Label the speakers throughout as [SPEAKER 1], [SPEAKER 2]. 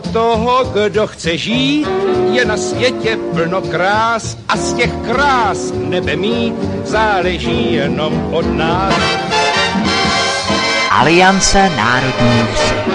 [SPEAKER 1] Pro toho, kdo chce žít, je na světě plno krás a z těch krás nebe mít záleží jenom od nás.
[SPEAKER 2] Aliance národních sil.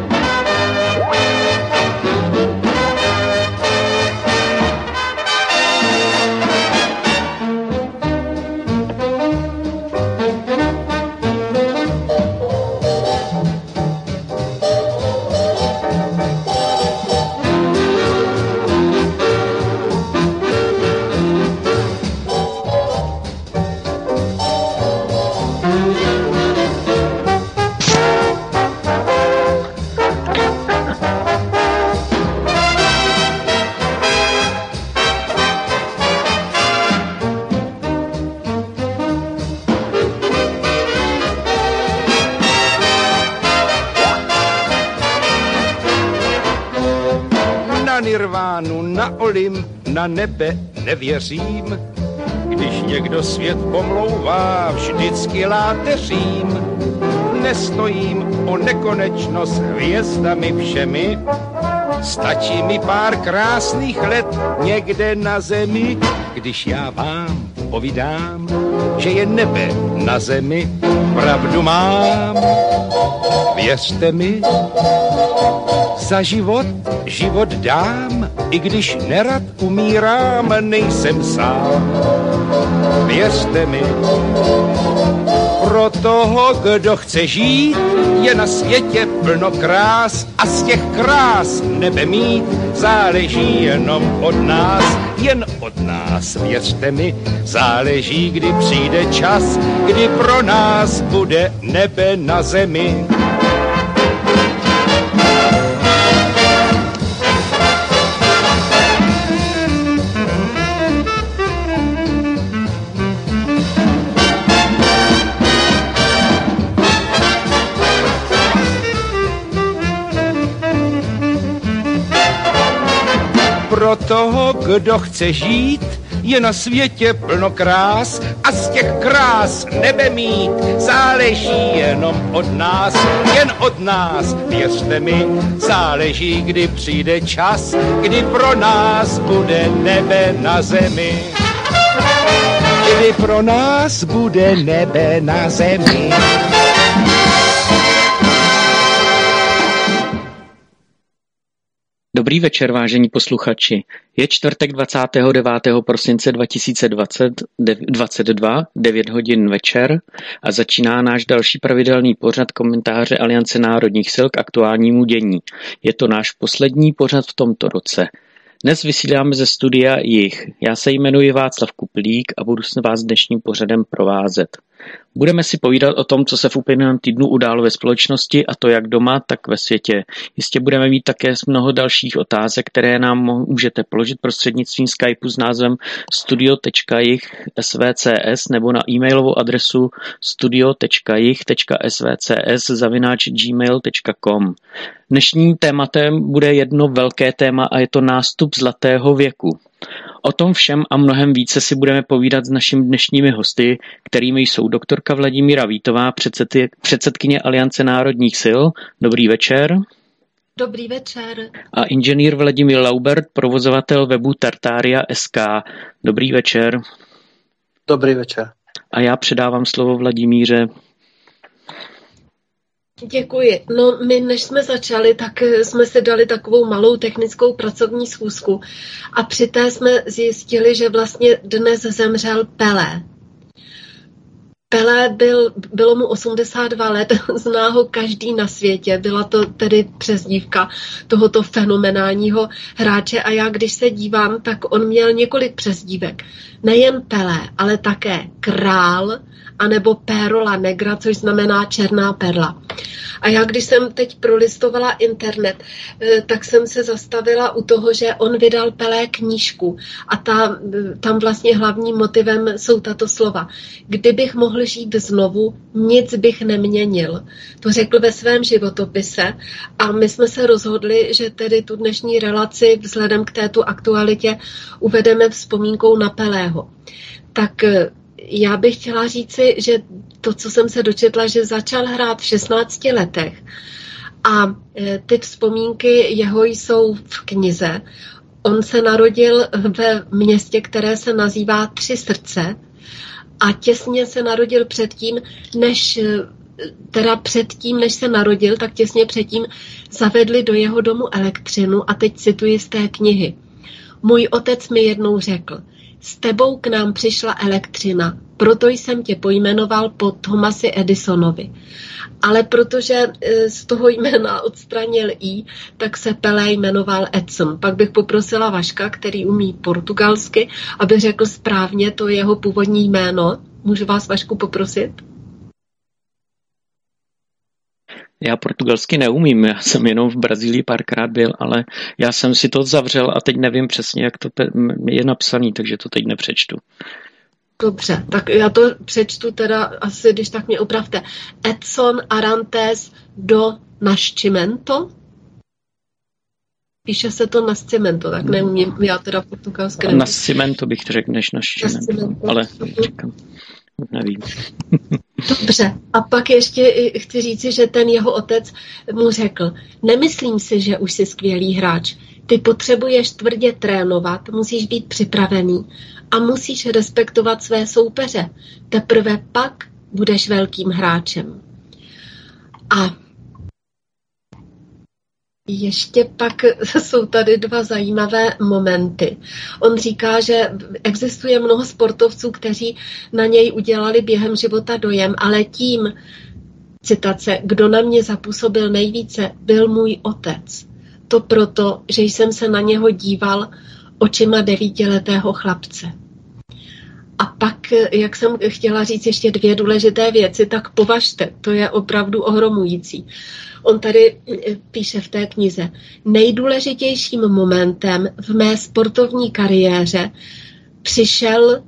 [SPEAKER 1] Nirvánu, na Olymp, na nebe nevěřím. Když někdo svět pomlouvá, vždycky láteřím. Nestojím o nekonečnost hvězdami všemi. Stačí mi pár krásných let někde na zemi. Když já vám povídám, že je nebe na zemi, pravdu mám. Věřte mi, za život dám, i když nerad umírám, nejsem sám. Věřte mi, pro toho, kdo chce žít, je na světě plno krás a z těch krás nebe mít záleží jenom od nás, jen od nás. Věřte mi, záleží, kdy přijde čas, kdy pro nás bude nebe na zemi. Pro toho, kdo chce žít, je na světě plno krás a z těch krás nebe mít záleží jenom od nás, jen od nás. Věřte mi, záleží, kdy přijde čas, kdy pro nás bude nebe na zemi. Kdy pro nás bude nebe na zemi.
[SPEAKER 3] Dobrý večer, vážení posluchači. Je čtvrtek 29. prosince 2022, 9 hodin večer a začíná náš další pravidelný pořad komentáře Aliance národních sil k aktuálnímu dění. Je to náš poslední pořad v tomto roce. Dnes vysíláme ze studia Jih. Já se jmenuji Václav Kuplík a budu s vás dnešním pořadem provázet. Budeme si povídat o tom, co se v uplynulém týdnu událo ve společnosti, a to jak doma, tak ve světě. Jistě budeme mít také mnoho dalších otázek, které nám můžete položit prostřednictvím Skypeu s názvem studio.jih.svcs nebo na e-mailovou adresu studio.jih.svcs@gmail.com. Dnešním tématem bude jedno velké téma a je to nástup zlatého věku. O tom všem a mnohem více si budeme povídat s našimi dnešními hosty, kterými jsou doktorka Vladimíra Vítová, předsedkyně Aliance národních sil. Dobrý večer.
[SPEAKER 4] Dobrý večer.
[SPEAKER 3] A inženýr Vladimír Laubert, provozovatel webu Tartaria.sk. Dobrý večer.
[SPEAKER 5] Dobrý večer.
[SPEAKER 3] A já předávám slovo Vladimíře.
[SPEAKER 4] Děkuji. No, my než jsme začali, tak jsme si dali takovou malou technickou pracovní schůzku a při té jsme zjistili, že vlastně dnes zemřel Pelé. Pelé bylo mu 82 let, zná ho každý na světě, byla to tedy přezdívka tohoto fenomenálního hráče a já když se dívám, tak on měl několik přezdívek. Nejen Pelé, ale také Král, anebo Pérola Negra, což znamená černá perla. A já, když jsem teď prolistovala internet, tak jsem se zastavila u toho, že on vydal Pelé knížku a tam vlastně hlavním motivem jsou tato slova. Kdybych mohl žít znovu, nic bych neměnil. To řekl ve svém životopise a my jsme se rozhodli, že tedy tu dnešní relaci vzhledem k této aktualitě uvedeme vzpomínkou na Pelého. Tak já bych chtěla říci, že to, co jsem se dočetla, že začal hrát v 16 letech A ty vzpomínky jeho jsou v knize. On se narodil ve městě, které se nazývá Tři srdce a těsně se narodil předtím, než se narodil, tak těsně předtím zavedli do jeho domu elektřinu a teď cituji z té knihy. Můj otec mi jednou řekl, s tebou k nám přišla elektřina, proto jsem tě pojmenoval po Thomasi Edisonovi. Ale protože z toho jména odstranil I, tak se Pelé jmenoval Edson. Pak bych poprosila Vaška, který umí portugalsky, aby řekl správně to jeho původní jméno. Můžu vás, Vašku, poprosit?
[SPEAKER 3] Já portugalsky neumím, já jsem jenom v Brazílii párkrát byl, ale já jsem si to zavřel a teď nevím přesně, jak to je napsaný, takže to teď nepřečtu.
[SPEAKER 4] Dobře, tak já to přečtu teda asi, když tak mě opravte. Edson Arantes do Nascimento. Píše se to Nascimento, tak neumím, já teda portugalsky nevím.
[SPEAKER 3] Nascimento bych řekl, než Nascimento, ale říkám, nevím.
[SPEAKER 4] Dobře, a pak ještě chci říci, že ten jeho otec mu řekl, nemyslím si, že už jsi skvělý hráč. Ty potřebuješ tvrdě trénovat, musíš být připravený a musíš respektovat své soupeře. Teprve pak budeš velkým hráčem. A ještě pak jsou tady dva zajímavé momenty. On říká, že existuje mnoho sportovců, kteří na něj udělali během života dojem, ale tím, citace, kdo na mě zapůsobil nejvíce, byl můj otec. To proto, že jsem se na něho díval očima 9letého chlapce. A pak, jak jsem chtěla říct ještě dvě důležité věci, tak považte, to je opravdu ohromující. On tady píše v té knize, nejdůležitějším momentem v mé sportovní kariéře přišel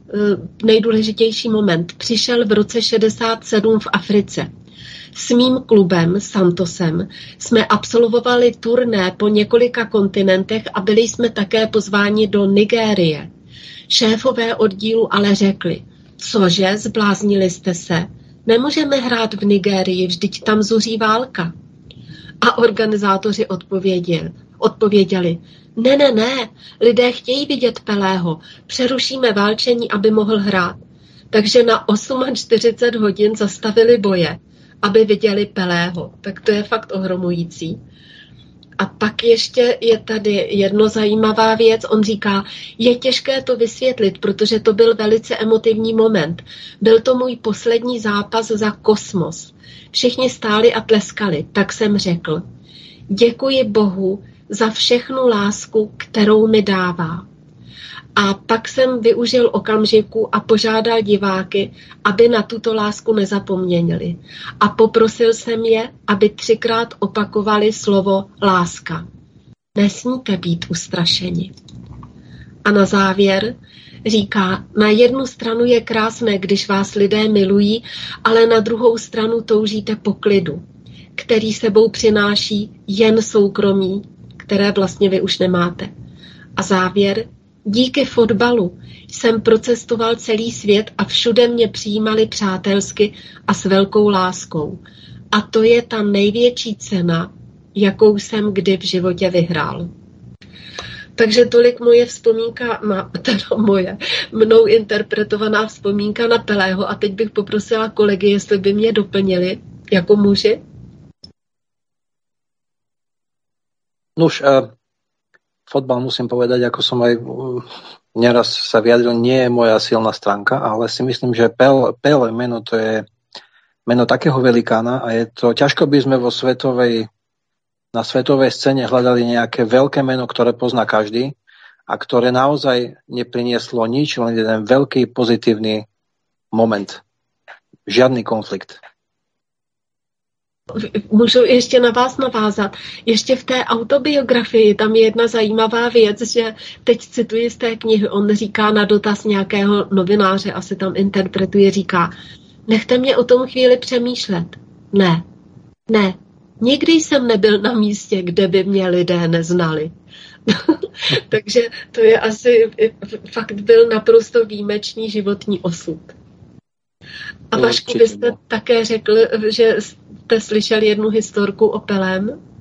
[SPEAKER 4] v roce 67 v Africe. S mým klubem Santosem jsme absolvovali turné po několika kontinentech a byli jsme také pozváni do Nigérie. Šéfové oddílu ale řekli, cože, zbláznili jste se? Nemůžeme hrát v Nigérii, vždyť tam zuří válka. A organizátoři odpověděli, ne, lidé chtějí vidět Pelého, přerušíme válčení, aby mohl hrát. Takže na 48 hodin zastavili boje, aby viděli Pelého. Tak to je fakt ohromující. A pak ještě je tady jedno zajímavá věc. On říká, je těžké to vysvětlit, protože to byl velice emotivní moment. Byl to můj poslední zápas za Kosmos. Všichni stáli a tleskali, tak jsem řekl, děkuji Bohu za všechnu lásku, kterou mi dává. A pak jsem využil okamžiku a požádal diváky, aby na tuto lásku nezapomněli. A poprosil jsem je, aby 3krát opakovali slovo láska. Nesmíte být ustrašeni. A na závěr říká, na jednu stranu je krásné, když vás lidé milují, ale na druhou stranu toužíte po klidu, který sebou přináší jen soukromí, které vlastně vy už nemáte. A závěr, díky fotbalu jsem procestoval celý svět a všude mě přijímali přátelsky a s velkou láskou. A to je ta největší cena, jakou jsem kdy v životě vyhrál. Takže tolik moje vzpomínka, mnou interpretovaná vzpomínka na Pelého. A teď bych poprosila kolegy, jestli by mě doplnili jako muži.
[SPEAKER 5] Nuž, fotbal musím povedať, ako som aj neraz sa vyjadril, nie je moja silná stránka, ale si myslím, že Pelé meno to je meno takého velikána a je to, ťažko by sme na svetovej scéne hľadali nejaké veľké meno, ktoré pozná každý a ktoré naozaj neprinieslo nič, len jeden veľký pozitívny moment. Žiadny konflikt.
[SPEAKER 4] Můžu ještě na vás navázat. Ještě v té autobiografii tam je jedna zajímavá věc, že teď cituji z té knihy, on říká na dotaz nějakého novináře, asi tam interpretuje, říká, nechte mě o tom chvíli přemýšlet. Ne, nikdy jsem nebyl na místě, kde by mě lidé neznali. Takže to je asi, fakt byl naprosto výjimečný životní osud. A Vašku, vy jste také řekl, že jste slyšel jednu historku o Pelém?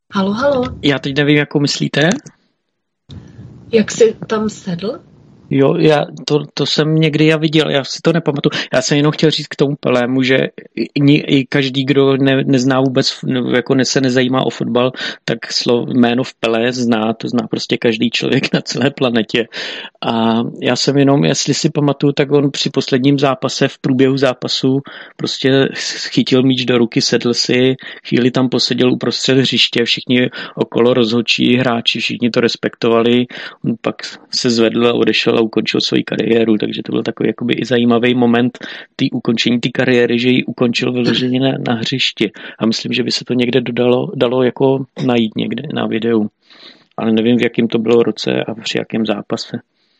[SPEAKER 4] Halo, halo.
[SPEAKER 3] Já teď nevím, jakou myslíte.
[SPEAKER 4] Jak jsi tam sedl?
[SPEAKER 3] Jo, to jsem někdy viděl, já si to nepamatuju. Já jsem jenom chtěl říct k tomu Pelému, že i každý, kdo nezná vůbec, jako se nezajímá o fotbal, tak jméno v Pelé zná, to zná prostě každý člověk na celé planetě. A já jsem jenom, jestli si pamatuju, tak on při posledním zápase, v průběhu zápasu prostě chytil míč do ruky, sedl si, chvíli tam poseděl uprostřed hřiště, všichni okolo rozhodčí, hráči, všichni to respektovali, on pak se zvedl a odešel a ukončil svoji kariéru, takže to byl takový jakoby i zajímavý moment ukončení té kariéry, že ji ukončil vyloženě na hřišti. A myslím, že by se to někde dalo jako najít někde na videu. Ale nevím, v jakém to bylo roce a při jakém zápase.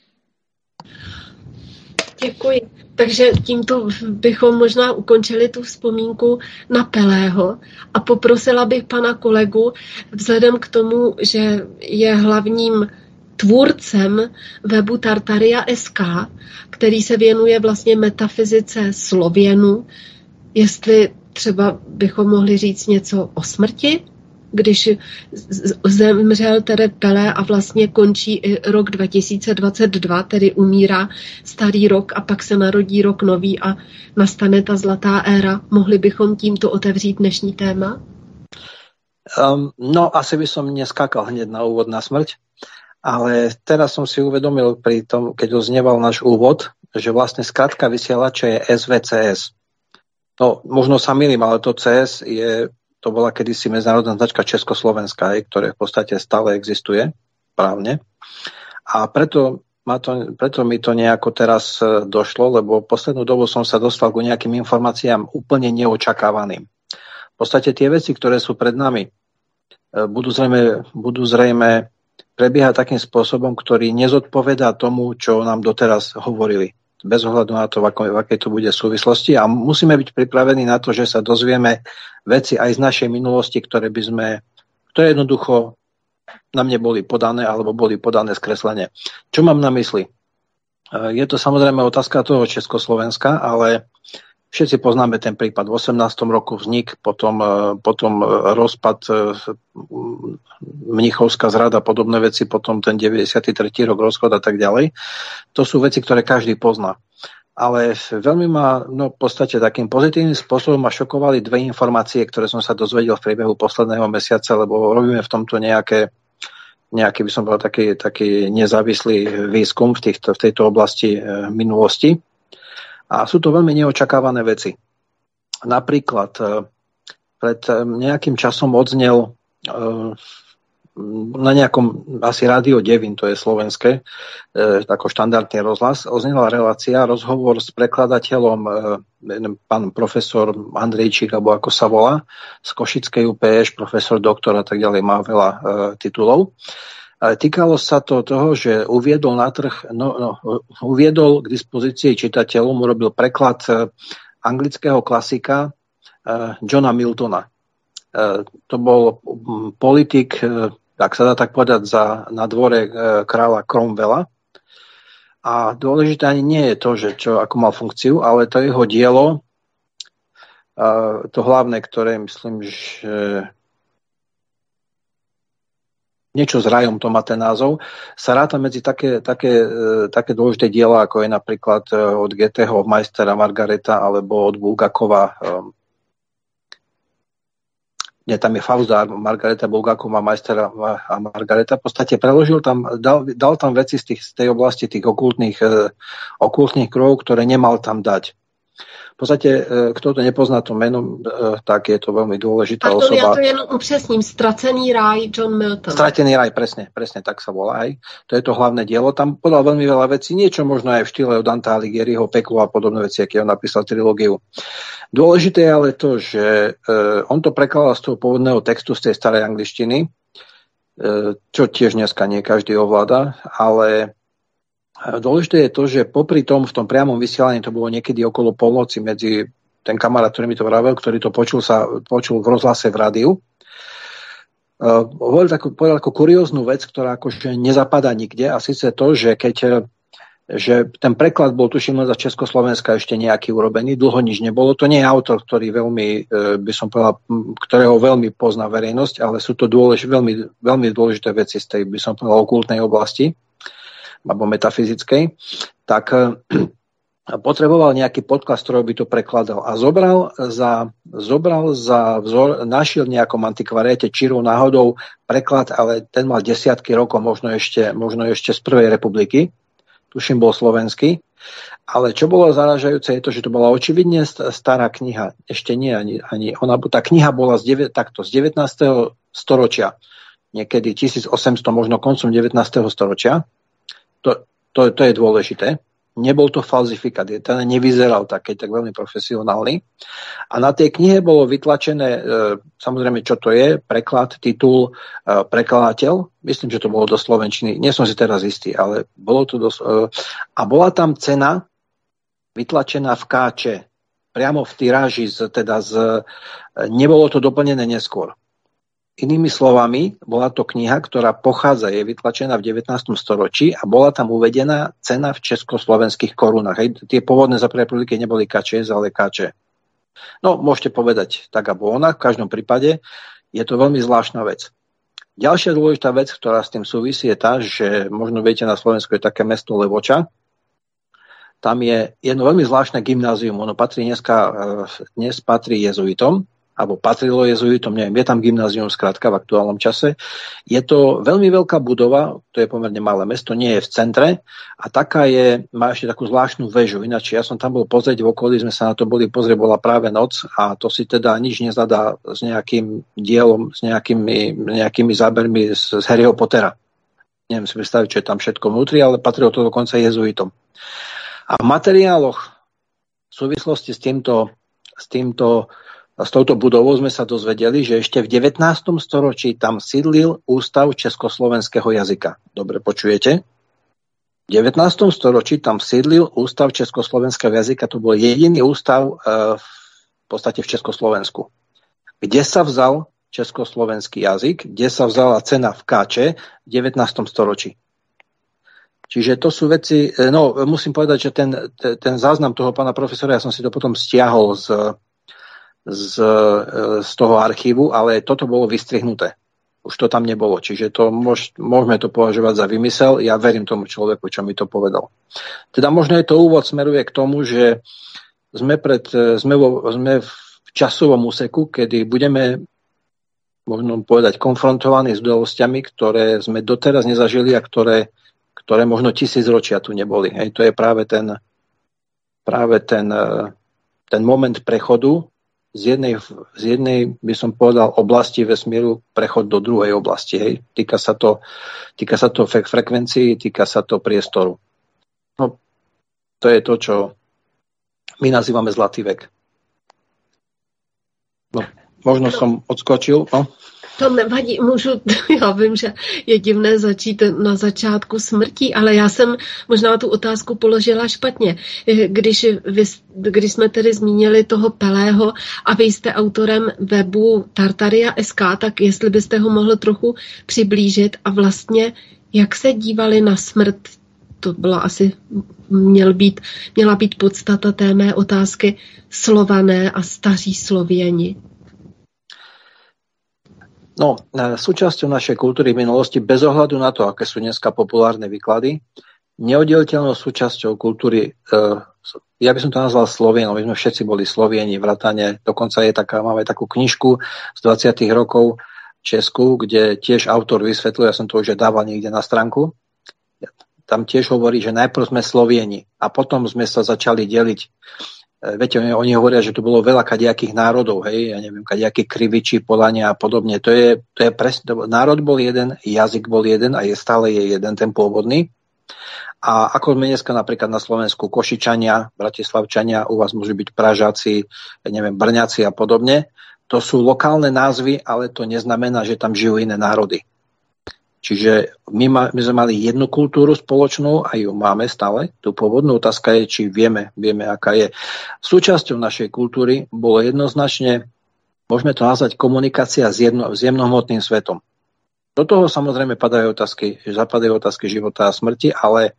[SPEAKER 4] Děkuji. Takže tímto bychom možná ukončili tu vzpomínku na Pelého a poprosila bych pana kolegu, vzhledem k tomu, že je hlavním tvůrcem webu Tartaria.sk, který se věnuje vlastně metafyzice Slověnů, jestli třeba bychom mohli říct něco o smrti, když zemřel tedy Pelé a vlastně končí i rok 2022, tedy umírá starý rok a pak se narodí rok nový a nastane ta zlatá éra. Mohli bychom tímto otevřít dnešní téma?
[SPEAKER 5] No, asi by som neskákal hneď na úvod na smrť, ale teraz som si uvedomil pri tom, keď oznieval náš úvod, že vlastne skratka vysielača je SVCS. No, možno sa milím, ale to CS to bola kedysi medzinárodná značka Československá, ktorá v podstate stále existuje právne. A preto mi to nejako teraz došlo, lebo poslednú dobu som sa dostal ku nejakým informáciám úplne neočakávaným. V podstate tie veci, ktoré sú pred nami, budú zrejme prebiehať takým spôsobom, ktorý nezodpovedá tomu, čo nám doteraz hovorili. Bez ohľadu na to, v akej to bude súvislosti. A musíme byť pripravení na to, že sa dozvieme veci aj z našej minulosti, ktoré jednoducho nám neboli podané alebo boli podané skreslene. Čo mám na mysli? Je to samozrejme otázka toho Československa, ale všetci poznáme ten prípad. V 18. roku vznik, potom rozpad, mnichovská zrada, podobné veci, potom ten 93. rok rozchod a tak ďalej. To sú veci, ktoré každý pozná. Ale veľmi ma, v podstate takým pozitívnym spôsobom ma šokovali dve informácie, ktoré som sa dozvedel v priebehu posledného mesiaca, lebo robíme v tomto nejaký by som povedal, taký nezávislý výskum v tejto oblasti minulosti. A sú to veľmi neočakávané veci. Napríklad pred nejakým časom odznel na nejakom asi Rádio Devín, to je slovenské, ako štandardný rozhlas, odznela relácia, rozhovor s prekladateľom, pán profesor Andrejčík, alebo ako sa volá, z Košickej UPŠ, profesor doktor a tak ďalej, má veľa titulov. Týkalo sa to toho, že uviedol na trh, uviedol k dispozícii čitateľom, urobil preklad anglického klasika Johna Miltona. To bol politik, ak sa dá tak povedať, na dvore kráľa Cromwella. A dôležité ani nie je to, že ako mal funkciu, ale to jeho dielo, to hlavné, ktoré myslím, že niečo s rajom, to má ten názov, sa ráta medzi také dôležité diela, ako je napríklad od Goetheho Majster a Margareta, alebo od Bulgakova tam je Faust a Margareta, Bulgakova, Majster a Margareta. V podstate preložil tam, dal tam veci z tej oblasti tých okultných kruhov, ktoré nemal tam dať. V podstate, kto to nepozná to meno, tak je to veľmi dôležitá osoba.
[SPEAKER 4] Ja to jenom upřesním. Stratený ráj John Milton.
[SPEAKER 5] Stratený ráj, presne tak sa volá aj. To je to hlavné dielo. Tam podal veľmi veľa vecí, niečo možno aj v štýle od Danta Alighieriho, Peklo a podobné veci, aký on napísal trilógiu. Dôležité je ale to, že on to prekladal z toho pôvodného textu z tej starej angličtiny, čo tiež dneska nie každý ovláda, ale dôležité je to, že popri tom, v tom priamom vysielaní, to bolo niekedy okolo polnoci medzi ten kamarát, ktorý mi to vravel, ktorý to počul v rozhlase v rádiu, povedal takú kurióznu vec, ktorá akože nezapadá nikde, a síce to, že keď že ten preklad bol, tuším, za Československa ešte nejaký urobený, dlho nič nebolo. To nie je autor, ktorý veľmi, by som povedal, ktorého veľmi pozná verejnosť, ale sú to veľmi, veľmi dôležité veci z tej, by som povedal, okultnej oblasti alebo metafyzickej. Tak potreboval nejaký podklad, z ktorého by to prekladal. A zobral za vzor, našiel v nejakom antikvariate čirou náhodou preklad, ale ten mal desiatky rokov, možno ešte z prvej republiky. Tuším, bol slovenský. Ale čo bolo zarážajúce, je to, že to bola očividne stará kniha. Ešte nie ani ona. Tá kniha bola z 19. storočia. Niekedy 1800, možno koncom 19. storočia. To je dôležité. Nebol to falzifikát, ten nevyzeral tak veľmi profesionálny. A na tej knihe bolo vytlačené, samozrejme, čo to je, preklad, titul, prekladateľ. Myslím, že to bolo do slovenčiny. Nie som si teraz istý, ale bolo to a bola tam cena vytlačená v káče, priamo v tiráži, nebolo to doplnené neskôr. Inými slovami, bola to kniha, ktorá pochádza, je vytlačená v 19. storočí a bola tam uvedená cena v československých korunách. Hej, tie pôvodné za prvej republiky neboli KČS, ale KČ. No, môžete povedať tak alebo onak, v každom prípade je to veľmi zvláštna vec. Ďalšia dôležitá vec, ktorá s tým súvisí, je tá, že možno viete, na Slovensku je také mesto Levoča. Tam je jedno veľmi zvláštne gymnázium, ono dnes patrí jezuitom, alebo patrilo jezuitom, neviem, je tam gymnázium skrátka v aktuálnom čase. Je to veľmi veľká budova, to je pomerne malé mesto, nie je v centre a má ešte takú zvláštnu väžu. Ináč ja som tam bol pozrieť v okolí, sme sa na to boli pozrieť, bola práve noc a to si teda nič nezadá s nejakým dielom, s nejakými zábermi z Harryho Pottera. Neviem si predstaviť, čo je tam všetko vnútri, ale patrilo to dokonca jezuitom. A v materiáloch v súvislosti s touto budovou sme sa dozvedeli, že ešte v 19. storočí tam sídlil Ústav československého jazyka. Dobre počujete? V 19. storočí tam sídlil Ústav československého jazyka. To bol jediný ústav v podstate v Československu. Kde sa vzal československý jazyk? Kde sa vzala cena v káče v 19. storočí? Čiže to sú veci... No, musím povedať, že ten záznam toho pána profesora, ja som si to potom stiahol z toho archívu, ale toto bolo vystrihnuté. Už to tam nebolo. Čiže to môžeme to považovať za vymysel. Ja verím tomu človeku, čo mi to povedal. Teda možno je to úvod, smeruje k tomu, že sme v časovom úseku, kedy budeme možno povedať konfrontovaní s udalosťami, ktoré sme doteraz nezažili a ktoré možno 1000 ročia tu neboli. Hej, to je práve ten moment prechodu z jednej, by som povedal, oblasti vesmíru prechod do druhej oblasti. Hej. Týka sa to frekvencií, týka sa to priestoru. No, to je to, čo my nazývame zlatý vek. No, možno som odskočil. No.
[SPEAKER 4] To nevadí, já vím, že je divné začít na začátku smrti, ale já jsem možná tu otázku položila špatně. Když jsme tedy zmínili toho Pelého a vy jste autorem webu Tartaria.sk, tak jestli byste ho mohl trochu přiblížit a vlastně jak se dívali na smrt, to byla měla být podstata té mé otázky, Slované a staří Slovieni.
[SPEAKER 5] No, súčasťou našej kultúry v minulosti, bez ohľadu na to, aké sú dneska populárne výklady, neoddeliteľnou súčasťou kultúry, ja by som to nazval Slovienov, my sme všetci boli Slovieni, vrátane, dokonca máme takú knižku z 20. rokov Česku, kde tiež autor vysvetlil, ja som to už dával niekde na stránku, tam tiež hovorí, že najprv sme Slovieni a potom sme sa začali deliť. Viete, oni hovoria, že tu bolo veľa kadejakých národov, hej, ja neviem, kadejakí kriviči, Polania a podobne. To je presne, národ bol jeden, jazyk bol jeden a stále je jeden, ten pôvodný. A ako sme dneska napríklad na Slovensku Košičania, Bratislavčania, u vás môžu byť Pražáci, neviem, Brňáci a podobne. To sú lokálne názvy, ale to neznamená, že tam žijú iné národy. Čiže my sme mali jednu kultúru spoločnú a ju máme stále. Tu pôvodnú otázka je, či vieme, aká je. Súčasťou našej kultúry bolo jednoznačne, môžeme to nazvať, komunikácia s jemnohmotným svetom. Do toho samozrejme zapadajú otázky života a smrti, ale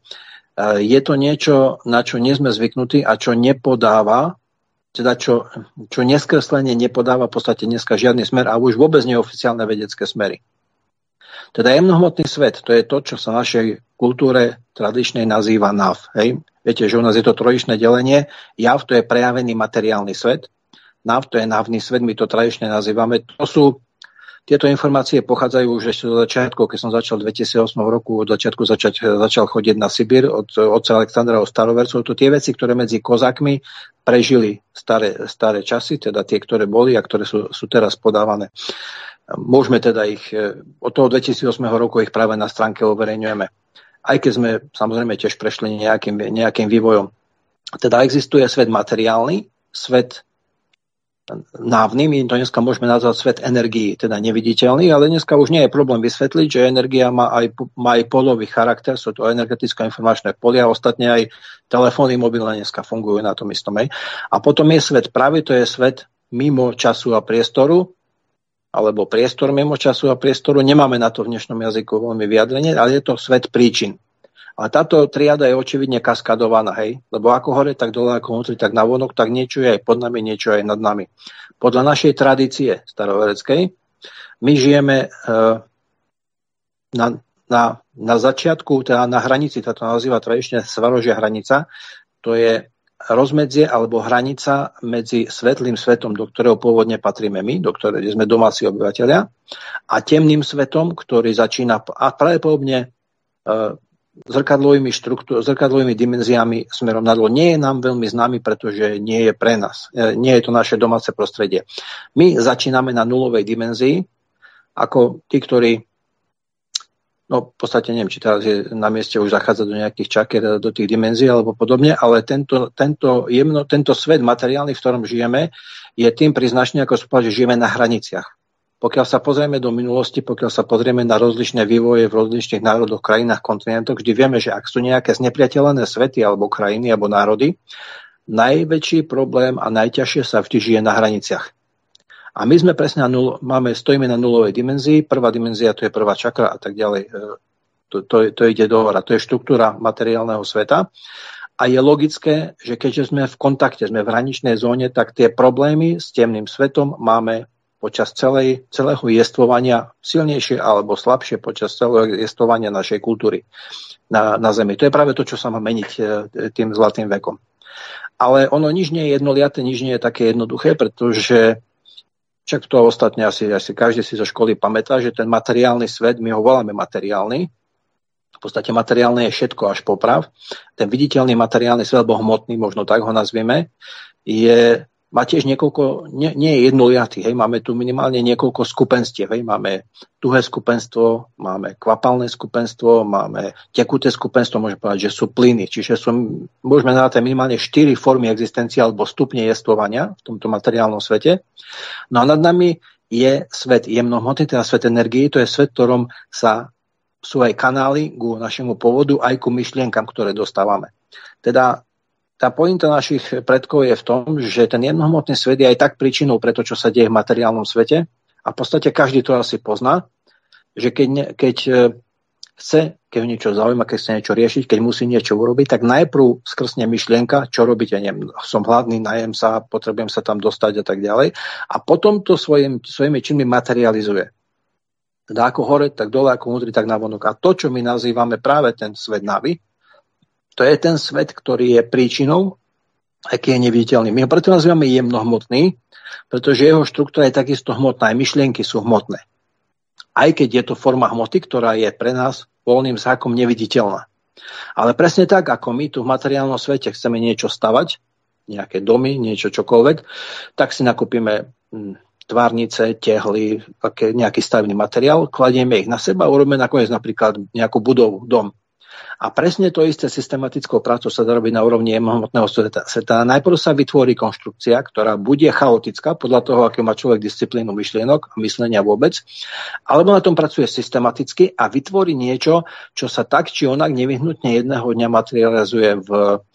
[SPEAKER 5] Je to niečo, na čo nie sme zvyknutí a čo nepodáva, teda čo neskreslenie nepodáva v podstate dneska žiadny smer a už vôbec neoficiálne vedecké smery. Teda jemnohmotný svet, to je to, čo sa v našej kultúre tradičnej nazýva NAV. Hej? Viete, že u nás je to trojičné delenie. JAV to je prejavený materiálny svet. NAV to je navný svet, my to tradične nazývame. Tieto informácie pochádzajú už ešte do začiatku, keď som začal v 2008 roku, od začiatku začal chodiť na Sibír od otca Alexandra od starovercov. To tie veci, ktoré medzi kozákmi prežili staré časy, teda tie, ktoré boli a ktoré sú teraz podávané. Môžeme teda ich, od toho 2008 roku ich práve na stránke uverejňujeme. Aj keď sme samozrejme tiež prešli nejakým vývojom. Teda existuje svet materiálny, svet návny, my to dneska môžeme nazvať svet energií, teda neviditeľný, ale dneska už nie je problém vysvetliť, že energia má aj polový charakter, sú to energeticko-informačné polia, ostatne aj telefóny mobilné dneska fungujú na tom istom. A potom je svet pravý, to je svet mimo času a priestoru, alebo priestor mimo času a priestoru. Nemáme na to v dnešnom jazyku veľmi vyjadrenie, ale je to svet príčin. A táto triada je očividne kaskadovaná, hej? Lebo ako hore, tak dole, ako vnútri, tak navonok, tak niečo je aj pod nami, niečo aj nad nami. Podľa našej tradície starovereckej, my žijeme na začiatku, teda na hranici, táto nazýva tradične Svarožia hranica, to je rozmedzie alebo hranica medzi svetlým svetom, do ktorého pôvodne patríme my, kde sme domáci obyvateľia, a temným svetom, ktorý začína a pravdepodobne zrkadlovými dimenziami smerom nadol. Nie je nám veľmi známy, pretože nie je pre nás. Nie je to naše domáce prostredie. My začíname na nulovej dimenzii, ako tí, ktorí v podstate neviem, či teraz je na mieste už zachádzať do nejakých čakier, do tých dimenzií alebo podobne, ale tento svet materiálny, v ktorom žijeme, je tým príznačný, ako že žijeme na hraniciach. Pokiaľ sa pozrieme do minulosti, pokiaľ sa pozrieme na rozličné vývoje v rozličných národoch, krajinách, kontinentoch, vždy vieme, že ak sú nejaké znepriateľené svety alebo krajiny alebo národy, najväčší problém a najťažšie sa vždy žije na hraniciach. A my sme presne stojíme na nulovej dimenzii, prvá dimenzia to je prvá čakra a tak ďalej. To ide do hora, to je štruktúra materiálneho sveta. A je logické, že keďže sme v kontakte, sme v hraničnej zóne, tak tie problémy s temným svetom máme počas celého jestvovania silnejšie alebo slabšie počas celého jestvovania našej kultúry na Zemi. To je práve to, čo sa má meniť tým zlatým vekom. Ale ono nič nie je jednoliaté, nič nie je také jednoduché, pretože však to ostatne asi každý si zo školy pamätá, že ten materiálny svet, my ho voláme materiálny, v podstate materiálne je všetko až poprav. Ten viditeľný materiálny svet, alebo hmotný, možno tak ho nazvieme, má tiež niekoľko, nie je jednoliatý, hej, máme tu minimálne niekoľko skupenstiev, hej, máme tuhé skupenstvo, máme kvapalné skupenstvo, máme tekuté skupenstvo, môžeme povedať, že sú plyny, čiže môžeme nazvať minimálne 4 formy existencie alebo stupne jestvovania v tomto materiálnom svete. No a nad nami je svet jemnohmotný, teda svet energií, to je svet, v ktorom sú aj kanály ku našemu pôvodu, aj ku myšlienkam, ktoré dostávame. Teda tá pointa našich predkov je v tom, že ten jemnohmotný svet je aj tak príčinou pre to, čo sa deje v materiálnom svete. A v podstate každý to asi pozná, že keď ho niečo zaujíma, keď chce niečo riešiť, keď musí niečo urobiť, tak najprv skrsne myšlienka, čo robiť, ja neviem, som hladný, najem sa, potrebujem sa tam dostať a tak ďalej. A potom to svojimi činmi materializuje. Teda ako hore, tak dole, ako vnútri, tak navonok. A to, čo my nazývame práve ten svet Navi, to je ten svet, ktorý je príčinou, aký je neviditeľný. My ho preto nazývame jemnohmotný, pretože jeho štruktúra je takisto hmotná, aj myšlienky sú hmotné. Aj keď je to forma hmoty, ktorá je pre nás voľným zákom neviditeľná. Ale presne tak, ako my tu v materiálnom svete chceme niečo stavať, nejaké domy, niečo čokoľvek, tak si nakúpime tvárnice, tehly, nejaký stavebný materiál, kladieme ich na seba a urobíme nakoniec napríklad nejakú budovu, dom. A presne to isté systematickou prácou sa dá robiť na úrovni jemnohmotného sveta. Najprv sa vytvorí konštrukcia, ktorá bude chaotická podľa toho, aký má človek disciplínu myšlienok a myslenia vôbec, alebo na tom pracuje systematicky a vytvorí niečo, čo sa tak či onak nevyhnutne jedného dňa materializuje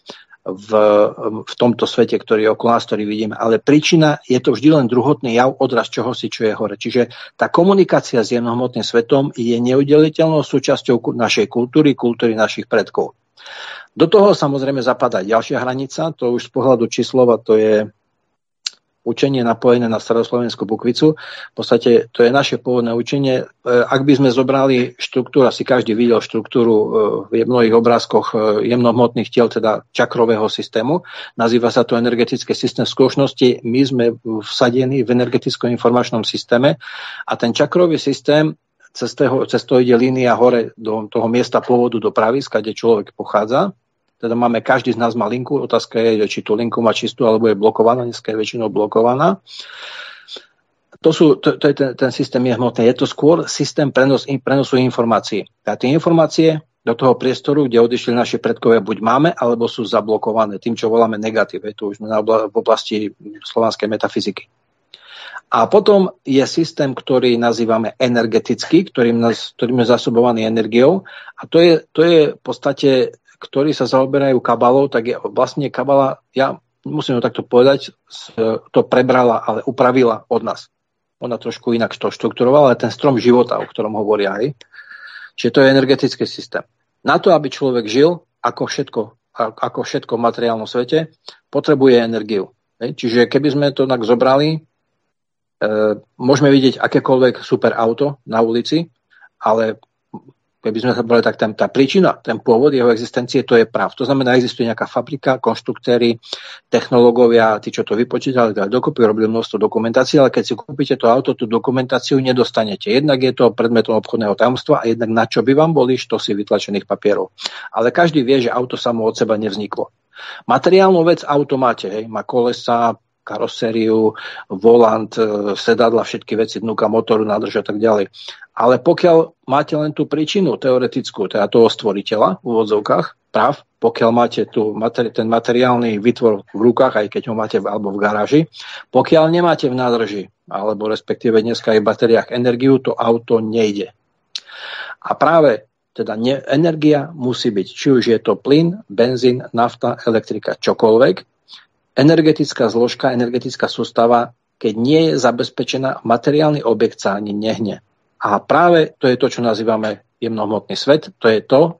[SPEAKER 5] v tomto svete, ktorý je okolo nás, ktorý vidíme. Ale príčina je to vždy len druhotný jav, odraz čohosi, čo je hore. Čiže tá komunikácia s jemnohmotným svetom je neoddeliteľnou súčasťou našej kultúry našich predkov. Do toho samozrejme zapadá ďalšia hranica, to už z pohľadu číslova, to je učenie napojené na staroslovenskú bukvicu. V podstate to je naše pôvodné učenie. Ak by sme zobrali štruktúru, asi každý videl štruktúru v mnohých obrázkoch jemnohmotných tiel, teda čakrového systému. Nazýva sa to energetický systém. V skutočnosti my sme vsadení v energetickom informačnom systéme a ten čakrový systém, cez to ide línia hore do toho miesta pôvodu dopravy, skade človek pochádza. Teda máme, každý z nás má linku, otázka je, či tú linku má čistú, alebo je blokovaná, dneska je väčšinou blokovaná. To je ten systém je hmotný. Je to skôr systém prenosu informácií. A tie informácie do toho priestoru, kde odišli naši predkovia, buď máme, alebo sú zablokované tým, čo voláme negatív. Je to už v oblasti slovanskej metafyziky. A potom je systém, ktorý nazývame energetický, ktorým je zásobovaný energiou. A to je v podstate, ktorí sa zaoberajú kabalou, tak je vlastne kabala, ja musím to takto povedať, to prebrala, ale upravila od nás. Ona trošku inak to štrukturovala, ale ten strom života, o ktorom hovoria aj. Čiže to je energetický systém. Na to, aby človek žil, ako všetko v materiálnom svete, potrebuje energiu. Čiže keby sme to tak zobrali, môžeme vidieť akékoľvek super auto na ulici, ale keby sme sa brali, tak tá príčina, ten pôvod jeho existencie, to je prav. To znamená, existuje nejaká fabrika, konštruktéri, technológovia, tí, čo to vypočítali, dokopy robili množstvo dokumentácií, ale keď si kúpite to auto, tú dokumentáciu nedostanete. Jednak je to predmetom obchodného tajomstva a jednak na čo by vám boli štosy vytlačených papierov. Ale každý vie, že auto samo od seba nevzniklo. Materiálnu vec auto máte, má kolesa, karosériu, volant, sedadla, všetky veci, dnuka motoru, nádrž a tak ďalej. Ale pokiaľ máte len tú príčinu teoretickú, teda toho stvoriteľa v úvodzovkách, práv, pokiaľ máte ten materiálny výtvor v rukách, aj keď ho máte alebo v garáži, pokiaľ nemáte v nádrži, alebo respektíve dneska aj v batériách energiu, to auto nejde. A práve teda energia musí byť, či už je to plyn, benzín, nafta, elektrika, čokoľvek. Energetická zložka, energetická sústava, keď nie je zabezpečená, materiálny objekt sa ani nehne. A práve to je to, čo nazývame jemnohmotný svet. To je to,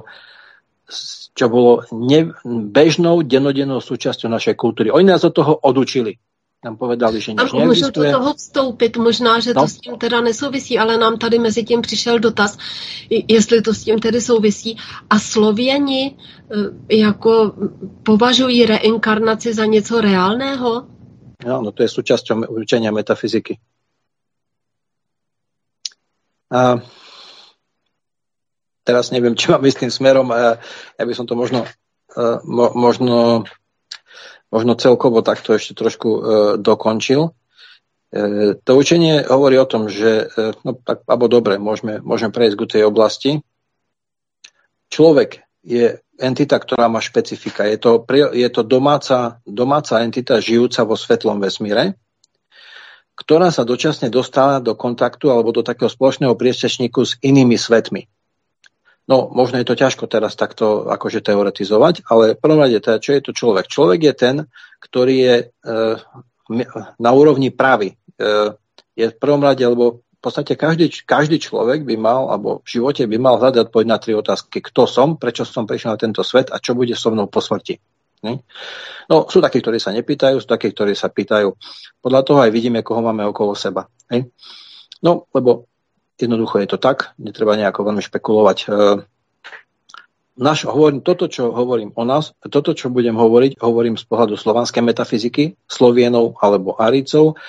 [SPEAKER 5] čo bolo bežnou, dennodennou súčasťou našej kultúry. Oni nás od toho odučili. Nám povedali, že nič neexistuje.
[SPEAKER 4] Můžu do toho vstoupit, možná, že to s tím teda nesouvisí, ale nám tady mezi tím přišel dotaz, jestli to s tím tedy souvisí. A Slověni jako považují reinkarnaci za něco reálného?
[SPEAKER 5] No, to je súčasťou učenia metafyziky. A teraz neviem, či mám istým smerom, ja by som to možno celkovo takto ešte trošku dokončil. To učenie hovorí o tom, že dobre, môžeme prejsť k tej oblasti. Človek je entita, ktorá má špecifika. Je to domáca entita žijúca vo svetlom vesmíre, ktorá sa dočasne dostala do kontaktu alebo do takého spoločného priestečníku s inými svetmi. No, možno je to ťažko teraz takto akože teoretizovať, ale v prvom rade teda, čo je to človek? Človek je ten, ktorý je na úrovni pravy. Je v prvom rade, lebo v podstate každý človek by mal, alebo v živote by mal hľadať odpoveď na 3 otázky. Kto som, prečo som prišiel na tento svet a čo bude so mnou po smrti? No, sú takí, ktorí sa nepýtajú, sú takí, ktorí sa pýtajú. Podľa toho aj vidíme, koho máme okolo seba. No, lebo jednoducho je to tak, netreba nejako veľmi špekulovať. Toto, čo hovorím o nás, toto, čo budem hovoriť, hovorím z pohľadu slovanskej metafyziky, Slovienov alebo Árijcov.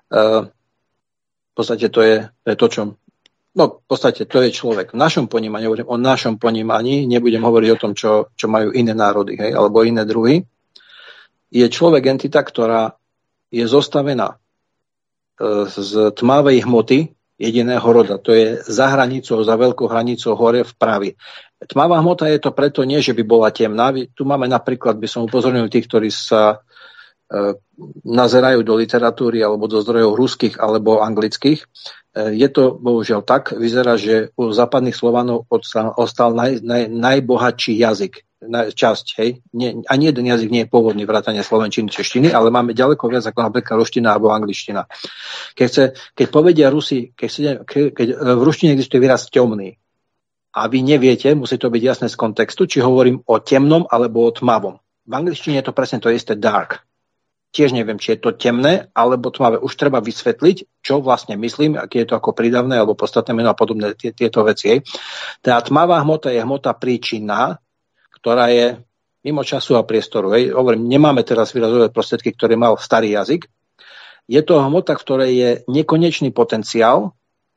[SPEAKER 5] V podstate to je to, čo... No, v podstate to je človek. V našom ponímaní, hovorím o našom ponímaní, nebudem hovoriť o tom, čo majú iné národy, alebo iné druhy. Je človek entita, ktorá je zostavená z tmavej hmoty, jediného roda. To je za hranicou, za veľkou hranicou hore v pravi. Tmavá hmota je to preto nie, že by bola temná. Tu máme napríklad, by som upozornil tých, ktorí sa nazerajú do literatúry alebo do zdrojov ruských alebo anglických. Je to bohužiaľ tak. Vyzerá, že u západných Slovanov ostal najbohatší jazyk. Časť, hej. Ani jeden jazyk nie je pôvodný, vrátane slovenčiny, češtiny, ale máme ďaleko viac ako napríklad ruština alebo angličtina. Keď povedia Rusi, keď v ruštine existuje výraz temný A vy neviete, musí to byť jasné z kontextu, či hovorím o temnom alebo o tmavom. V angličtine je to presne to isté dark. Tiež neviem, či je to temné alebo tmavé. Už treba vysvetliť, čo vlastne myslím, aké je to ako prídavné alebo podstatné meno a podobné tieto veci. Tá tmavá hmota je hmota príčinná, ktorá je mimo času a priestoru. Hovorím, nemáme teraz výrazové prostriedky, ktoré mal starý jazyk. Je to hmota, v ktorej je nekonečný potenciál,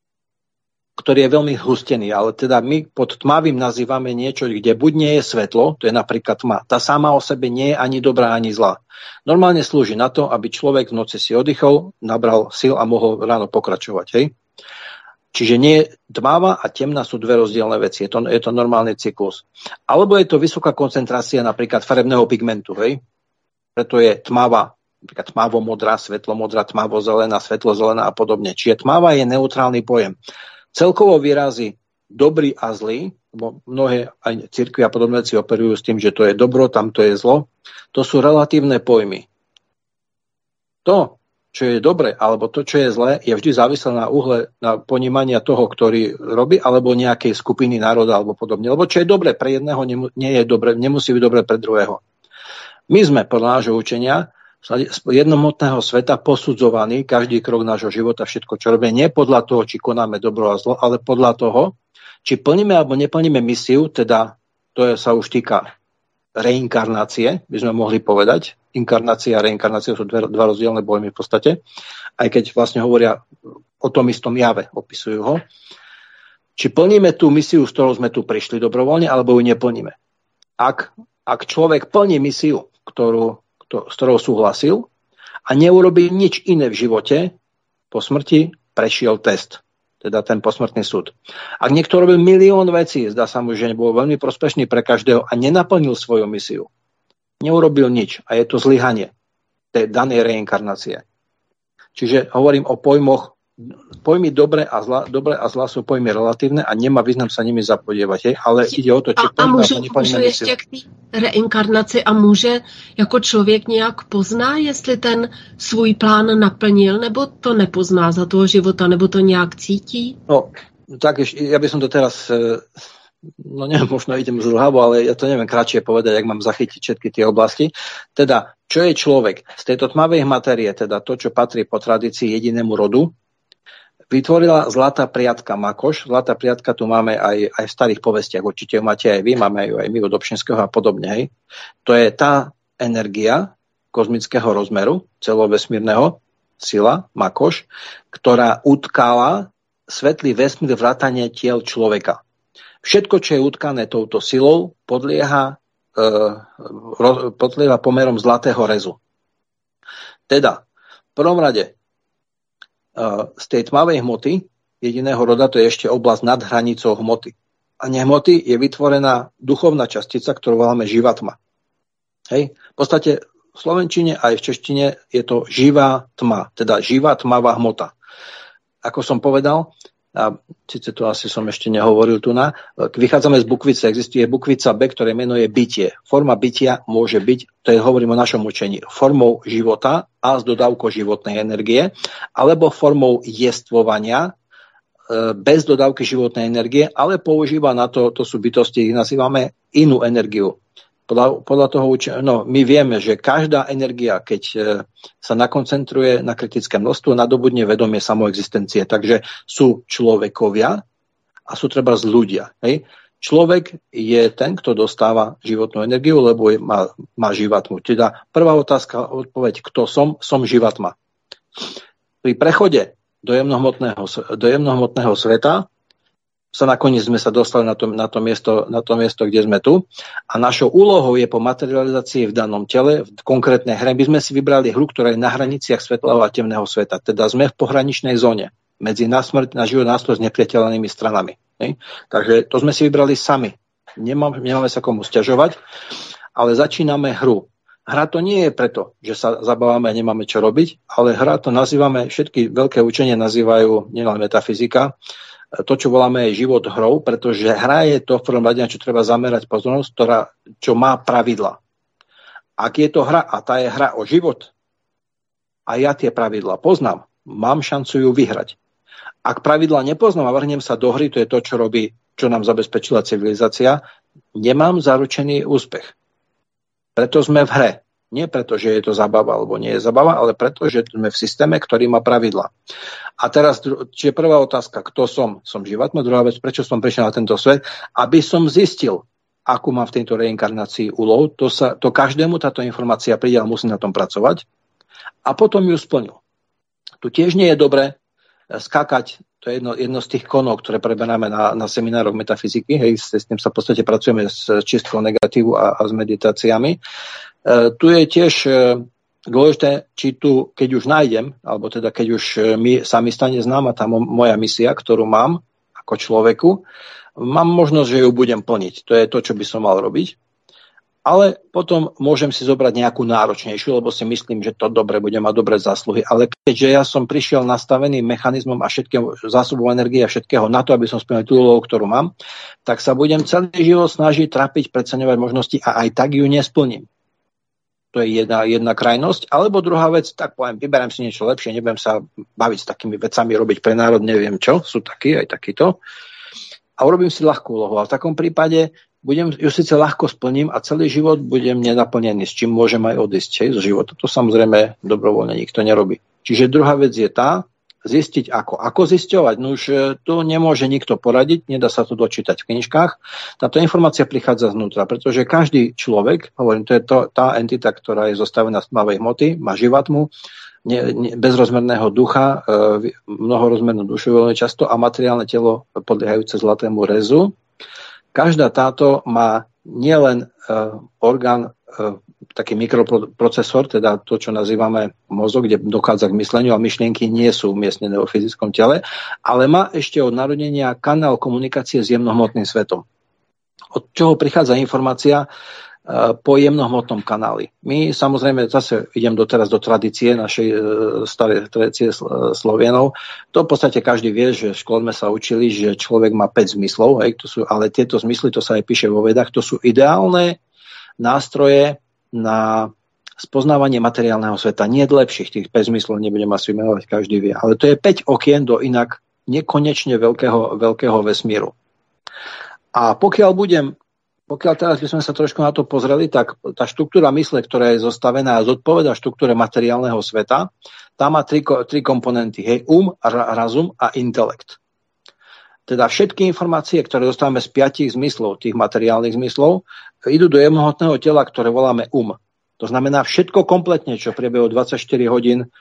[SPEAKER 5] ktorý je veľmi hustený, ale teda my pod tmavým nazývame niečo, kde buď nie je svetlo, to je napríklad tma. Tá sama o sebe nie je ani dobrá, ani zlá. Normálne slúži na to, aby človek v noci si oddychol, nabral sil a mohol ráno pokračovať. Hej? Čiže nie tmavá a temná sú dve rozdielne veci. Je to normálny cyklus. Alebo je to vysoká koncentrácia napríklad farebného pigmentu. Hej? Preto je tmavá, napríklad tmavo-modrá, svetlo-modrá, tmavo-zelená, svetlo-zelená a podobne. Čiže tmavá je neutrálny pojem. Celkovo výrazy dobrý a zlý, lebo mnohé aj cirkvi a podobné veci operujú s tým, že to je dobro, tam to je zlo, to sú relatívne pojmy. To, čo je dobre, alebo to, čo je zlé, je vždy závislé na uhle, na ponímania toho, ktorý robí, alebo nejakej skupiny národa, alebo podobne. Lebo čo je dobre pre jedného, nie je dobre, nemusí byť dobre pre druhého. My sme podľa nášho učenia z jednohmotného sveta posudzovaný každý krok nášho života, všetko, čo robíme, nie podľa toho, či konáme dobro a zlo, ale podľa toho, či plníme alebo neplníme misiu, teda to sa už týka reinkarnácie, by sme mohli povedať. Inkarnácia a reinkarnácia sú dva rozdielne pojmy v podstate, aj keď vlastne hovoria o tom istom jave, opisujú ho. Či plníme tú misiu, s ktorou sme tu prišli dobrovoľne, alebo ju neplníme. Ak človek plní misiu, s ktorou súhlasil a neurobil nič iné v živote, po smrti prešiel test, teda ten posmrtný súd. Ak niekto robil milión vecí, zdá sa mu, že bol veľmi prospešný pre každého a nenaplnil svoju misiu, neurobil nič a je to zlyhanie tej danej reinkarnácie. Čiže hovorím o pojmoch, pojmy dobre a zlá sú pojmy relatívne a nemá význam sa nimi zapodievať, ale ide o to, či
[SPEAKER 4] můžu ještě k té reinkarnaci a může jako člověk nějak pozná, jestli ten svůj plán naplnil, nebo to nepozná za toho života, nebo to nějak cítí?
[SPEAKER 5] No, tak ja by som to teraz, no neviem, možno idem z hlavou, ale ja to neviem kratšie povedať, jak mám zachytiť všetky tie oblasti. Teda, čo je človek? Z tejto tmavej matérie, teda to, čo patrí po tradícii jedinému rodu, vytvorila zlatá priatka Makoš. Zlatá priatka tu máme aj v starých povestiach. Určite ju máte aj vy, máme ju aj my od Dobšinského a podobne. Hej. To je tá energia kozmického rozmeru, celovesmírneho, sila Makoš, ktorá utkala svetlý vesmír vrátane tiel človeka. Všetko, čo je utkané touto silou, podlieha pomerom zlatého rezu. Teda, v prvom rade, z tej tmavej hmoty jediného roda, to je ešte oblasť nad hranicou hmoty. A nehmoty je vytvorená duchovná častica, ktorú voláme živá tma. Hej. V podstate v slovenčine aj v češtine je to živá tma, teda živá tmavá hmota. Ako som povedal, a síce to asi som ešte nehovoril tu vychádzame z bukvice, existuje bukvica B, ktoré meno je bytie. Forma bytia môže byť, to je, hovorím o našom učení, formou života a s dodávkou životnej energie, alebo formou jestvovania bez dodávky životnej energie, ale používa na to sú bytosti, ich nazývame inú energiu. Podľa toho my vieme, že každá energia, keď sa nakoncentruje na kritické množstvo, nadobudne vedomie samoexistencie. Takže sú človekovia a sú treba ľudia. Hej? Človek je ten, kto dostáva životnú energiu, lebo má živá tmu. Teda prvá otázka, odpoveď, kto som? Som živá tma. Pri prechode do jemnohmotného sveta sa nakoniec sme sa dostali na to miesto, kde sme tu. A našou úlohou je po materializácii v danom tele, v konkrétnej hre, by sme si vybrali hru, ktorá je na hraniciach svetlého a temného sveta. Teda sme v pohraničnej zóne medzi na smrť, na život, nástroj s nepriateľnými stranami. Ne? Takže to sme si vybrali sami. Nemáme sa komu sťažovať, ale začíname hru. Hra to nie je preto, že sa zabávame a nemáme čo robiť, ale hra to nazývame, všetky veľké učenia nazývajú nielen metafyzika, to, čo voláme život hrou, pretože hra je to v prvom rade, na čo treba zamerať pozornosť, čo má pravidla. Ak je to hra a tá je hra o život a ja tie pravidla poznám, mám šancu ju vyhrať. Ak pravidla nepoznám a vrhnem sa do hry, to je to, čo robí čo nám zabezpečila civilizácia, nemám zaručený úspech. Preto sme v hre. Nie preto, že je to zabava alebo nie je zabava, ale preto, že sme v systéme, ktorý má pravidla. A teraz, čiže prvá otázka, kto som? Som živatma. Druhá vec, prečo som prišiel na tento svet? Aby som zistil, akú mám v tejto reinkarnácii úlohu. To každému táto informácia príde, ale musí na tom pracovať. A potom ju splnil. Tu tiež nie je dobre skákať. To je jedno z tých konov, ktoré preberáme na seminároch metafyziky. Hej, s tým sa v podstate pracujeme s čistkou negatívu a s meditáciami. Tu je tiež dôležité, či tu, keď už nájdem, alebo teda keď už sa mi stane známa tá moja misia, ktorú mám ako človeku, mám možnosť, že ju budem plniť. To je to, čo by som mal robiť. Ale potom môžem si zobrať nejakú náročnejšiu, lebo si myslím, že to dobre bude mať dobré zásluhy. Ale keďže ja som prišiel nastavený mechanizmom a všetkého zásobou energie a všetkého na to, aby som splnil tú úlohu, ktorú mám, tak sa budem celý život snažiť trapiť, preceňovať možnosti a aj tak ju nesplním. To je jedna krajnosť. Alebo druhá vec, tak poviem, vyberám si niečo lepšie, nebudem sa baviť s takými vecami, robiť pre národ, neviem čo, sú takí, aj takíto. A urobím si ľahkú úlohu. A v takom prípade ju síce ľahko splním a celý život budem nenaplnený, s čím môžem aj odísť zo života. To samozrejme dobrovoľne nikto nerobí. Čiže druhá vec je tá, zistiť ako. Ako zisťovať? No už tu nemôže nikto poradiť, nedá sa to dočítať v knižkách. Táto informácia prichádza znútra, pretože každý človek, hovorím, to je tá entita, ktorá je zostavená z tmavej hmoty, má živatmu, bezrozmerného ducha, mnohorozmernú dušu veľmi často a materiálne telo podliehajúce zlatému rezu. Každá táto má nielen orgán, taký mikroprocesor, teda to, čo nazývame mozog, kde dochádza k mysleniu, a myšlienky nie sú umiestnené vo fyzickom tele, ale má ešte od narodenia kanál komunikácie s jemnohmotným svetom. Od čoho prichádza informácia po jemnohmotnom kanáli. My samozrejme zase idem teraz do tradície našej starej tradície Slovienov. To v podstate každý vie, že v škole sme sa učili, že človek má 5 zmyslov, ale tieto zmysly, to sa aj píše vo vedách, to sú ideálne nástroje na spoznávanie materiálneho sveta. Nie lepších, tých 5 zmyslov nebudem asi menovať, každý vie, ale to je 5 okien do inak nekonečne veľkého vesmíru. A pokiaľ teraz by sme sa trošku na to pozreli, tak tá štruktúra mysle, ktorá je zostavená a zodpovedá štruktúre materiálneho sveta, tá má tri komponenty. Hej, razum a intelekt. Teda všetky informácie, ktoré dostávame z 5 zmyslov, tých materiálnych zmyslov, idú do jemnohmotného tela, ktoré voláme To znamená, všetko kompletne, čo v priebehu 24 hodín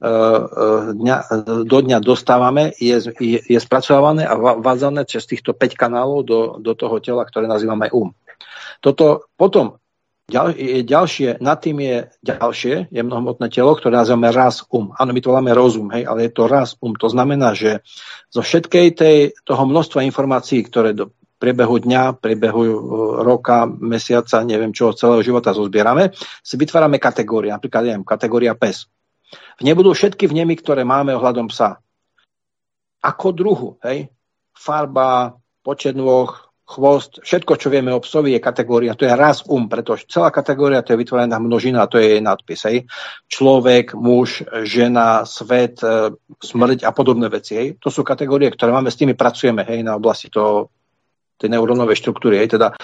[SPEAKER 5] do dňa dostávame, je spracované a vádzané cez týchto 5 kanálov do toho tela, ktoré nazývame Toto potom ďalšie, nad tým je ďalšie jemnohmotné telo, ktoré nazývame Áno, my to voláme rozum, hej, ale je to To znamená, že zo všetkej toho množstva informácií, ktoré do priebehu dňa, priebehu roka, mesiaca, neviem čo, celého života zozbierame, si vytvárame kategórie. Napríklad, kategória pes. V nej budú všetky vnemy, ktoré máme ohľadom psa. Ako druhu, hej? Farba, počet nôh, chvost, všetko, čo vieme o psovi, je kategória, to je pretože celá kategória to je vytvorená množina, to je jej nadpis. Hej? Človek, muž, žena, svet, smrť a podobné veci. Hej? To sú kategórie, ktoré máme, s tými pracujeme, hej, na oblasti tej neurónovej štruktúry. Hej? Teda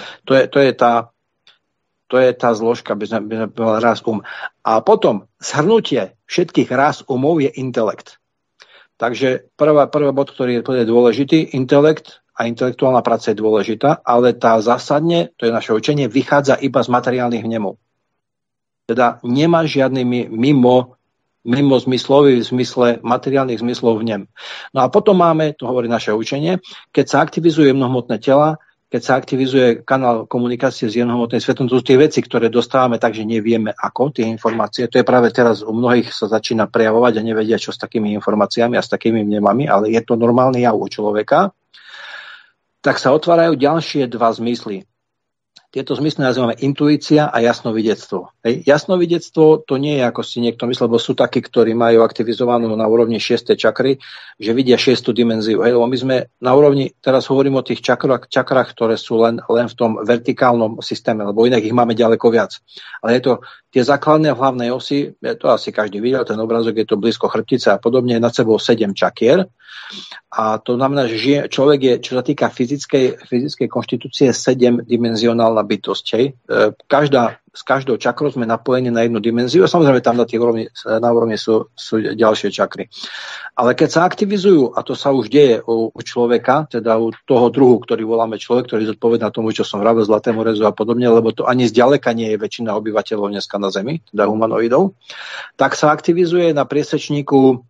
[SPEAKER 5] to je tá zložka, by sme povedali A potom zhrnutie všetkých umov je intelekt. Takže prvý bod, ktorý je dôležitý, intelekt a intelektuálna práca je dôležitá, ale tá zásadne, to je naše učenie, vychádza iba z materiálnych vnemov. Teda nemá žiadny mimo zmyslový v zmysle materiálnych zmyslov vnem. No a potom máme, to hovorí naše učenie, keď sa aktivizuje jemnohmotné tela, keď sa aktivizuje kanál komunikácie s jemnohmotným svetom, to sú tie veci, ktoré dostávame tak, že nevieme ako, tie informácie. To je práve teraz u mnohých sa začína prejavovať a nevedia, čo s takými informáciami a s takými vnemami, ale je to normálny jav u človeka. Tak sa otvárajú ďalšie 2 zmysly. Tieto zmysly nazývame intuícia a jasnovidectvo. Jasnovidectvo to nie je, ako si niekto myslel, lebo sú takí, ktorí majú aktivizovanú na úrovni 6. čakry, že vidia 6. dimenziu. Lebo my sme na úrovni, teraz hovorím o tých čakrách, ktoré sú len v tom vertikálnom systéme, lebo inak ich máme ďaleko viac. Ale je to tie základné hlavné osy, to asi každý videl, ten obrázok, je to blízko chrbtice a podobne, je nad sebou 7 čakier. A to znamená, že človek je, čo sa týka fyzickej konštitúcie, 7-dimenzionálna bytosť. S každou čakrou sme napojení na jednu dimenziu a samozrejme tam na úrovni sú ďalšie čakry. Ale keď sa aktivizujú, a to sa už deje u človeka, teda u toho druhu, ktorý voláme človek, ktorý zodpovedá tomu, čo som vravel, zlatému rezu a podobne, lebo to ani zďaleka nie je väčšina obyvateľov dneska na Zemi, teda humanoidov, tak sa aktivizuje na priesečníku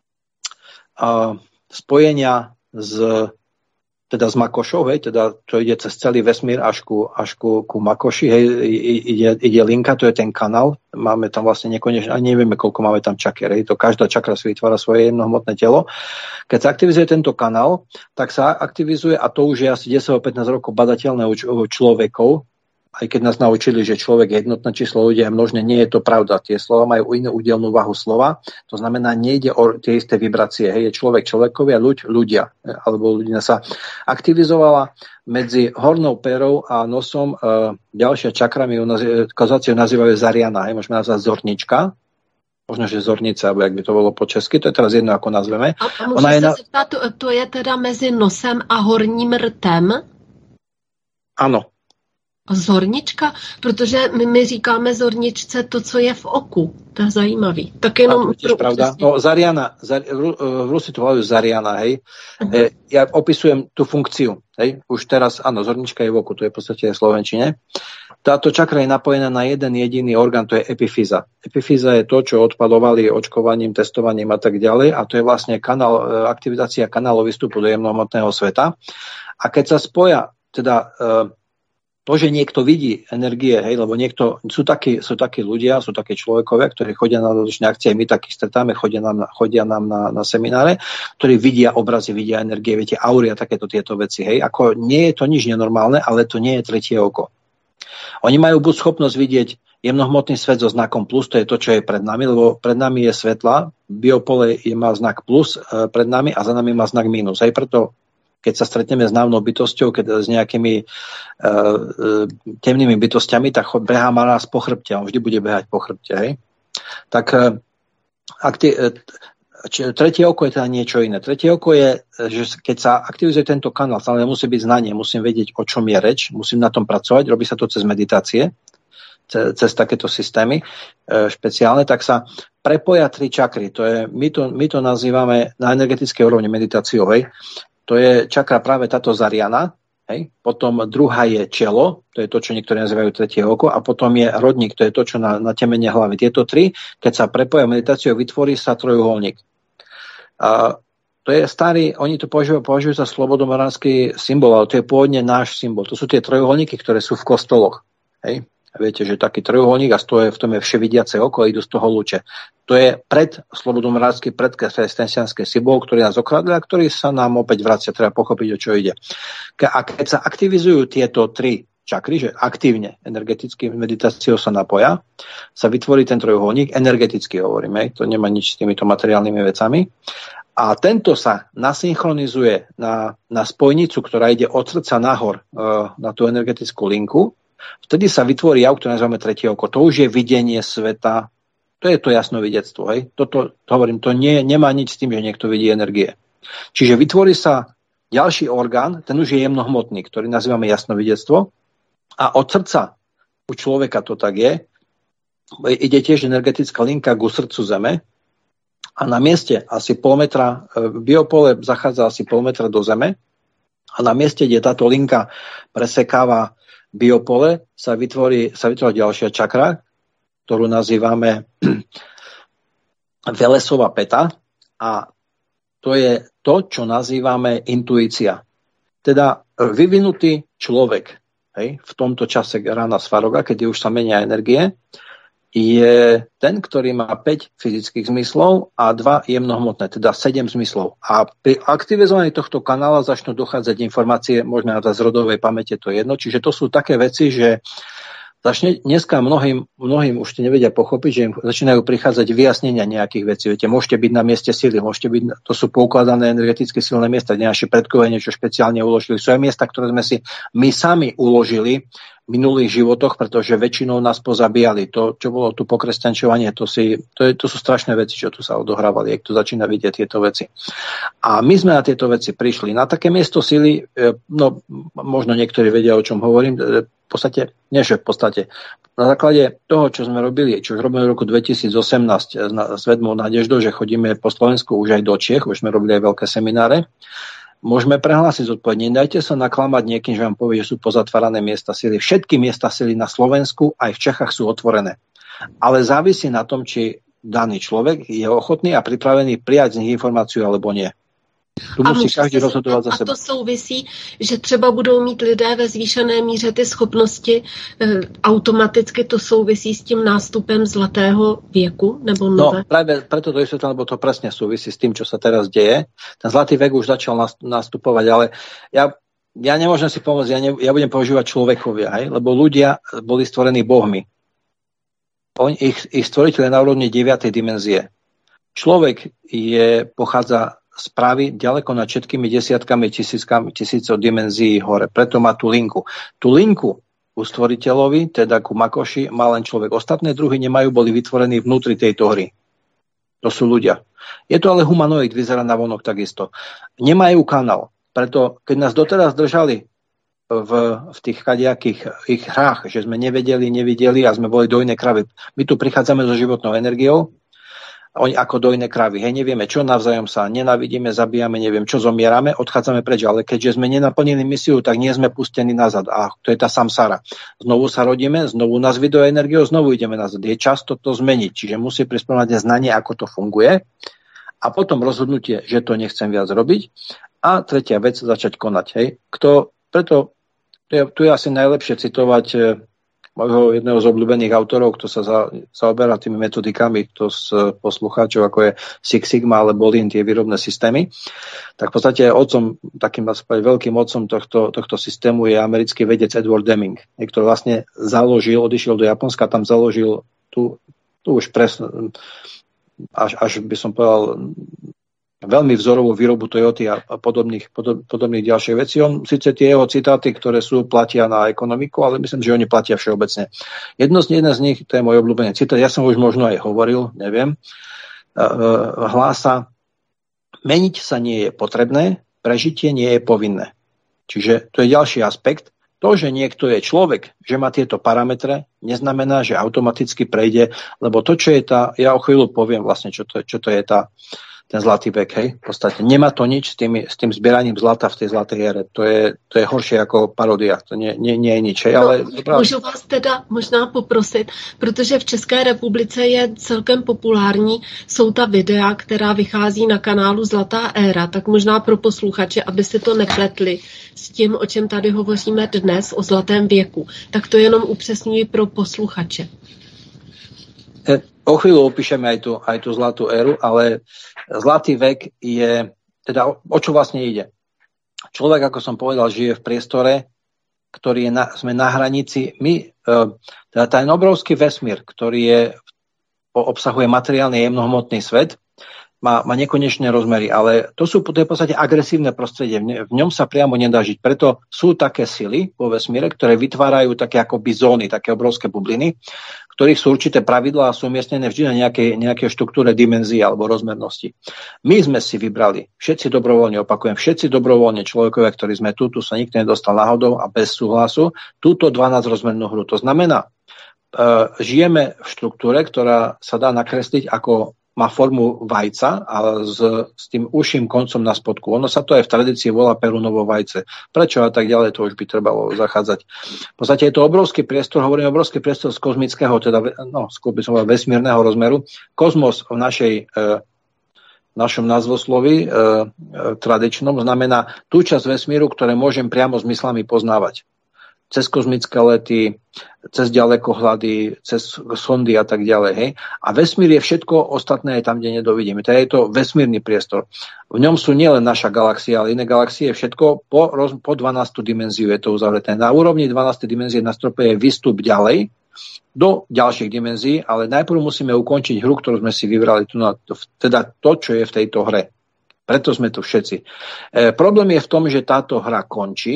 [SPEAKER 5] spojenia teda s Makošou, hej, teda to ide cez celý vesmír až ku Makoši, hej, ide linka, to je ten kanál, máme tam vlastne nekonečne, ani nevieme, koľko máme tam čakier, hej, to každá čakra si vytvára svoje jednohmotné telo. Keď sa aktivizuje tento kanál, tak sa aktivizuje, a to už je asi 10-15 rokov badateľné u človekov, aj keď nás naučili, že človek je jednotné číslo, ľudia je množné, nie je to pravda. Tie slova majú inú údelnú váhu slova, to znamená, nejde o tie isté vibrácie. Hej, je človek človekovi a ľudia, alebo ľudia sa aktivizovala medzi hornou perou a nosom ďalšia čakrami, kozáci ju nazývajú Zariana, hej, môžeme nazvať zornička, možno, že zornica, alebo jak by to bolo po česky, to je teraz jedno, ako nazveme.
[SPEAKER 4] A môžem sa zeptat, to je teda mezi nosem a horním rtem?
[SPEAKER 5] Áno.
[SPEAKER 4] Zornička? Protože my říkáme zorničce to, co je v oku. To je zajímavý. Tak jenom...
[SPEAKER 5] To je pravda. No, Zariana, v Rusi to volajú Zariana, hej. Ja opisujem tú funkciu, hej. Už teraz, áno, zornička je v oku, to je v podstate v slovenčine. Táto čakra je napojená na jeden jediný orgán, to je epifýza. Epifýza je to, čo odpalovali očkovaním, testovaním a tak ďalej, a to je vlastne aktivizácia kanálov výstupu do jemnohmotného sveta. A keď sa spoja, teda to, že niekto vidí energie, hej, lebo sú takí ľudia, sú takí človekovia, ktorí chodia na dodačné akcie, my takých stretáme, chodia nám na semináre, ktorí vidia obrazy, vidia energie, viete, aury a takéto tieto veci, hej. Ako nie je to nič nenormálne, ale to nie je tretie oko. Oni majú buď schopnosť vidieť jemnohmotný svet so znakom plus, to je to, čo je pred nami, lebo pred nami je svetla, biopole má znak plus pred nami a za nami má znak mínus. Hej, preto keď sa stretneme s návnou bytosťou, keď s nejakými temnými bytostiami, tak behá nás po chrbte. On vždy bude behať po chrbte. Hej? Tak tretie oko je teda niečo iné. Tretie oko je, že keď sa aktivizuje tento kanál, ale musí byť znanie, musím vedieť, o čom je reč, musím na tom pracovať, robí sa to cez meditácie, cez takéto systémy špeciálne, tak sa prepoja 3 čakry. My to nazývame na energetickej úrovni meditáciou, hej. To je čakra práve táto Zariana, hej? Potom druhá je čelo, to je to, čo niektorí nazývajú tretie oko, a potom je rodník, to je to, čo na temenie hlavy. Tieto 3, keď sa prepoja meditáciou, vytvorí sa trojuholník. A to je starý, oni to považujú za slobodomoránsky symbol, ale to je pôvodne náš symbol. To sú tie trojuholníky, ktoré sú v kostoloch. Hej? A viete, že taký trojuholník, a v tom je vševidiace oko, idú z toho lúče. To je slobodomoránsky, predkresťanský symbol, ktorý nás okradli a ktorý sa nám opäť vracia. Treba pochopiť, o čo ide. A keď sa aktivizujú tieto 3 čakry, že aktívne energeticky meditáciou sa napoja, sa vytvorí ten trojuholník, energeticky hovoríme, to nemá nič s týmito materiálnymi vecami. A tento sa nasynchronizuje na spojnicu, ktorá ide od srdca nahor na tú energetickú linku. Vtedy sa vytvorí jav, ktoré nazývame tretie oko. To už je videnie sveta. To je to jasnovidectvo. Hej? Toto hovorím, to nemá nič s tým, že niekto vidí energie. Čiže vytvorí sa ďalší orgán, ten už je jemnohmotný, ktorý nazývame jasnovidectvo. A od srdca u človeka to tak je. Ide tiež energetická linka ku srdcu Zeme. A na mieste asi pol metra, biopole zachádza asi pol metra do Zeme. A na mieste, kde táto linka presekáva biopole, sa vytvorí ďalšia čakra, ktorú nazývame Velesova peta, a to je to, čo nazývame intuícia. Teda vyvinutý človek, hej, v tomto čase rána Svaroga, keď už sa menia energie, je ten, ktorý má 5 fyzických zmyslov a 2 jemnohmotné, teda 7 zmyslov. A pri aktivizovaní tohto kanála začnú dochádzať informácie, možno z rodovej pamäte, to je jedno. Čiže to sú také veci, že začne dneska mnohým už nevedia pochopiť, že im začínajú prichádzať vyjasnenia nejakých vecí. Viete, môžete byť na mieste sily, to sú poukladané energeticky silné miesta, kde naši predkovia niečo špeciálne uložili. Sú aj miesta, ktoré sme si my sami uložili, minulých životoch, pretože väčšinou nás pozabíjali. To, čo bolo tu pokresťančovanie, to sú strašné veci, čo tu sa odohrávali, ak tu začína vidieť tieto veci. A my sme na tieto veci prišli. Na také miesto sily, no možno niektorí vedia, o čom hovorím, v podstate. Na základe toho, čo sme robili, čo robíme v roku 2018 s Vedmou Nadeždou, že chodíme po Slovensku už aj do Čiech, už sme robili aj veľké semináre, môžeme prehlásiť zodpovedne. Nedajte sa naklamať niekým, že vám povie, že sú pozatvárané miesta sily. Všetky miesta sily na Slovensku aj v Čechách sú otvorené. Ale závisí na tom, či daný človek je ochotný a pripravený prijať z nich informáciu alebo nie. Tu musí každý rozhodovat za sebe.
[SPEAKER 4] A to souvisí, že třeba budou mít lidé ve zvýšené míře ty schopnosti, automaticky to souvisí s tím nástupem zlatého věku, nebo nové?
[SPEAKER 5] No, práve preto to vysvetlím, lebo to presne súvisí s tým, čo sa teraz deje. Ten zlatý vek už začal nastupovať, ale ja nemôžem si pomôcť, ja budem používať človekovia, hej? Lebo ľudia boli stvorení bohmi. Ich stvoriteľ je na úrovni 9. dimenzie. Človek pochádza správy ďaleko nad všetkými desiatkami tisícov dimenzií hore. Preto má tú linku. Tú linku u stvoriteľovi, teda ku Makoši, má len človek. Ostatné druhy nemajú, boli vytvorení vnútri tejto hry. To sú ľudia. Je to ale humanoid, vyzerá na vonok takisto. Nemajú kanál. Preto, keď nás doteraz držali v tých kadejakých ich hrách, že sme nevideli a sme boli dojné kravy. My tu prichádzame so životnou energiou, oni ako dojné kravy. Hej, nevieme čo, navzájom sa nenávidíme, zabíjame, neviem čo, zomierame, odchádzame preč, ale keďže sme nenaplnili misiu, tak nie sme pustení nazad. A to je tá samsara. Znovu sa rodíme, znovu nás vyduje energiou, znovu ideme nazad. Je čas to zmeniť, čiže musí prispomínať znanie, ako to funguje a potom rozhodnutie, že to nechcem viac robiť. A tretia vec, začať konať. Hej. Preto tu je asi najlepšie citovať môjho jedného z obľúbených autorov, kto sa zaoberá tými metodikami, kto z poslucháčov, ako je Six Sigma alebo Lean, tie výrobné systémy. Tak v podstate takým veľkým otcom tohto systému je americký vedec Edward Deming, ktorý vlastne odišiel do Japonska, tam založil tu už presne, až by som povedal, veľmi vzorovú výrobu Toyoty a podobných ďalších vecí. On síce tie jeho citáty, ktoré platia na ekonomiku, ale myslím, že oni platia všeobecne. Jeden z nich, to je môj obľúbený citát, ja som už možno aj hovoril, neviem, hlása: meniť sa nie je potrebné, prežitie nie je povinné. Čiže to je ďalší aspekt. To, že niekto je človek, že má tieto parametre, neznamená, že automaticky prejde, lebo to, čo je ja o chvíľu poviem vlastne, čo to je ten zlatý vek, hej, v podstate. Nemá to nič s tým zbieraním zlata v tej zlatej ére. To je horšie ako parodia. To nie je nič. Hej, ale
[SPEAKER 4] můžu vás teda možná poprosit, protože v České republice je celkem populární, jsou ta videa, která vychází na kanálu Zlatá éra, tak možná pro posluchače, aby si to nepletli s tím, o čem tady hovoříme dnes, o zlatém věku. Tak to jenom upřesňuji pro posluchače.
[SPEAKER 5] O chvíľu opíšeme aj tú zlatú éru, ale zlatý vek je, teda o čo vlastne ide? Človek, ako som povedal, žije v priestore, ktorý sme na hranici. Teda ten obrovský vesmír, ktorý obsahuje materiálny jemnohmotný svet, má nekonečné rozmery, ale to je v podstate agresívne prostredie. V ňom sa priamo nedá žiť. Preto sú také sily vo vesmíre, ktoré vytvárajú také akoby zóny, také obrovské bubliny, ktorých sú určité pravidlá a sú umiestnené vždy na nejakej štruktúre dimenzií alebo rozmernosti. My sme si vybrali, všetci dobrovoľne človekovia, ktorí sme tu sa nikto nedostal náhodou a bez súhlasu, túto 12-rozmernú hru. To znamená, žijeme v štruktúre, ktorá sa dá nakresliť ako má formu vajca a s tým uším koncom na spodku. Ono sa to aj v tradícii volá Perunovo vajce. Prečo a tak ďalej, to už by trebalo zachádzať. V podstate je to obrovský priestor, hovorím obrovský priestor z kozmického, skôr by som povedal vesmírneho rozmeru. Kozmos v našom názvoslovi tradičnom znamená tú časť vesmíru, ktoré môžem priamo zmyslami poznávať. Cez kozmické lety, cez ďalekohľady, cez sondy a tak ďalej. Hej. A vesmír je všetko ostatné aj tam, kde nedovidíme. Teda je to vesmírny priestor. V ňom sú nielen naša galaxia, ale iné galaxie, všetko po 12. dimenziu je to uzavreté. Na úrovni 12. dimenzie na strope je výstup ďalej do ďalších dimenzií, ale najprv musíme ukončiť hru, ktorú sme si vybrali, teda to, čo je v tejto hre. Preto sme tu všetci. Problém je v tom, že táto hra končí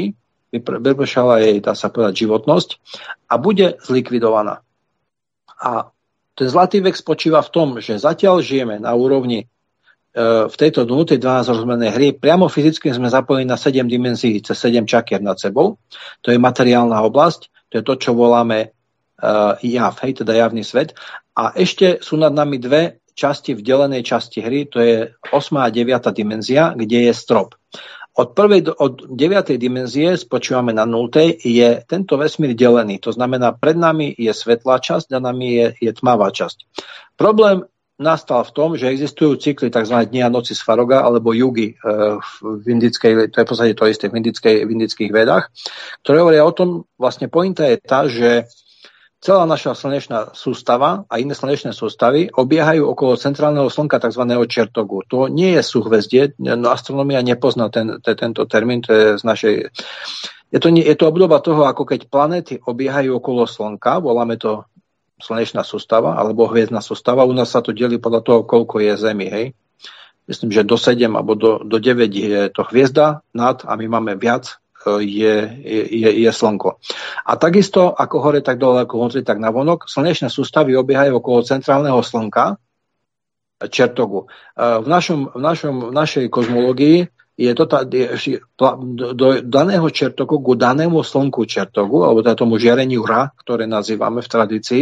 [SPEAKER 5] vypršala jej, dá sa povedať, životnosť a bude zlikvidovaná. A ten zlatý vek spočíva v tom, že zatiaľ žijeme na úrovni v tejto dnutej 12-rozmernej hry. Priamo fyzicky sme zapojení na 7 dimenzií, cez 7 čakier nad sebou. To je materiálna oblasť, to je to, čo voláme jav, teda javný svet. A ešte sú nad nami dve časti v delenej časti hry, to je 8. a 9. dimenzia, kde je strop. Od 9. dimenzie, spočívame na 0, je tento vesmír delený. To znamená, pred nami je svetlá časť, za nami je tmavá časť. Problém nastal v tom, že existujú cykly tzv. Dni a noci Svaroga alebo jugy v indickej, to je v podstate to isté v indických vedách, ktoré hovoria o tom, vlastne pointa je tá, že celá naša slnečná sústava a iné slnečné sústavy obiehajú okolo centrálneho slnka tzv. Čertogu. To nie je súhvezdie, no astronomia nepozná tento termín, to je z našej... Je to obdoba toho, ako keď planéty obiehajú okolo slnka, voláme to slnečná sústava alebo hviezdna sústava. U nás sa to delí podľa toho, koľko je Zemi, hej. Myslím, že do 7 alebo do 9 je to hviezda nad a my máme viac, je slnko. A takisto, ako hore, tak dole, ako vnútri, tak navonok, slnečné sústavy obiehajú okolo centrálneho slnka, Čertogu. V našej kozmológii je to do daného Čertogu, ku danému slnku Čertogu, alebo teda tomu žiareniu Ra, ktoré nazývame v tradícii,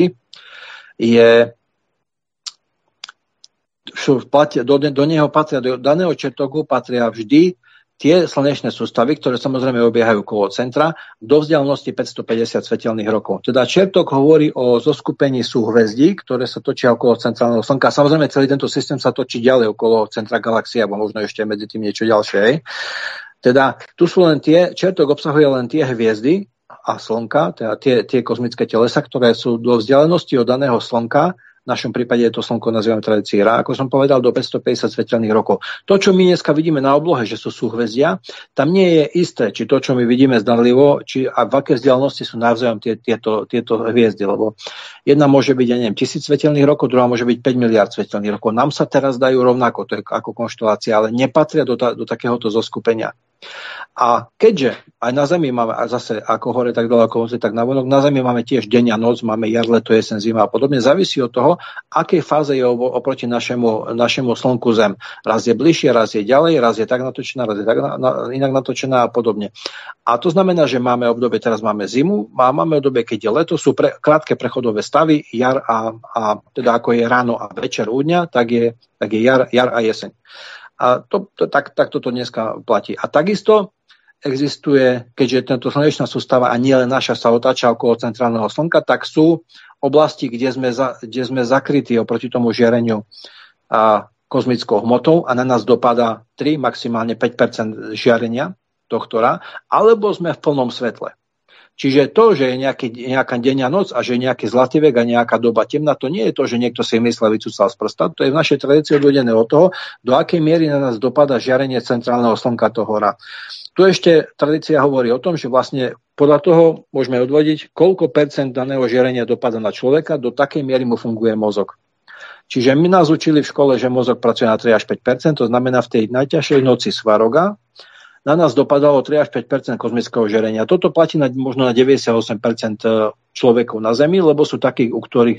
[SPEAKER 5] do neho patria, do daného Čertogu patria vždy tie slnečné sústavy, ktoré samozrejme obiehajú okolo centra, do vzdialenosti 550 svetelných rokov. Teda Čertok hovorí o zoskupení súhvezdí, ktoré sa točia okolo centrálneho slnka. Samozrejme, celý tento systém sa točí ďalej okolo centra galaxie, alebo možno ešte medzi tým niečo ďalšie. Teda tu sú len Čertok obsahuje len tie hviezdy a slnka, teda tie kozmické telesa, ktoré sú do vzdialenosti od daného slnka. V našom prípade je to slnko, nazývame tradícii Ra, ako som povedal, do 550 svetelných rokov. To, čo my dneska vidíme na oblohe, že sú súhvezdia, tam nie je isté, či to, čo my vidíme zdanlivo, či a v aké vzdialenosti sú navzájom tieto hviezdy, lebo jedna môže byť, 1000 svetelných rokov, druhá môže byť 5 miliard svetelných rokov. Nám sa teraz dajú rovnako, to je ako konštelácia, ale nepatria do takéhoto zoskupenia. A keďže aj na Zemi máme, a zase ako hore, tak dole, ako vnútri, tak navonok, na Zemi máme tiež deň a noc, máme jar, leto, jeseň, zima a podobne, závisí od toho, akej fáze je oproti našemu Slnku Zem. Raz je bližšie, raz je ďalej, raz je tak natočená, raz je tak inak natočená a podobne. A to znamená, že máme obdobie, teraz máme zimu, a máme obdobie, keď je leto, sú krátke prechodové stavy, jar a teda ako je ráno a večer u dňa, tak je jar a jeseň. A takto to dneska platí. A takisto existuje, keďže tento slnečná sústava a nie len naša sa otáča okolo centrálneho slnka, tak sú oblasti, kde sme zakrytí oproti tomu žiareniu kozmickou hmotou a na nás dopadá 3, maximálne 5% žiarenia tohto Ra, alebo sme v plnom svetle. Čiže to, že je nejaká deň a noc a že je nejaký zlatý vek a nejaká doba temná, to nie je to, že niekto si myslel vycúcal z prsta. To je v našej tradícii odvedené od toho, do akej miery na nás dopadá žiarenie centrálneho slnka toho Ra. Tu ešte tradícia hovorí o tom, že vlastne podľa toho môžeme odvodiť, koľko percent daného žiarenia dopadá na človeka, do takej miery mu funguje mozog. Čiže my nás učili v škole, že mozog pracuje na 3 až 5%, to znamená v tej najťažšej noci Svaroga na nás dopadalo 3 až 5% kozmického žiarenia. Toto platí možno na 98% človekov na Zemi, lebo sú takí,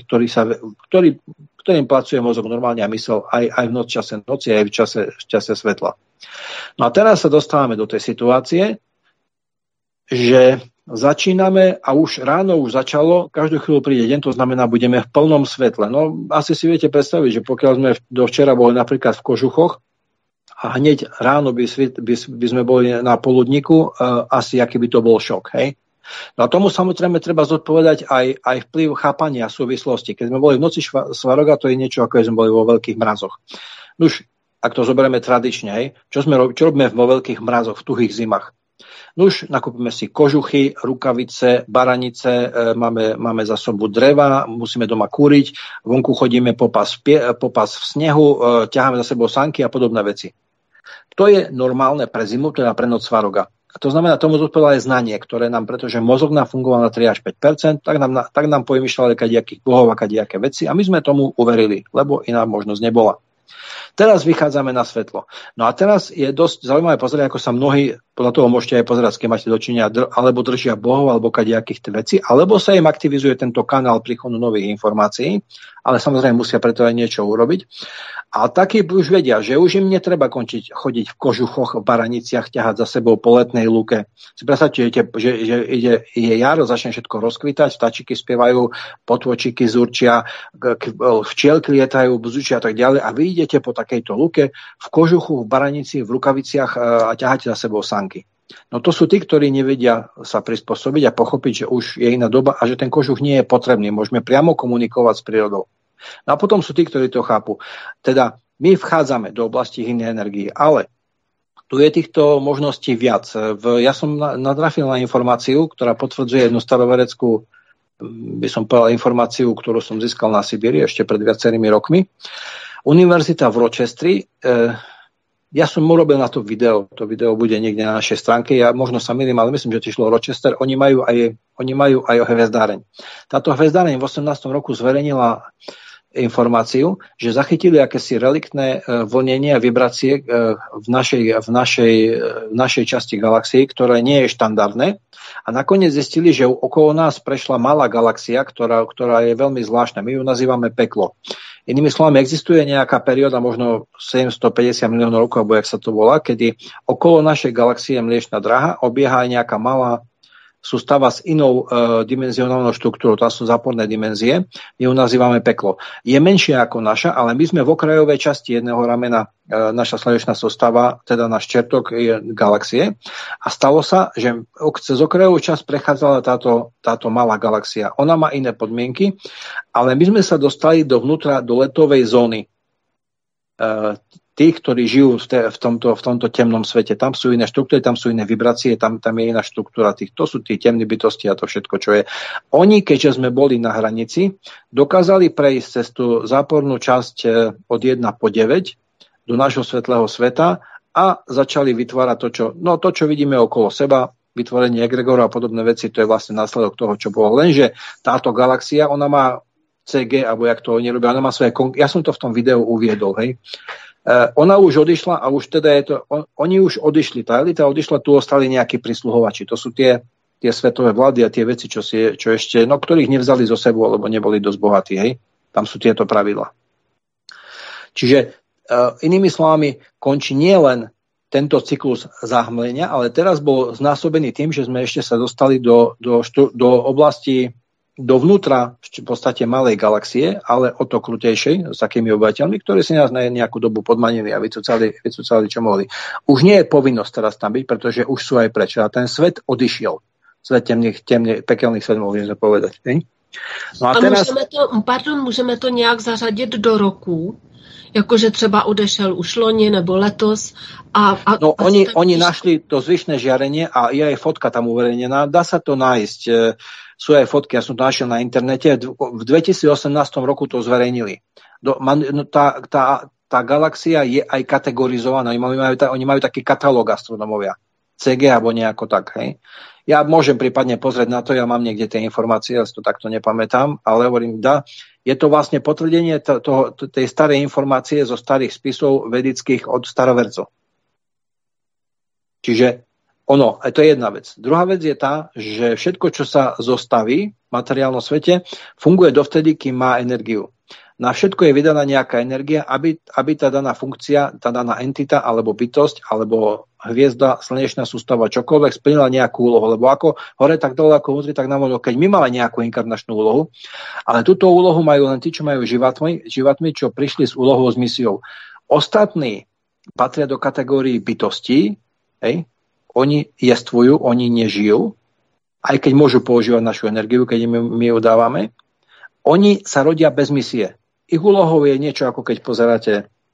[SPEAKER 5] ktorým pracuje mozog normálne a mysel aj v čase noci, aj v čase svetla. No a teraz sa dostávame do tej situácie, že začíname a už ráno začalo, každú chvíľu príde deň, to znamená, budeme v plnom svetle. No asi si viete predstaviť, že pokiaľ sme do včera boli napríklad v kožuchoch, a hneď ráno by sme boli na poludníku, asi aký by to bol šok, hej? No a tomu samozrejme treba zodpovedať aj vplyv chápania súvislosti. Keď sme boli v noci Svaroga, to je niečo, ako sme boli vo veľkých mrazoch. Nuž, ak to zoberieme tradične, hej, čo robíme vo veľkých mrazoch, v tuhých zimách? Nuž, nakúpime si kožuchy, rukavice, baranice, máme za sobu dreva, musíme doma kúriť, vonku chodíme popas v snehu, ťaháme za sebou sanky a podobné veci. To je normálne pre zimu, teda pre noc Svaroga. A to znamená, tomu zodpovedalo aj znanie, ktoré nám, pretože mozog nám fungoval na 3 až 5%, tak nám povymýšľali kadejakých bohov a kadejaké veci a my sme tomu uverili, lebo iná možnosť nebola. Teraz vychádzame na svetlo. No a teraz je dosť zaujímavé pozrieť, ako sa mnohí Podľa toho môžete aj pozerať, s kým máte dočinenia, alebo držia bohov, alebo kadejakých vecí, alebo sa im aktivizuje tento kanál príchodu nových informácií, ale samozrejme musia preto aj niečo urobiť. A takí už vedia, že už im netreba chodiť v kožuchoch, v baraniciach, ťahať za sebou po letnej lúke. Si predstavte, že je jar, začne všetko rozkvitať, vtáčiky spievajú, potvočíky zurčia, včielky lietajú, bzučia a tak ďalej a vy idete po takejto lúke v kožuchu, v baranici, v rukaviciach a ťaháte za sebou sanky. No to sú tí, ktorí nevedia sa prispôsobiť a pochopiť, že už je iná doba a že ten kožuch nie je potrebný. Môžeme priamo komunikovať s prírodou. No a potom sú tí, ktorí to chápu. Teda my vchádzame do oblasti inej energie, ale tu je týchto možností viac. Ja som natrafil na informáciu, ktorá potvrdzuje jednu starovereckú, by som povedal, informáciu, ktorú som získal na Sibíri ešte pred viacerými rokmi. Univerzita v Rochestri, ja som urobil na to video bude niekde na našej stránke, ja možno sa milím, ale myslím, že to išlo Rochester, oni majú aj hviezdáreň. Táto hviezdáreň v 18. roku zverejnila informáciu, že zachytili akési reliktné vlnenie a vibrácie v našej časti galaxie, ktoré nie je štandardné. A nakoniec zistili, že okolo nás prešla malá galaxia, ktorá je veľmi zvláštna. My ju nazývame peklo. Inými slovami, existuje nejaká perióda, možno 750 miliónov rokov, alebo jak sa to volá, kedy okolo našej galaxie Mliečna dráha obieha aj nejaká malá sústava s inou dimenzionálnou štruktúrou. Tam sú záporné dimenzie. My ju nazývame peklo. Je menšia ako naša, ale my sme v okrajovej časti jedného ramena. Naša slnečná sústava, teda náš čertok je galaxie. A stalo sa, že cez okrajovú časť prechádzala táto malá galaxia. Ona má iné podmienky, ale my sme sa dostali dovnútra, do letovej zóny. Tých, ktorí žijú v tomto temnom svete. Tam sú iné štruktúry, tam sú iné vibrácie, tam je iná štruktúra tých. To sú tí temní bytosti a to všetko, čo je. Oni, keďže sme boli na hranici, dokázali prejsť cez tú zápornú časť od 1 po 9 do nášho svetlého sveta a začali vytvárať to, čo vidíme okolo seba, vytvorenie egregorov a podobné veci, to je vlastne následok toho, čo bolo. Lenže táto galaxia, ona má CG, alebo jak to oni robia, ona má svoje... Ja som to v tom videu uviedol, hej. Ona už odišla a už teda je to... Oni už odišli, tá elita odišla, tu ostali nejakí prisluhovači. To sú tie svetové vlády a tie veci, čo ešte... No, ktorých nevzali zo sebou, lebo neboli dosť bohatí, hej. Tam sú tieto pravidlá. Čiže inými slovami končí nie len tento cyklus zahmlenia, ale teraz bol znásobený tým, že sme ešte sa dostali do oblasti dovnútra v podstate malej galaxie, ale o to krutejšej, s takými obyvateľmi, ktorí si nás na nejakú dobu podmanili a vycúcali, čo mohli. Už nie je povinnosť teraz tam byť, pretože už sú aj preč. A ten svet odišiel. Svet pekelných svet, môžeme povedať. Ne? No a teraz...
[SPEAKER 4] můžeme to nějak zařadit do roku, jakože třeba odešel už loni nebo letos.
[SPEAKER 5] No oni našli to zvyšné žiarenie a je aj fotka tam uverejnená. Dá sa to nájsť. Sú aj fotky, ja som to našiel na internete. V 2018 roku to zverejnili. Tá galaxia je aj kategorizovaná. Oni majú taký katalóg astronomovia. CG alebo nejako tak. Hej. Ja môžem prípadne pozrieť na to, ja mám niekde tie informácie, ja si to takto nepamätám, ale hovorím, je to vlastne potvrdenie tej starej informácie zo starých spisov vedických od starovercov. Čiže to je jedna vec. Druhá vec je tá, že všetko, čo sa zostaví v materiálnom svete, funguje dovtedy, kým má energiu. Na všetko je vydaná nejaká energia, aby tá daná funkcia, tá daná entita, alebo bytosť, alebo hviezda, slnečná sústava, čokoľvek splnila nejakú úlohu. Lebo ako hore, tak dole, ako vnútri, tak navonok, keď my máme nejakú inkarnačnú úlohu, ale túto úlohu majú len tí, čo majú živatmi, čo prišli s úlohou, s misiou. Ostatní patria do kategórií bytostí, hej. Oni jestvujú, oni nežijú, aj keď môžu používať našu energiu, keď my ju dávame. Oni sa rodia bez misie. Ich úlohou je niečo, ako keď pozeráte,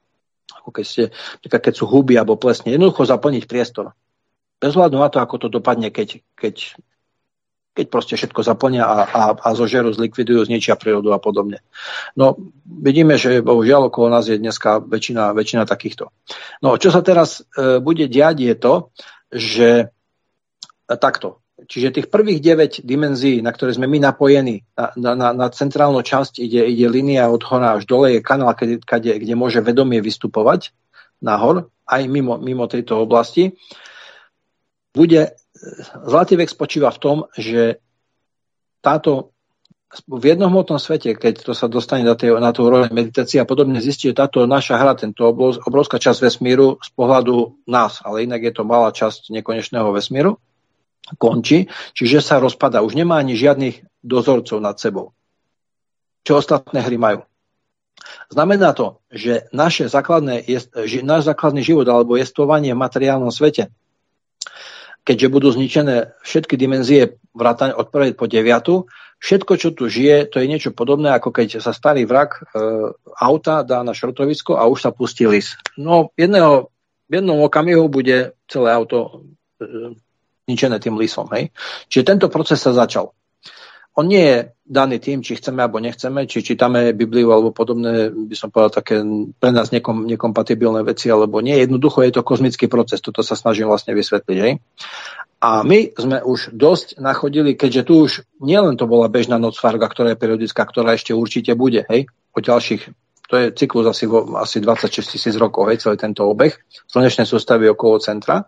[SPEAKER 5] keď sú huby alebo plesne, jednoducho zaplniť priestor. Bez hľadu na to, ako to dopadne, keď proste všetko zaplnia a zožerú, zlikvidujú, zničia prírodu a podobne. No, vidíme, že bohužiaľ okolo nás je dneska väčšina takýchto. No, čo sa teraz bude diať je to, že takto. Čiže tých prvých 9 dimenzií, na ktoré sme my napojení, na centrálnu časť ide línia od hora až dole, je kanál, kde môže vedomie vystupovať nahor, aj mimo tejto oblasti. Zlatý vek spočíva v tom, že v jednohmotnom svete, keď to sa dostane na tú úroveň meditácie a podobne, zistí, že táto naša hra, tento obrovská časť vesmíru z pohľadu nás, ale inak je to malá časť nekonečného vesmíru, končí, čiže sa rozpadá. Už nemá ani žiadnych dozorcov nad sebou. Čo ostatné hry majú. Znamená to, že náš základný život alebo jestvovanie v materiálnom svete, keďže budú zničené všetky dimenzie vrátane od 1. po 9, všetko, čo tu žije, to je niečo podobné, ako keď sa starý vrak auta dá na šrotovisko a už sa pustí lis. No, v jednom okamihu bude celé auto zničené tým lisom. Hej? Čiže tento proces sa začal. On nie je daný tým, či chceme alebo nechceme, či čítame Bibliu alebo podobné, by som povedal, také pre nás nekompatibilné veci, alebo nie. Jednoducho je to kozmický proces, toto sa snažím vlastne vysvetliť. Hej? A my sme už dosť nachodili, keďže tu už nielen to bola bežná noc Farga, ktorá je periodická, ktorá ešte určite bude, hej, o ďalších, to je cyklus asi 26 000 rokov, hej, celý tento obeh slnečnej sústavy okolo centra.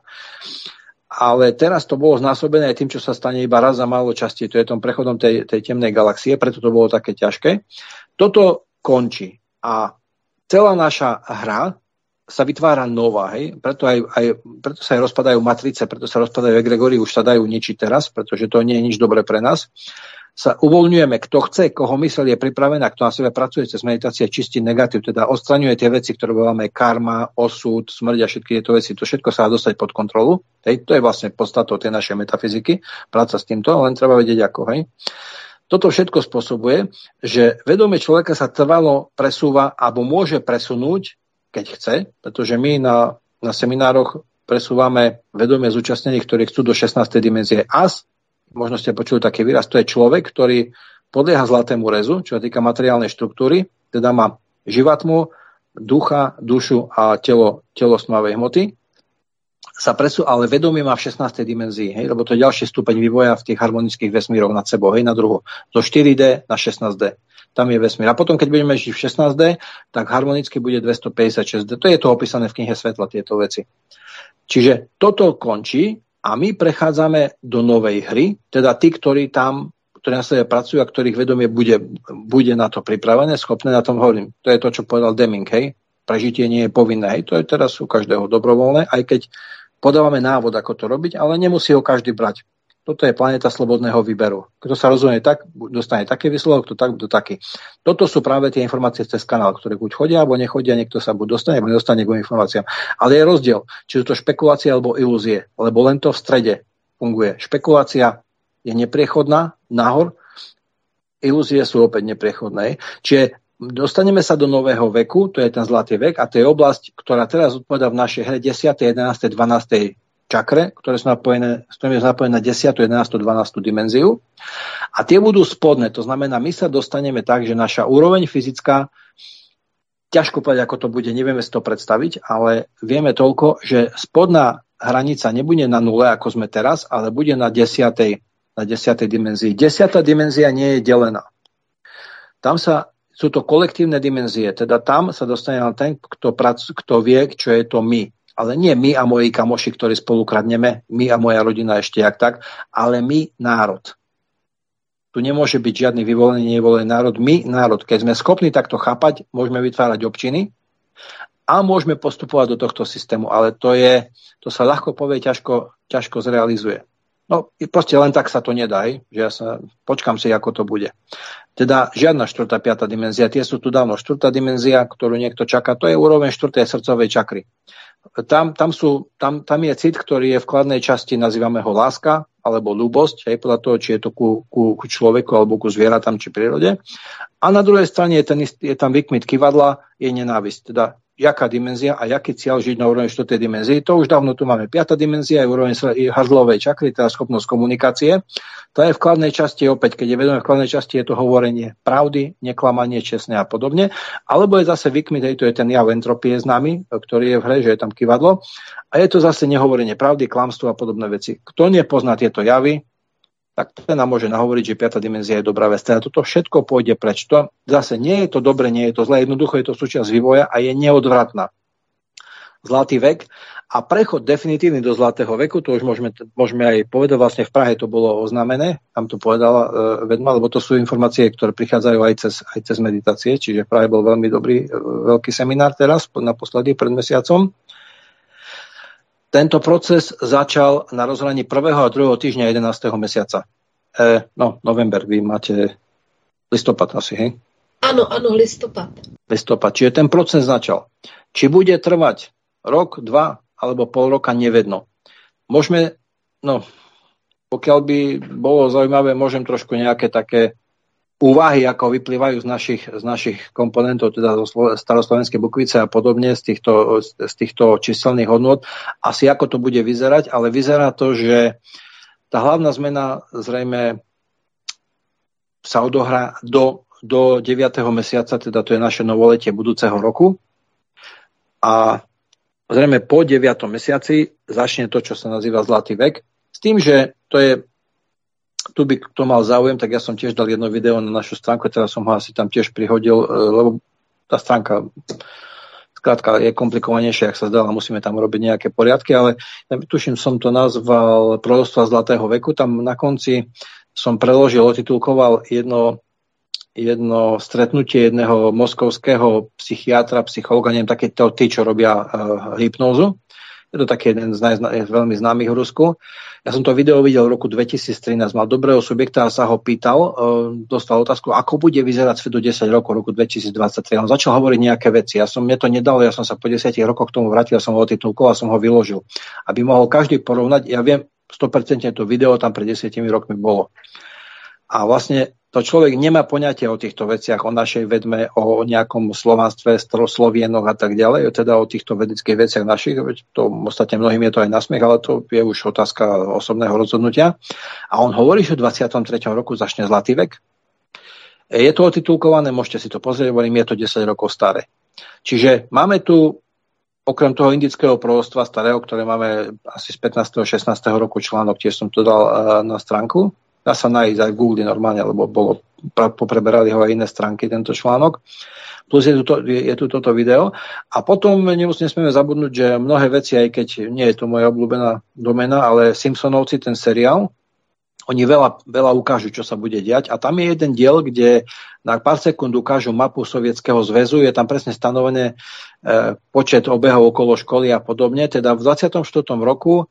[SPEAKER 5] Ale teraz to bolo znásobené aj tým, čo sa stane iba raz za málo častí, to je tom prechodom tej temnej galaxie, preto to bolo také ťažké. Toto končí a celá naša hra sa vytvára nová, hej? Preto sa aj rozpadajú matrice, preto sa rozpadajú egregory, už sa dajú ničiť teraz, pretože to nie je nič dobré pre nás. Sa uvoľňujeme, kto chce, koho myseľ je pripravená, kto na sebe pracuje cez meditácie, čistí negatív, teda odstraňuje tie veci, ktoré voláme karma, osud, smrť a všetky tieto veci. To všetko sa dá dostať pod kontrolu. Hej? To je vlastne podstatou tej našej metafyziky, práca s týmto, len treba vedieť ako. Hej? Toto všetko spôsobuje, že vedomie človeka sa trvalo presúva alebo môže presunúť, keď chce, pretože my na seminároch presúvame vedomie zúčastnených, ktorí chcú do 16. dimenzie As. Možno ste počuli taký výraz, to je človek, ktorý podlieha zlatému rezu, čo sa týka materiálnej štruktúry, teda má živatmu, ducha, dušu a telo smavej hmoty. Ale vedomie má v 16. dimenzii, hej, lebo to je ďalší stupeň vývoja v tých harmonických vesmíroch nad sebou, hej, na druhu. Zo 4D na 16D. Tam je vesmír. A potom, keď budeme žiť v 16D, tak harmonicky bude 256D. To je to opísané v knihe Svetla, tieto veci. Čiže toto končí a my prechádzame do novej hry, teda tí, ktorí na sebe pracujú a ktorých vedomie bude na to pripravené, schopné na tom hovorím. To je to, čo povedal Deming, hej. Prežitie nie je povinné, hej. To je teraz u každého dobrovoľné, aj keď podávame návod, ako to robiť, ale nemusí ho každý brať. Toto je planéta slobodného výberu. Kto sa rozhodne tak, dostane taký výsledok, kto taký. Toto sú práve tie informácie cez kanál, ktoré buď chodia, alebo nechodia, niekto sa buď dostane, alebo nedostane k informáciám. Ale je rozdiel, či sú to špekulácie alebo ilúzie, lebo len to v strede funguje. Špekulácia je nepriechodná, nahor, ilúzie sú opäť nepriechodné. Čiže dostaneme sa do nového veku, to je ten zlatý vek, a to je oblasť, ktorá teraz odpovedá v našej hre 10., 11., 12. čakre, ktoré sú napojené na 10., 11., 12. dimenziu. A tie budú spodné. To znamená, my sa dostaneme tak, že naša úroveň fyzická, ťažko povedať, ako to bude, nevieme si to predstaviť, ale vieme toľko, že spodná hranica nebude na 0, ako sme teraz, ale bude na 10. dimenzii. 10. dimenzia nie je delená. Sú to kolektívne dimenzie, teda tam sa dostane len ten, kto vie, čo je to my. Ale nie my a moji kamoši, ktorí spolu kradneme, my a moja rodina ešte jak tak, ale my národ. Tu nemôže byť žiadny vyvolený, nevyvolený národ. My národ. Keď sme schopní takto chápať, môžeme vytvárať občiny a môžeme postupovať do tohto systému. Ale to sa ľahko povie, ťažko zrealizuje. No, proste len tak sa to nedá, že ja počkám si, ako to bude. Teda žiadna 4., 5. dimenzia, tie sú tu dávno. 4. dimenzia, ktorú niekto čaká, to je úroveň 4. srdcovej čakry. Tam je cit, ktorý je v kladnej časti, nazývame ho láska alebo ľúbosť, aj podľa toho, či je to ku človeku alebo ku zvieratám či prírode. A na druhej strane je tam vykmit kyvadla, je nenávisť. Teda jaká dimenzia a jaký cieľ žiť na úrovni 4. dimenzii. To už dávno tu máme 5. dimenzia, je úroveň hrdlovej čakry, teda schopnosť komunikácie. To je v kladnej časti opäť, keď je vedomé v kladnej časti, je to hovorenie pravdy, neklamanie, čestné a podobne. Alebo je zase vykmit, to je ten jav entropie známy, ktorý je v hre, že je tam kyvadlo. A je to zase nehovorenie pravdy, klamstvo a podobné veci. Kto nepozná tieto javy, tak ten nám môže nahovoriť, že 5. dimenzia je dobrá vec. Teda toto všetko pôjde preč. To zase nie je to dobre, nie je to zlé, jednoducho je to súčasť vývoja a je neodvratná. zlatý vek a prechod definitívny do zlatého veku, to už môžeme aj povedať, vlastne v Prahe to bolo oznámené, tam to povedala vedma, lebo to sú informácie, ktoré prichádzajú aj cez meditácie, čiže v Prahe bol veľmi dobrý, veľký seminár teraz, naposledy pred mesiacom. Tento proces začal na rozhraní 1. a 2. týždňa 11. mesiaca. November, vy máte listopad asi, hej?
[SPEAKER 4] Áno, listopad.
[SPEAKER 5] Čiže ten proces začal. Či bude trvať rok, 2 alebo pol roka, nevedno. Môžeme, pokiaľ by bolo zaujímavé, môžem trošku nejaké také úvahy, ako vyplývajú z našich komponentov, teda zo staroslovenskej bukvice a podobne, z týchto číselných hodnôt, asi ako to bude vyzerať, ale vyzerá to, že tá hlavná zmena zrejme sa odohrá do 9. mesiaca, teda to je naše novoletie budúceho roku. A zrejme po 9. mesiaci začne to, čo sa nazýva zlatý vek. S tým, že to je, tu by kto mal záujem, tak ja som tiež dal jedno video na našu stránku, teraz som ho asi tam tiež prihodil, lebo tá stránka skrátka je komplikovanejšia, ak sa zdala, musíme tam robiť nejaké poriadky, ale tuším, som to nazval Proroctva zlatého veku. Tam na konci som preložil, otitulkoval jedno stretnutie jedného moskovského psychiatra, psychologa, neviem, také tí, čo robia hypnózu. Je to taký jeden z veľmi známych v Rusku. Ja som to video videl v roku 2013, mal dobrého subjekta a sa ho pýtal, dostal otázku, ako bude vyzerať svet do 10 rokov, roku 2023. On začal hovoriť nejaké veci. Mne to nedalo, ja som sa po 10 rokoch k tomu vrátil, som ho otitulkoval a som ho vyložil. Aby mohol každý porovnať, ja viem, 100% to video tam pred 10 rokmi bolo. A vlastne to človek nemá poňatie o týchto veciach, o našej vedme, o nejakom slovanstve, Slovienoch a tak ďalej, teda o týchto vedeckých veciach našich. To ostatne mnohým je to aj nasmiech, ale to je už otázka osobného rozhodnutia. A on hovorí, že v 23. roku začne zlatý vek. Je to otitulkované, môžete si to pozrieť, hovorím, je to 10 rokov staré. Čiže máme tu, okrem toho indického proroctva starého, ktoré máme asi z 15. 16. roku článok, tiež som to dal na stránku. Dá sa nájsť aj v Google normálne, lebo popreberali ho aj iné stránky, tento článok. Plus je tu toto video. A potom nesmieme zabudnúť, že mnohé veci, aj keď nie je to moja obľúbená domena, ale Simpsonovci, ten seriál, oni veľa ukážu, čo sa bude diať. A tam je jeden diel, kde na pár sekúnd ukážu mapu Sovietskeho zväzu. Je tam presne stanovené počet obehov okolo školy a podobne. Teda v 24. roku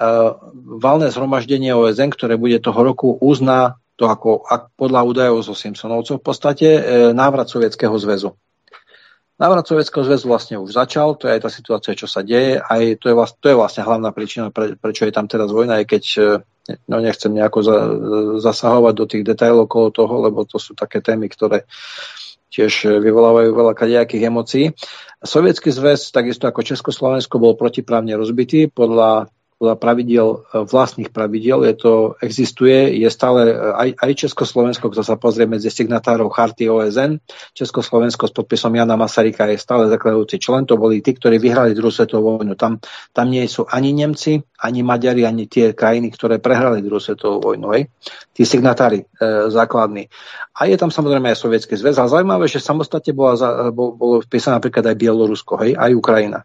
[SPEAKER 5] valné zhromaždenie OSN, ktoré bude toho roku, uzná to ako podľa údajov zo Simpsonovcov v podstate návrat Sovietskeho zväzu. Návrat Sovietskeho zväzu vlastne už začal, to je aj tá situácia, čo sa deje, aj to je vlastne hlavná príčina, prečo je tam teraz vojna, aj keď nechcem nejako zasahovať do tých detailov okolo toho, lebo to sú také témy, ktoré tiež vyvolávajú veľa kadejakých emócií. Sovietsky zväz, takisto ako Československo, bol protiprávne rozbitý podľa pravidiel, vlastných pravidiel, existuje, je stále aj Československo, kto sa pozrie medzi signatárov Charty OSN, Československo s podpisom Jana Masaryka je stále zakladajúci člen, to boli tí, ktorí vyhrali druhú svetovú vojnu. Tam nie sú ani Nemci, ani Maďari, ani tie krajiny, ktoré prehrali druhú svetovú vojnu. Tí signatári základní. A je tam samozrejme aj Sovietsky zväz. A zaujímavé, že samostatne bolo vpísané napríklad aj Bielorusko, aj Ukrajina.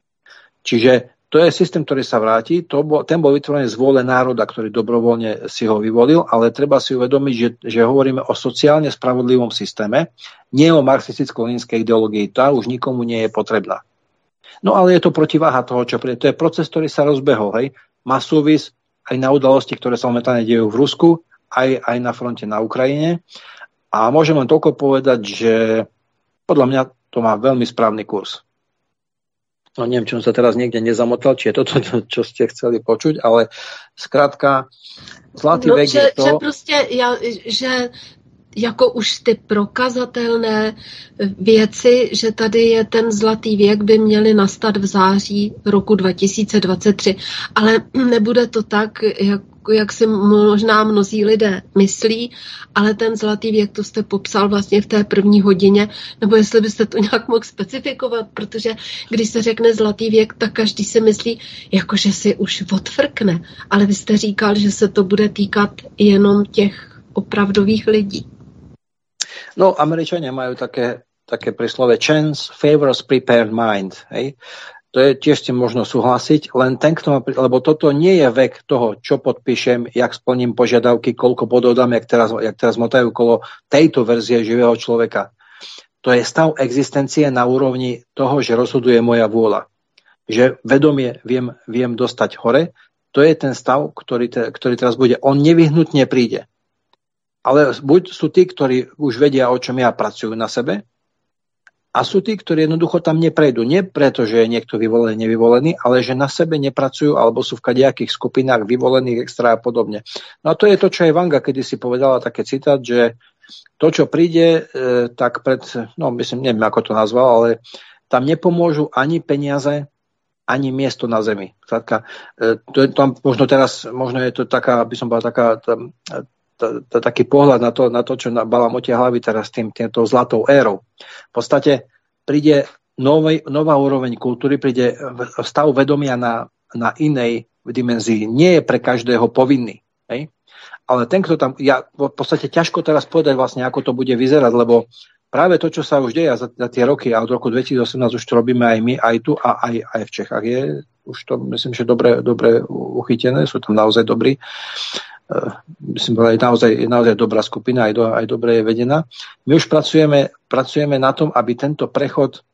[SPEAKER 5] Čiže to je systém, ktorý sa vráti. Ten bol vytvorený z vôle národa, ktorý dobrovoľne si ho vyvolil, ale treba si uvedomiť, že hovoríme o sociálne spravodlivom systéme, nie o marxisticko-leninskej ideológii. Tá už nikomu nie je potrebná. No ale je to protiváha toho, čo príde. To je proces, ktorý sa rozbehol. Hej. Má súvis aj na udalosti, ktoré sa momentálne dejú v Rusku, aj na fronte na Ukrajine. A môžem len toľko povedať, že podľa mňa to má veľmi správny kurz. No neviem, či som sa teraz niekde nezamotal, či je to, čo ste chceli počuť, ale skrátka, zlatý vek je to...
[SPEAKER 4] Že jako už ty prokazatelné věci, že tady je ten zlatý věk, by měly nastat v září roku 2023. Ale nebude to tak, jak si možná mnozí lidé myslí, ale ten zlatý věk, to jste popsal vlastně v té první hodině, nebo jestli byste to nějak mohl specifikovat, protože když se řekne zlatý věk, tak každý si myslí, jako že si už odfrkne, ale vy jste říkal, že se to bude týkat jenom těch opravdových lidí.
[SPEAKER 5] No, Američania majú také príslove chance favors prepared mind. Hej? To je tiež s tým možno súhlasiť, len ten, kto má, lebo toto nie je vek toho, čo podpíšem, jak splním požiadavky, koľko bodov dám, jak teraz motajú okolo tejto verzie živého človeka. To je stav existencie na úrovni toho, že rozhoduje moja vôľa. Že vedomie viem dostať hore, to je ten stav, ktorý teraz bude. On nevyhnutne príde. Ale buď sú tí, ktorí už vedia, o čom ja pracujú na sebe, a sú tí, ktorí jednoducho tam neprejdú. Nie preto, že je niekto vyvolený, nevyvolený, ale že na sebe nepracujú alebo sú v kadejakých skupinách vyvolených extra a podobne. No a to je to, čo aj Vanga kedysi povedala, také citát, že to, čo príde, tak neviem, ako to nazval, ale tam nepomôžu ani peniaze, ani miesto na zemi. Zkrátka, tam možno je to taká, aby som bola taká... taký pohľad na to, čo Balam otia hlavy teraz týmto zlatou érou. V podstate príde nová úroveň kultúry, príde stav vedomia na inej dimenzii. Nie je pre každého povinný. Hej? Ale ten, kto tam... v podstate ťažko teraz povedať vlastne, ako to bude vyzerať, lebo práve to, čo sa už deje za tie roky, a od roku 2018 už to robíme aj my, aj tu a aj v Čechách, je už to, myslím, že dobre uchytené, sú tam naozaj dobrí. Myslím, že je naozaj dobrá skupina, aj dobre je vedená. My už pracujeme na tom, aby tento prechod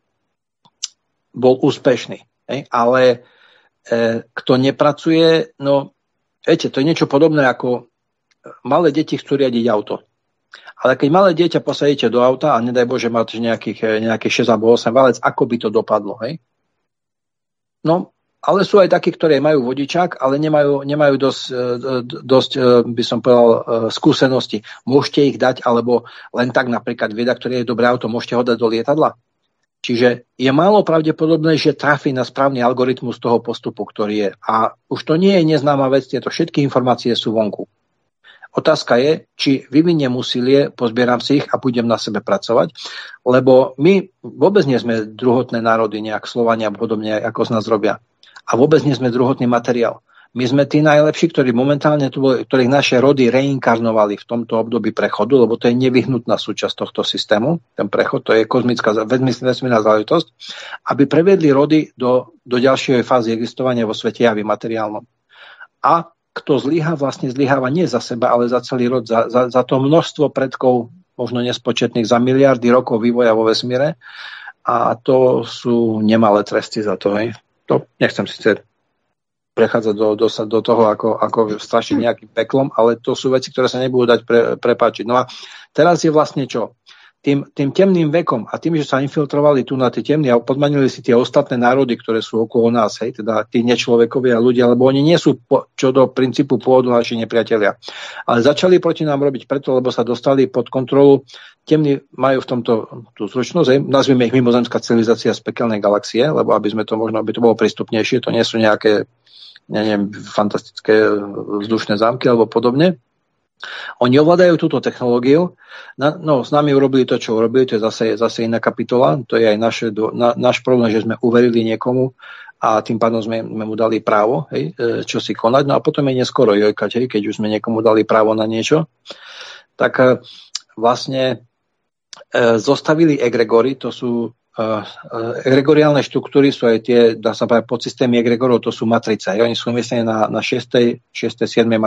[SPEAKER 5] bol úspešný. Ale kto nepracuje, no viete, to je niečo podobné ako malé deti chcú riadiť auto. Ale keď malé dieťa posadíte do auta a nedaj Bože máte nejakých 6 alebo 8 valec, ako by to dopadlo, hej? No, ale sú aj takí, ktorí majú vodičák, ale nemajú dosť, by som povedal, skúsenosti. Môžete ich dať, alebo len tak napríklad vieda, ktorý je dobré auto, môžete ho dať do lietadla. Čiže je málo pravdepodobné, že trafí na správny algoritmus toho postupu, ktorý je. A už to nie je neznáma vec, tieto všetky informácie sú vonku. Otázka je, či vyviniem úsilie, pozbieram si ich a budem na sebe pracovať, lebo my vôbec nie sme druhotné národy, nejak Slovania podobne, ako z nás robia. A vôbec nie sme druhotný materiál. My sme tí najlepší, ktorí momentálne ktorých naše rody reinkarnovali v tomto období prechodu, lebo to je nevyhnutná súčasť tohto systému. Ten prechod, to je kozmická vesmírna záležitosť, aby previedli rody do ďalšej fázy existovania vo svete javy materiálnom. A kto zlyhá, vlastne zlyháva nie za seba, ale za celý rod, za to množstvo predkov, možno nespočetných, za miliardy rokov vývoja vo vesmíre. A to sú nemalé tresty za to, hej. To nechcem síce prechádzať do toho, ako strašiť nejakým peklom, ale to sú veci, ktoré sa nebudú dať prepáčiť. No a teraz je vlastne čo? Tým temným vekom a tým, že sa infiltrovali tu na tie temní a podmanili si tie ostatné národy, ktoré sú okolo nás, hej, teda tí nečlovekovia ľudia, lebo oni nie sú čo do princípu pôvodu naši nepriatelia. Ale začali proti nám robiť preto, lebo sa dostali pod kontrolu. Temní majú v tomto tú zručnosť, nazvime ich mimozemská civilizácia z pekelnej galaxie, lebo aby to bolo prístupnejšie, to nie sú nejaké, neviem, fantastické vzdušné zámky alebo podobne. Oni ovládajú túto technológiu, s nami urobili to, čo urobili, to je zase iná kapitola, to je aj náš problém, že sme uverili niekomu a tým pádom sme mu dali právo, hej, čo si konať, no a potom je neskoro jojkať, hej, keď už sme niekomu dali právo na niečo, tak vlastne zostavili egregory, to sú egregoriálne štruktúry, sú aj tie, dá sa povedať, podsystémy egregorov, to sú matrice. Oni sú umiestnené na 6. 7.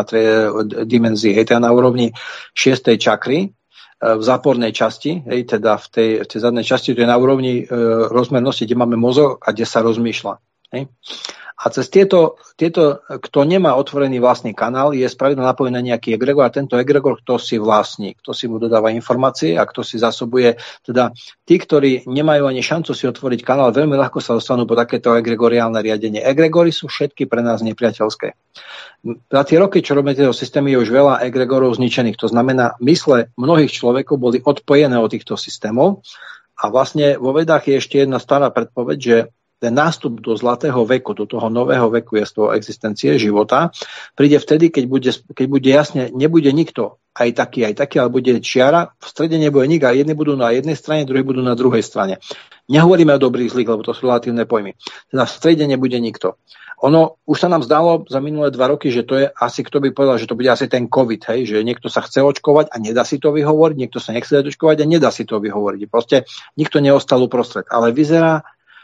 [SPEAKER 5] dimenzii. Hej, teda na úrovni 6. čakry v zápornej časti, hej, teda v tej zadnej časti, to je na úrovni rozmernosti, kde máme mozog a kde sa rozmýšľa. Hej. A cez tieto, kto nemá otvorený vlastný kanál, je spravidla napojený na nejaký egregor a tento egregor, kto si vlastní, kto si mu dodáva informácie a kto si zásobuje, teda tí, ktorí nemajú ani šancu si otvoriť kanál, veľmi ľahko sa dostanú po takéto egregoriálne riadenie. Egregory sú všetky pre nás nepriateľské. Za tie roky, čo robíme tieto systémy, je už veľa egregorov zničených. To znamená, mysle mnohých človekov boli odpojené od týchto systémov a vlastne vo vedách je ešte jedna stará predpoveď, že ten nástup do zlatého veku, do toho nového veku je z toho existencie života, príde vtedy, keď bude jasne, nebude nikto aj taký, ale bude čiara, v strede nebude nik a jedni budú na jednej strane, druhí budú na druhej strane. Nehovoríme o dobrých zlých, lebo to sú relatívne pojmy. Teda v strede nebude nikto. Ono už sa nám zdalo za minulé 2 roky, že to je asi, kto by povedal, že to bude asi ten COVID, hej, že niekto sa chce očkovať a nedá si to vyhovoriť, niekto sa nechce očkovať a nedá si to vyhovoriť. Proste nikto neostal uprostred. Ale vyzerá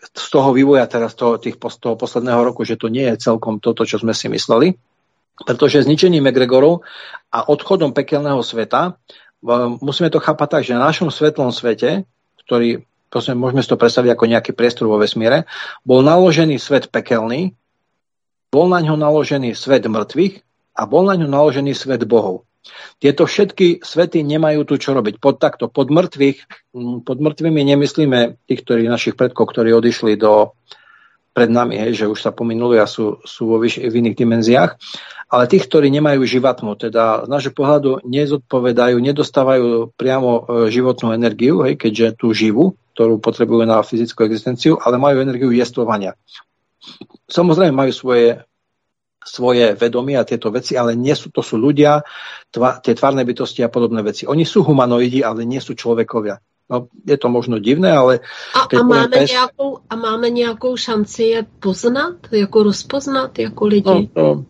[SPEAKER 5] z toho vývoja teraz toho posledného roku, že to nie je celkom toto, čo sme si mysleli, pretože zničením egregorov a odchodom pekelného sveta musíme to chápať tak, že na našom svetlom svete, ktorý, môžeme si to predstaviť ako nejaký priestor vo vesmíre, bol naložený svet pekelný, bol na ňo naložený svet mŕtvych a bol na ňo naložený svet bohov. Tieto všetky svety nemajú tu čo robiť. Pod mŕtvými nemyslíme tých, našich predkov, ktorí odišli pred nami, že už sa pominuli a sú v iných dimenziách, ale tých, ktorí nemajú živatmu, teda z nášho pohľadu nezodpovedajú, nedostávajú priamo životnú energiu, keďže tú živú, ktorú potrebujú na fyzickú existenciu, ale majú energiu jestvovania. Samozrejme majú svoje vedomie a tieto veci, ale to sú ľudia, tie tvárne bytosti a podobné veci. Oni sú humanoidi, ale nie sú človekovia. No, je to možno divné, ale...
[SPEAKER 4] A máme nějakou šanci je poznat, jako rozpoznat, jako lidi?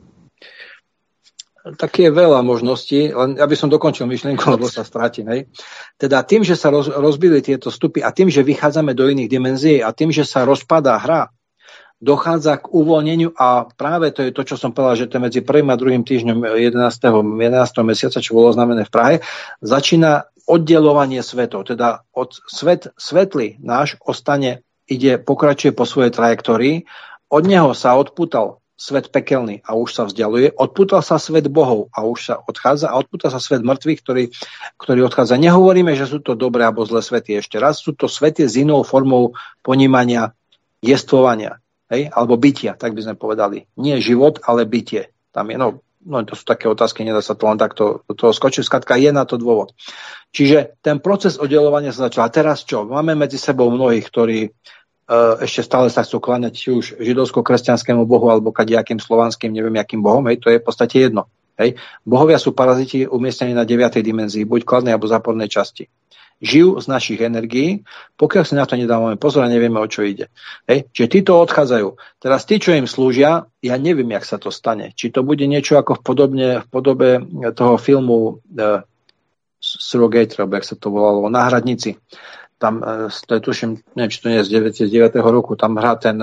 [SPEAKER 5] Tak je veľa možností, len aby som dokončil myšlienku, lebo sa strátim. Teda tým, že sa rozbili tieto vstupy a tým, že vychádzame do iných dimenzií a tým, že sa rozpadá hra, dochádza k uvoľneniu a práve to je to, čo som povedal, že to medzi prvým a druhým týždňom 11. mesiaca, čo bolo znamené v Prahe, začína oddelovanie svetov. Teda svetlý náš pokračuje po svojej trajektórii, od neho sa odpútal svet pekelný a už sa vzdialuje, odpútal sa svet bohov a už sa odchádza a odpútal sa svet mŕtvych, ktorý odchádza. Nehovoríme, že sú to dobré alebo zlé svety. Ešte raz, sú to svety s inou formou ponímania jestvovania. Alebo bytia, tak by sme povedali. Nie život, ale bytie. Tam je, to sú také otázky, nedá sa to len takto do toho skočiť. Skladka je na to dôvod. Čiže ten proces oddelovania sa začal. A teraz čo? Máme medzi sebou mnohých, ktorí ešte stále sa chcú kláňať či už židovsko-kresťanskému bohu alebo kadejakým slovanským, neviem akým bohom, to je v podstate jedno. Bohovia sú paraziti umiestnení na 9. dimenzii, buď kladnej alebo zápornej časti. Žijú z našich energií, pokiaľ si na to nedávame pozor a nevieme, o čo ide. Čiže títo odchádzajú. Teraz tí, čo im slúžia, ja neviem, jak sa to stane. Či to bude niečo ako v podobe toho filmu Surrogate, alebo jak sa to volalo, Náhradníci. Tam, to je tuším, neviem, či to nie je z 9. roku, tam hrá ten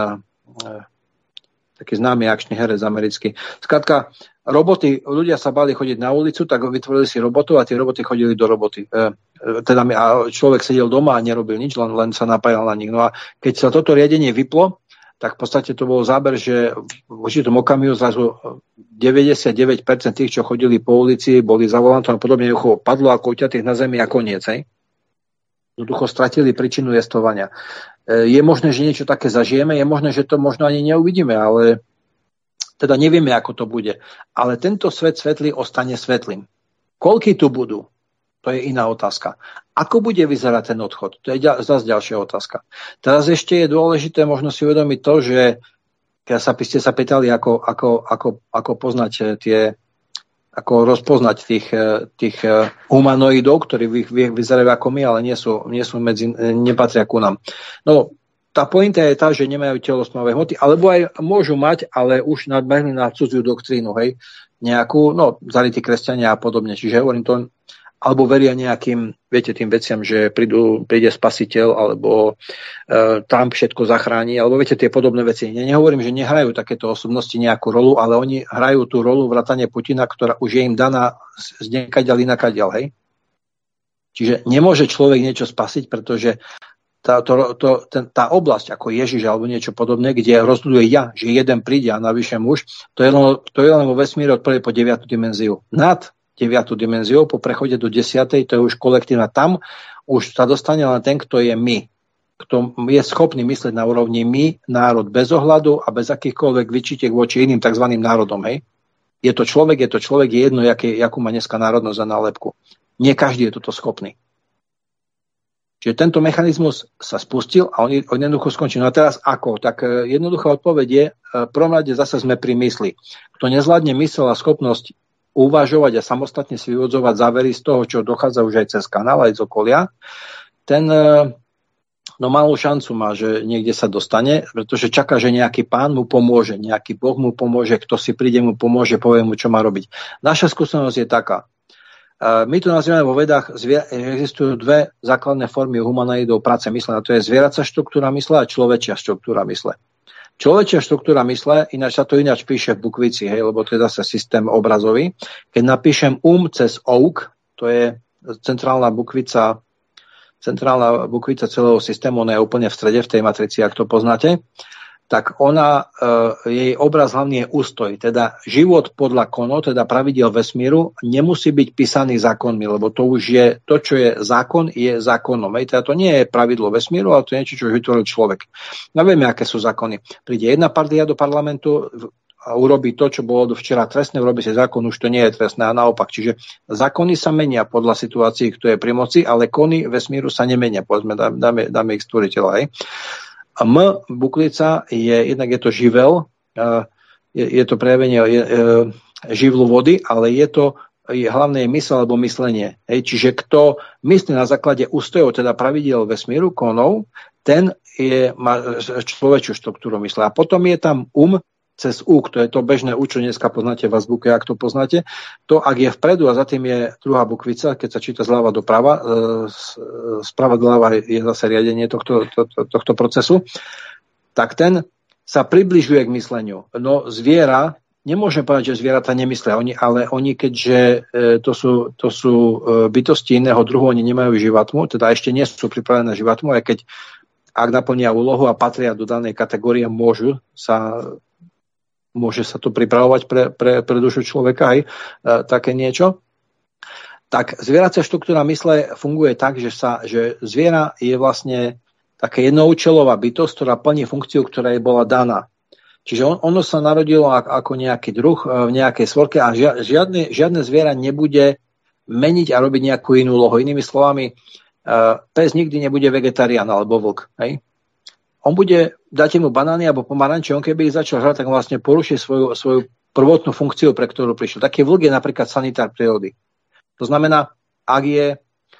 [SPEAKER 5] taký známy akčný herec americký. Skrátka, ľudia sa báli chodiť na ulicu, tak vytvorili si robotov a tie roboty chodili do roboty. A človek sedel doma a nerobil nič, len sa napájal na nich. No a keď sa toto riadenie vyplo, tak v podstate to bol záber, že v určitom okamihu zrazu 99% tých, čo chodili po ulici, boli za volantom a podobne, padlo ako uťatých na zemi a koniec. Jednoducho stratili príčinu jestvovania. Je možné, že niečo také zažijeme, je možné, že to možno ani neuvidíme, ale teda nevieme, ako to bude. Ale tento svet svetlý ostane svetlým. Koľky tu budú? To je iná otázka. Ako bude vyzerať ten odchod? To je zase ďalšia otázka. Teraz ešte je dôležité možno si uvedomiť to, že keď ste sa pýtali, ako poznať ako rozpoznať tých humanoidov, ktorí vyzerajú ako my, ale nepatria ku nám. No, tá pointa je tá, že nemajú telesnové hmoty, alebo aj môžu mať, ale už nadmehli na cudziu doktrínu, nejakú, zalití kresťania a podobne. Čiže hovorím to, alebo veria nejakým, tým veciam, že príde spasiteľ, alebo tam všetko zachráni, alebo tie podobné veci. Ja nehovorím, že nehrajú takéto osobnosti nejakú rolu, ale oni hrajú tú rolu vrátane Putina, ktorá už je im daná z niekaďal inakaďal, Čiže nemôže človek niečo spasiť, pretože tá oblasť ako Ježiš alebo niečo podobné, kde rozhoduje že jeden príde a navyše muž, to je len vo vesmíre od 1. po 9. dimenziu. Nad 9. dimenziou, po prechode do 10. to je už kolektívna. Tam už sa dostane len ten, kto je my. Kto je schopný myslieť na úrovni my, národ, bez ohľadu a bez akýchkoľvek vyčítek voči iným tzv. Národom. Je to človek, je jedno, jakú má dneska národnosť a nálepku. Nie každý je toto schopný. Čiže tento mechanizmus sa spustil a on jednoducho skončil. No a teraz ako? Tak jednoduchá odpoveď je, v prvom rade zase sme pri mysli. Kto nezvládne mysel a schopnosť uvažovať a samostatne si vyvodzovať závery z toho, čo dochádza už aj cez kanál, aj z okolia, ten malú šancu má, že niekde sa dostane, pretože čaká, že nejaký pán mu pomôže, nejaký boh mu pomôže, kto si príde mu pomôže, povie mu, čo má robiť. Naša skúsenosť je taká. My to nazývame vo vedách, existujú dve základné formy humanoidov práce mysle, a to je zvieracia štruktúra mysle a človečia štruktúra mysle. Človečia štruktúra mysle, ináč sa to ináč píše v bukvici, hej, lebo to je zase systém obrazový. Keď napíšem cez ouk, to je centrálna bukvica celého systému, ona je úplne v strede, v tej matrici, ak to poznáte, tak ona, jej obraz hlavný je ústoj, teda život podľa konov, teda pravidiel vesmíru, nemusí byť písaný zákonmi, lebo to už je, to, čo je zákon, je zákonom. Teda to nie je pravidlo vesmíru, ale to je niečo, čo už vytvoril človek. No vieme, aké sú zákony. Príde jedna partia do parlamentu a urobí to, čo bolo do včera trestné, urobí si zákon, už to nie je trestné a naopak. Čiže zákony sa menia podľa situácií, kto je pri moci, ale kony vesmíru sa nemenia, povedzme, dáme ich stvoriteľa, hej. A bukvica jednak je to živel, je to prejavenie živlu vody, ale hlavné je mysl alebo myslenie. Čiže kto myslí na základe ústojov, teda pravidiel vesmíru, konov, ten má človečiu štruktúru mysle. A potom je tam cez úk, to je to bežné čo dneska poznáte v azbuke, ak to poznáte. To, ak je vpredu a za tým je druhá bukvica, keď sa číta zľava doprava, sprava doľava je zase riadenie tohto procesu, tak ten sa približuje k mysleniu. No zviera, nemôžem povedať, že zvieratá nemyslia, ale oni, keďže to sú bytosti iného druhu, oni nemajú živatmu, teda ešte nie sú pripravené na živatmu, aj keď ak naplnia úlohu a patria do danej kategórie, môže sa to pripravovať pre dušu človeka, aj také niečo. Tak zvieracia štruktúra mysle funguje tak, že zviera je vlastne taká jednoúčelová bytosť, ktorá plní funkciu, ktorá jej bola daná. Čiže ono sa narodilo ako nejaký druh v nejakej svorke a žiadne zviera nebude meniť a robiť nejakú inú úlohu. Inými slovami, pes nikdy nebude vegetarián alebo vlk. Hej? On bude, dáte mu banány alebo pomaranče, on keby ich začal hrať, tak vlastne poruší svoju prvotnú funkciu, pre ktorú prišiel. Taký vlk je napríklad sanitár prírody. To znamená, ak je,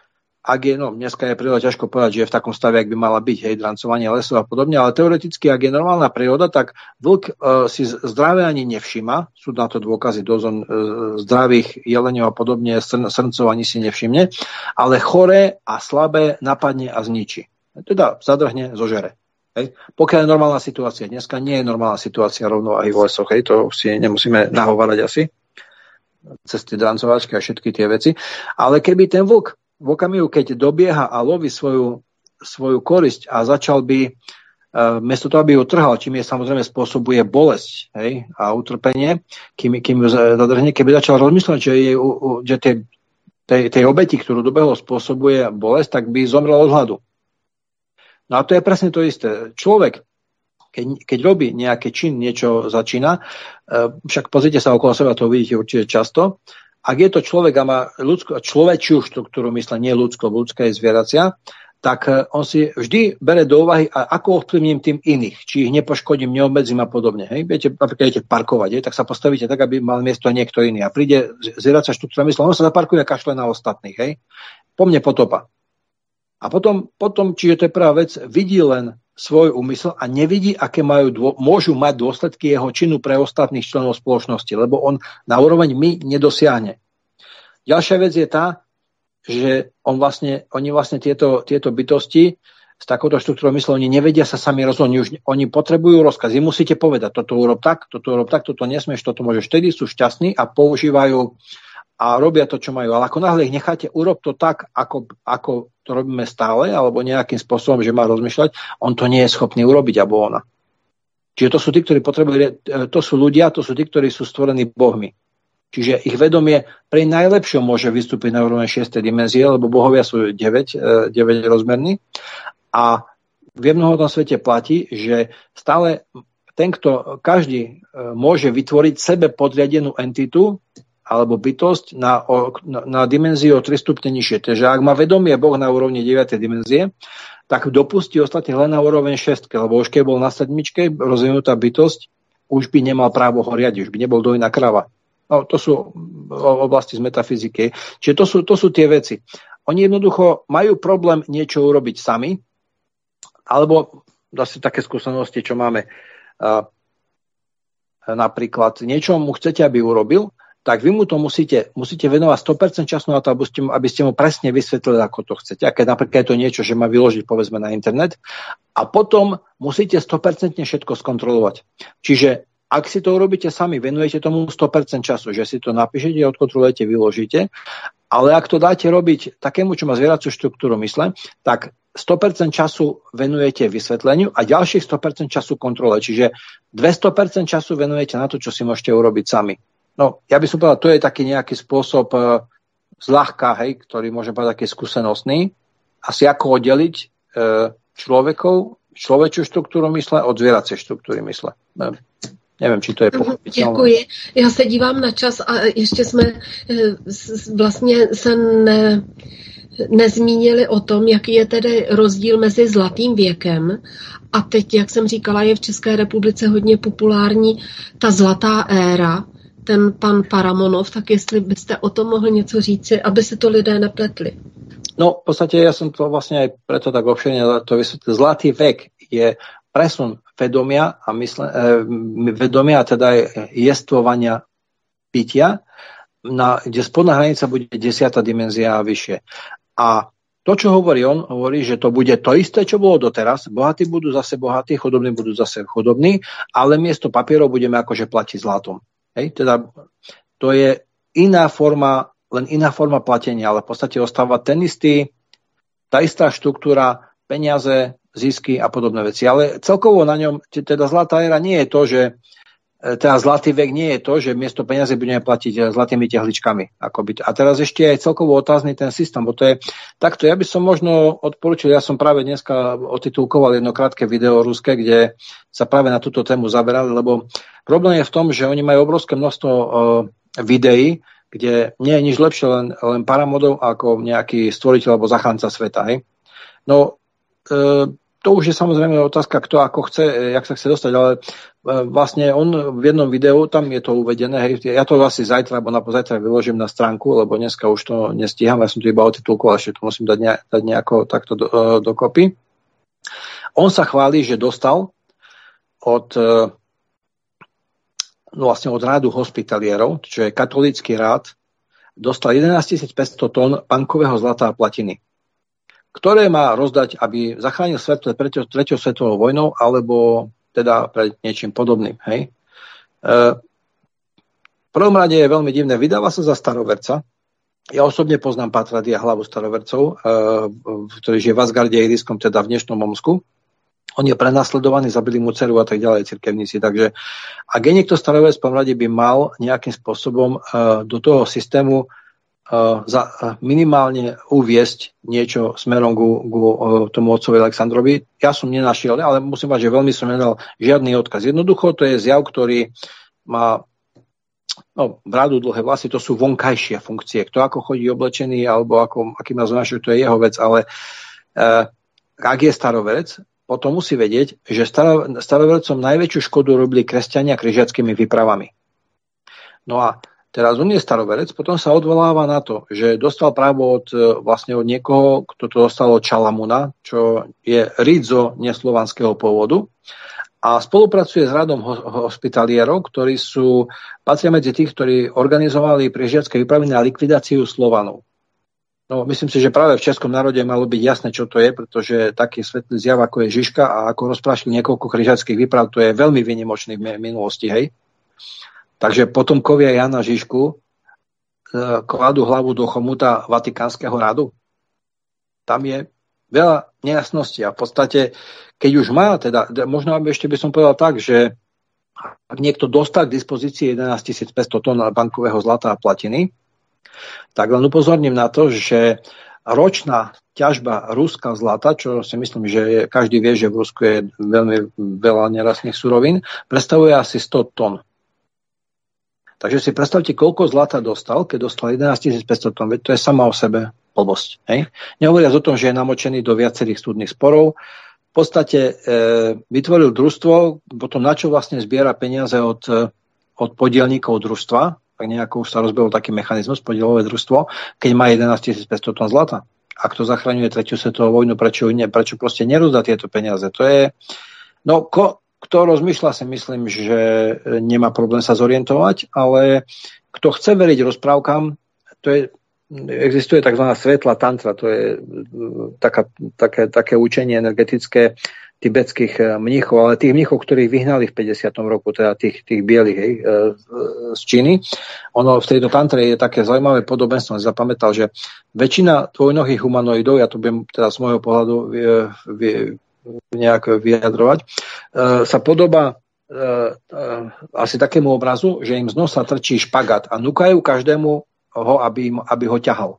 [SPEAKER 5] dneska je príroda ťažko povedať, že je v takom stave, ak by mala byť, hej, drancovanie lesov a podobne, ale teoreticky, ak je normálna príroda, tak vlk si zdravé ani nevšíma, sú na to dôkazy dozon zdravých jeleniov a podobne, srncov ani si nevšimne, ale choré a slabé napadne a zničí. Teda zadrhne, zožere. Hej. Pokiaľ je normálna situácia, dneska nie je normálna situácia rovnováhy v lesoch, hej, to si nemusíme nahovárať asi, cez tie drancovačky a všetky tie veci, ale keby ten vlk v okamihu, keď dobieha a loví svoju korisť a začal by, miesto toho, aby ju trhal, čím je samozrejme spôsobuje bolesť, hej, a utrpenie, kým ju zadrhne, keby začal rozmýšľať, že tej obeti, ktorú dobehol, spôsobuje bolesť, tak by zomrel od hladu. No a to je presne to isté. Človek, keď robí nejaký čin, niečo začína, však pozrite sa okolo seba, to vidíte určite často, ak je to človek a má človečiu štruktúru mysle, nie ľudskú, ľudská je zvieracia, tak on si vždy bere do úvahy, ako ovplyvním tým iných, či ich nepoškodím, neobmedzím a podobne. Hej? Viete, napríklad idete parkovať, tak sa postavíte tak, aby mal miesto niekto iný. A príde zvieracia štruktúra mysle, on sa zaparkuje a kašle na ostatných. Hej? Po mne potopa. A potom, čiže to je prvá vec, vidí len svoj úmysel a nevidí, aké môžu mať dôsledky jeho činu pre ostatných členov spoločnosti, lebo on na úroveň my nedosiahne. Ďalšia vec je tá, že oni vlastne tieto bytosti s takouto štruktúrou mysle, oni nevedia sa sami rozhodnúť, oni potrebujú rozkaz. Vy musíte povedať, toto urob tak, toto nesmieš, toto môžeš, vtedy sú šťastní a používajú a robia to, čo majú. Ale ako náhle ich necháte, urob to tak, ako to robíme stále, alebo nejakým spôsobom, že má rozmýšľať, on to nie je schopný urobiť, alebo ona. Čiže to sú tí, ktorí potrebujú, to sú ľudia, to sú tí, ktorí sú stvorení bohmi. Čiže ich vedomie pre najlepšie môže vystúpiť na úroveň 6. dimenzie, lebo bohovia sú 9 rozmerní. A v jemnohodnom svete platí, že stále každý môže vytvoriť sebe podriadenú entitu, alebo bytosť na dimenziu o 3 stupne nižšie. Takže ak má vedomie Boh na úrovni 9. dimenzie, tak dopustí ostatných len na úroveň 6, lebo už keď bol na 7, rozvinutá bytosť, už by nemal právo ho riadiť, už by nebol dojná krava. No, to sú oblasti z metafyziky. Čiže to sú tie veci. Oni jednoducho majú problém niečo urobiť sami, alebo zase také skúsenosti, čo máme. Napríklad niečo mu chcete, aby urobil, tak vy mu to musíte venovať 100% času na to, aby ste mu presne vysvetlili, ako to chcete. A keď napríklad je to niečo, že má vyložiť povedzme na internet, a potom musíte 100% všetko skontrolovať. Čiže ak si to urobíte sami, venujete tomu 100% času, že si to napíšete, odkontrolujete, vyložíte, ale ak to dáte robiť takému, čo má zvieraciu štruktúru mysle, tak 100% času venujete vysvetleniu a ďalších 100% času kontrole. Čiže 200% času venujete na to, čo si môžete urobiť sami. No, ja by som povedal, to je taký nejaký spôsob zľahka, ktorý môžem povedať taký skúsenostný. Asi ako oddeliť človečiu štruktúru mysle od zvieracej štruktúry mysle. Nevím, či to je pochopitelné.
[SPEAKER 4] Děkuji. Já se dívám na čas a ještě jsme vlastně se nezmínili o tom, jaký je tedy rozdíl mezi zlatým věkem a teď, jak jsem říkala, je v České republice hodně populární ta zlatá éra, ten pan Paramonov, tak jestli byste o tom mohli něco říci, aby se to lidé nepletli.
[SPEAKER 5] No, v podstate ja som to vlastne aj preto tak obširne to vysvetlil. Zlatý vek je presun vedomia a vedomia, teda jestvovania pitia, kde spodná hranica bude 10. dimenzia a vyššie. A to, čo hovorí on, hovorí, že to bude to isté, čo bolo doteraz. Bohatí budú zase bohatí, chudobní budú zase chudobní, ale miesto papierov budeme akože platiť zlatom. Teda to je len iná forma platenia, ale v podstate ostáva tá istá štruktúra, peniaze, zisky a podobné veci. Ale celkovo na ňom, teda zlatá éra nie je to, že teda zlatý vek nie je to, že miesto peniaze budeme platiť zlatými tehličkami. A teraz ešte aj celkovo otázny ten systém, bo to je takto. Ja by som možno odporúčil, ja som práve dneska otitulkoval jedno krátke video ruské, kde sa práve na túto tému zaberali, lebo problém je v tom, že oni majú obrovské množstvo videí, kde nie je nič lepšie len paramodov ako nejaký stvoriteľ alebo zachránca sveta. No, to už je samozrejme otázka, kto ako chce, jak sa chce dostať, ale vlastne on v jednom videu, tam je to uvedené, ja to asi zajtra, alebo napozajtra vyložím na stránku, lebo dneska už to nestíham, ja som to iba otitulkoval, ešte to musím dať nejako takto dokopy. On sa chváli, že dostal od rádu hospitalierov, čo je katolícky rád, dostal 11 500 tón bankového zlata a platiny, ktoré má rozdať, aby zachránil svet pred 3. svetovou vojnou, alebo teda pred niečím podobným. V prvom rade je veľmi divné. Vydáva sa za staroverca. Ja osobne poznám Patradia, hlavu starovercov, ktorý žije v Asgarde a Iriskom, teda v dnešnom Omsku. On je prenasledovaný, zabili mu dceru a tak ďalej, cirkevníci. Takže ak je niekto staroverec, v prvom rade by mal nejakým spôsobom do toho systému minimálne uviesť niečo smerom ku tomu otcovi Alexandrovi. Ja som nenašiel, ale musím povedať, že veľmi som nedal žiadny odkaz. Jednoducho to je zjav, ktorý má bradu, dlhé vlasy, to sú vonkajšie funkcie. Kto ako chodí oblečený, alebo aký má znášok, to je jeho vec, ale ak je staroverec, potom musí vedieť, že starovercom najväčšiu škodu robili kresťania križiackými výpravami. No a teraz on je staroverec, potom sa odvoláva na to, že dostal právo od niekoho, kto to dostal od Čalamuna, čo je rídzo neslovanského pôvodu, a spolupracuje s radom hospitalierov, ktorí patria medzi tých, ktorí organizovali križiacké výpravy na likvidáciu Slovanov. No, myslím si, že práve v českom národe malo byť jasné, čo to je, pretože taký svetlý zjav, ako je Žižka a ako rozprášil niekoľko križiackých výprav, to je veľmi výnimočný v minulosti, hej. Takže potomkovia Jana Žižku kladú hlavu do chomuta Vatikánskeho radu. Tam je veľa nejasností a v podstate, keď už má, teda možno ešte by som povedal tak, že ak niekto dostal k dispozícii 11 500 tón bankového zlata a platiny, tak len upozorním na to, že ročná ťažba Ruska zlata, čo si myslím, že každý vie, že v Rusku je veľmi veľa nerastných surovín, predstavuje asi 100 tón. Takže si predstavte, koľko zlata dostal, keď dostal 11 500 tón, veď to je sama o sebe blbosť. Hej? Nehovoriac o tom, že je namočený do viacerých súdnych sporov. V podstate vytvoril družstvo, potom na čo vlastne zbiera peniaze od podielníkov družstva, tak nejako už sa rozbehol taký mechanizmus, podielové družstvo, keď má 11 500 tón zlata. Ak to zachraňuje 3. svetovú vojnu, prečo proste nerozdá tieto peniaze? To je, kto rozmýšľa, si myslím, že nemá problém sa zorientovať, ale kto kto chce veriť rozprávkam, existuje tzv. Svetla tantra, to je také učenie energetické tibetských mníchov, ale tých mníchov, ktorých vyhnali v 50. roku, teda tých bielých z Číny. Ono v tejto tantre je také zaujímavé podobenstvo, som zapamätal, že väčšina dvojnohých humanoidov, ja to budem teraz z môjho pohľadu nejak vyjadrovať, sa podobá asi takému obrazu, že im z nosa trčí špagát a núkajú každému ho, aby ho ťahal.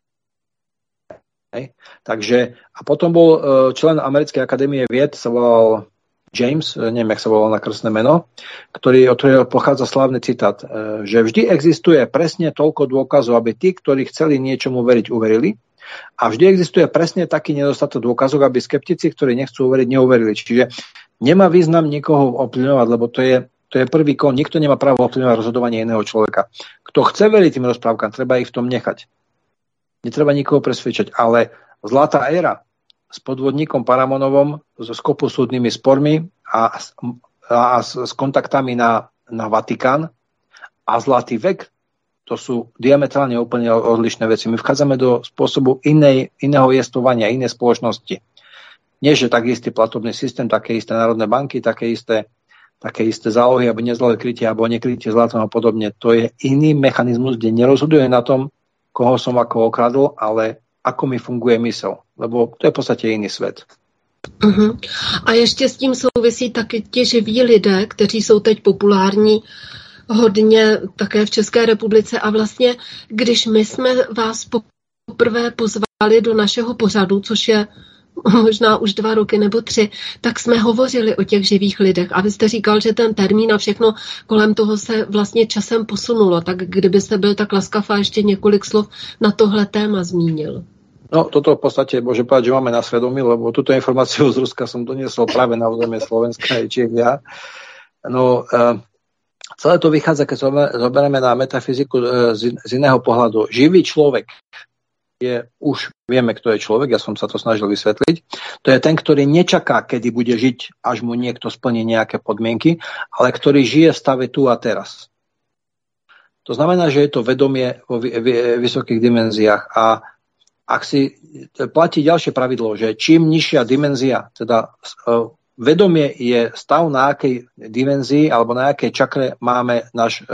[SPEAKER 5] Hej. Takže, a potom bol člen Americkej akadémie vied, sa volal James, neviem, jak sa volal na krstné meno, od ktorého pochádza slávny citát, že vždy existuje presne toľko dôkazov, aby tí, ktorí chceli niečomu veriť, uverili, a vždy existuje presne taký nedostatok dôkazov, aby skeptici, ktorí nechcú uveriť, neuverili. Čiže nemá význam nikoho ovplyvňovať, lebo to je prvý kon. Nikto nemá právo ovplyvňovať rozhodovanie iného človeka. Kto chce veriť tým rozprávkam, treba ich v tom nechať. Netreba nikoho presvedčať, ale zlatá éra s podvodníkom Paramonovom, so skopusúdnymi spormi a s kontaktami na Vatikán a zlatý vek, to sú diametrálne úplne odlišné veci. My vchádzame do spôsobu iného jestvovania, inej spoločnosti. Nie, že taký istý platobný systém, také isté národné banky, také isté zálohy, aby nezlali krytie, alebo nekrytie zlatom a podobne. To je iný mechanizmus, kde nerozhoduje na tom, koho som ako okradol, ale ako mi funguje mysl. Lebo to je v podstate iný svět.
[SPEAKER 4] Uh-huh. A ještě s tím souvisí taky ti živí lidé, kteří jsou teď populární hodně také v České republice. A vlastně, když my jsme vás poprvé pozvali do našeho pořadu, což je možná už 2 roky nebo 3, tak jsme hovořili o těch živých lidech. A vy jste říkal, že ten termín a všechno kolem toho se vlastně časem posunulo. Tak kdybyste byl tak laskav a ještě několik slov na tohle téma zmínil.
[SPEAKER 5] No, toto v podstate môžem povedať, že máme na svedomí, lebo túto informáciu z Ruska som doniesol práve na územie Slovenska aj Čiech ja. No, celé to vychádza, keď zoberieme na metafyziku z iného pohľadu. Živý človek už vieme, kto je človek, ja som sa to snažil vysvetliť. To je ten, ktorý nečaká, kedy bude žiť, až mu niekto splní nejaké podmienky, ale ktorý žije v stave tu a teraz. To znamená, že je to vedomie vo vysokých dimenziách a ak si platí ďalšie pravidlo, že čím nižšia dimenzia, teda vedomie je stav, na akej dimenzii alebo na akej čakre máme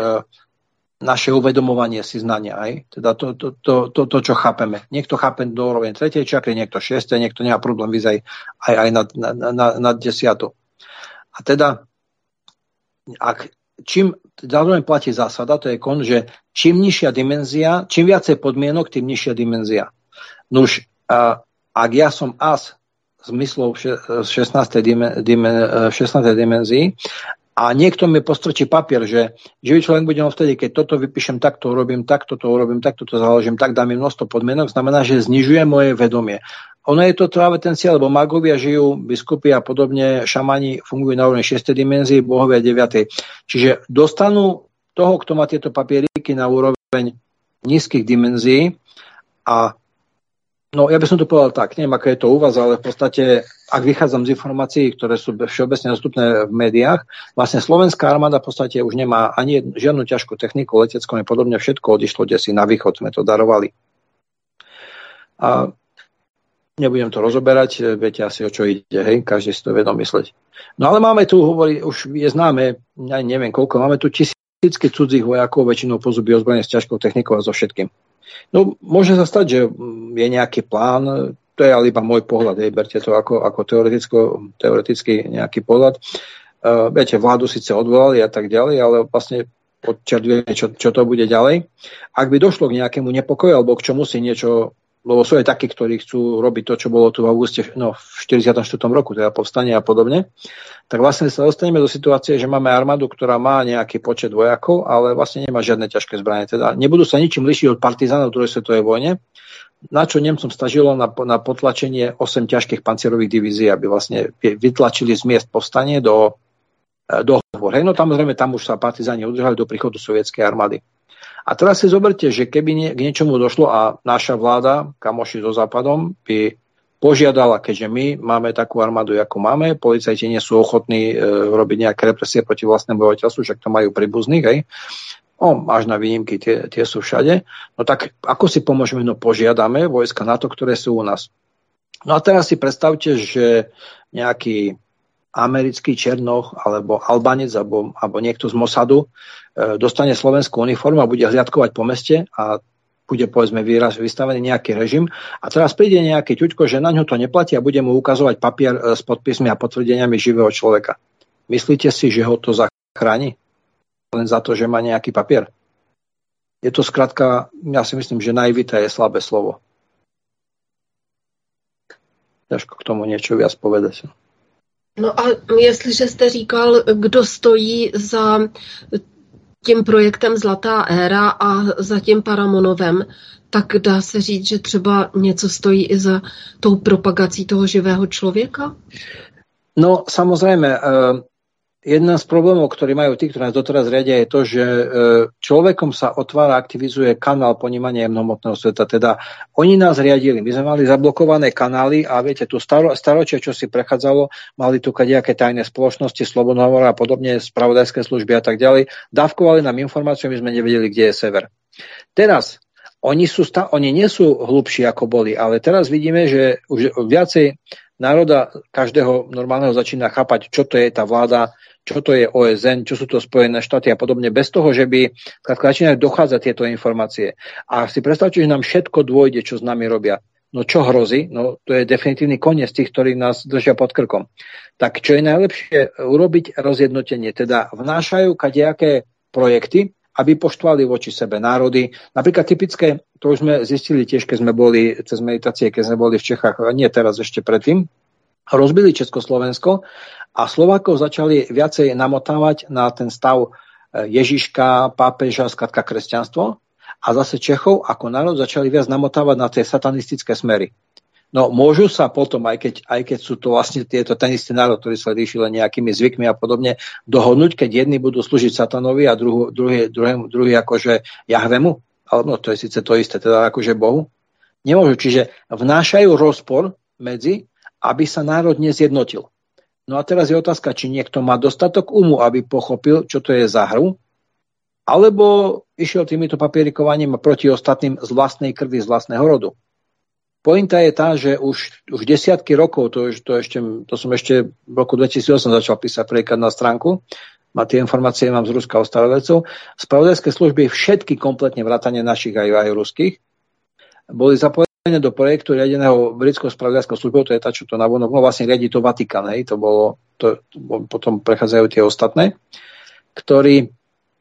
[SPEAKER 5] naše uvedomovanie si znania. Aj? Teda to, čo chápeme. Niekto chápe do úroveň 3. čakry, niekto 6. Niekto nemá problém vyzať aj na 10. A teda, čím zároveň platí zásada, to je kon, že čím nižšia dimenzia, čím viacej podmienok, tým nižšia dimenzia. Nuž, ak ja som as zmyslov v 16. dimenzii a niekto mi postrčí papier, že živý človek bude vtedy, keď toto vypíšem takto, urobím takto, to urobím takto, to založím tak, dám im množstvo podmienok, znamená, že znižuje moje vedomie. Ono je to práve ten cieľ, lebo magovia žijú, biskupy a podobne, šamani fungujú na úrovni 6. dimenzii, bohovia 9. Čiže dostanú toho, kto má tieto papieriky na úroveň nízkych dimenzií a no, ja by som to povedal tak, neviem, aké je to u vás, ale v podstate, ak vychádzam z informácií, ktoré sú všeobecne dostupné v médiách, vlastne slovenská armáda v podstate už nemá ani žiadnu ťažkú techniku, leteckú a podobne, všetko odišlo desi na východ, sme to darovali. A nebudem to rozoberať, viete asi, o čo ide, hej, každý si to vedom mysleť. No ale máme tu, hovorí, už je známe, neviem koľko, máme tu tisícky cudzích vojakov, väčšinou pozubí ozbrojené s ťažkou technikou a so všetkým. No, môže sa stať, že je nejaký plán, to je ale iba môj pohľad, berte to ako teoretický nejaký pohľad. Viete, vládu síce odvolali a tak ďalej, ale vlastne odčertuje, čo to bude ďalej. Ak by došlo k nejakému nepokoju, alebo k čomu si niečo, lebo sú aj takí, ktorí chcú robiť to, čo bolo tu v auguste, v 44. roku, teda povstanie a podobne, tak vlastne sa dostaneme do situácie, že máme armádu, ktorá má nejaký počet vojakov, ale vlastne nemá žiadne ťažké zbranie. Teda nebudú sa ničím lišiť od partizánov v druhej svetovej vojne, na čo Nemcom stačilo na potlačenie 8 ťažkých pancierových divízií, aby vlastne vytlačili z miest povstanie do hôr. No tam už sa partizáni udržali do príchodu sovietskej armády. A teraz si zoberte, že keby k niečomu došlo a naša vláda, kamoši so Západom, by požiadala, keďže my máme takú armádu, ako máme, policajti nie sú ochotní robiť nejaké represie proti vlastnému obyvateľstvu, však to majú príbuzných, hej, Až na výnimky, tie sú všade. No tak ako si pomôžeme? No požiadame vojska NATO, ktoré sú u nás. No a teraz si predstavte, že nejaký americký černoch alebo Albanec alebo niekto z Mossadu dostane slovenskú uniformu a bude hliadkovať po meste a bude povedzme vystavený nejaký režim a teraz príde nejaký ťuďko, že na ňo to neplatí a bude mu ukazovať papier s podpismi a potvrdeniami živého človeka. Myslíte si, že ho to zachráni? Len za to, že má nejaký papier. Je to skrátka, ja si myslím, že naivita je slabé slovo. Ťažko k tomu niečo viac povedať.
[SPEAKER 4] No a jestliže jste říkal, kdo stojí za tím projektem Zlatá éra a za tím Paramonovem, tak dá se říct, že třeba něco stojí i za tou propagací toho živého člověka?
[SPEAKER 5] No, samozrejme, jeden z problémov, ktorý majú tí, ktorí nás doteraz riadia, je to, že človekom sa otvára, aktivizuje kanál ponímania hmotného sveta. Teda oni nás riadili. My sme mali zablokované kanály a viete, tu staročie, čo si prechádzalo, mali tu kadejaké tajné spoločnosti, Slobodný hovor a podobne, spravodajské služby a tak ďalej. Dávkovali nám informáciu, my sme nevedeli, kde je sever. Teraz oni nie sú hlubší, ako boli, ale teraz vidíme, že už viacej národa každého normálneho začína chápať, čo to je tá vláda, čo to je OSN, čo sú to Spojené štáty a podobne, bez toho, že by začínajú dochádzať tieto informácie. A si predstavte, že nám všetko dôjde, čo s nami robia. No čo hrozí? No to je definitívny koniec tých, ktorí nás držia pod krkom. Tak čo je najlepšie? Urobiť rozjednotenie. Teda vnášajú kadejaké projekty, aby poštvali voči sebe národy. Napríklad typické, to už sme zistili tiež, keď sme boli cez meditácie, keď sme boli v Čechách, nie teraz, ešte predtým, rozbili Československo a Slovákov začali viacej namotávať na ten stav Ježiška, pápeža, skrátka kresťanstvo a zase Čechov ako národ začali viac namotávať na tie satanistické smery. No môžu sa potom, aj keď sú to vlastne ten istý národ, ktorý sa líši len nejakými zvykmi a podobne, dohodnúť, keď jedni budú slúžiť satanovi a druhý akože Jahvemu, ale no to je síce to isté, teda akože Bohu. Nemôžu, čiže vnášajú rozpor medzi, aby sa národ nezjednotil. No a teraz je otázka, či niekto má dostatok umu, aby pochopil, čo to je za hru, alebo išiel týmito papierikovaním proti ostatným z vlastnej krvi, z vlastného rodu. Pointa je tá, že už desiatky rokov, to som ešte v roku 2008 začal písať prvýkrát na stránku, tie informácie mám z Ruska od starovedcov, spravodajské služby všetky kompletne vrátane našich aj ruských, boli zapojené do projektu riadeného britskou spravodajskou službou, to je tá, čo to navonok, vlastne riadi to Vatikán, to potom prechádzajú tie ostatné, ktorí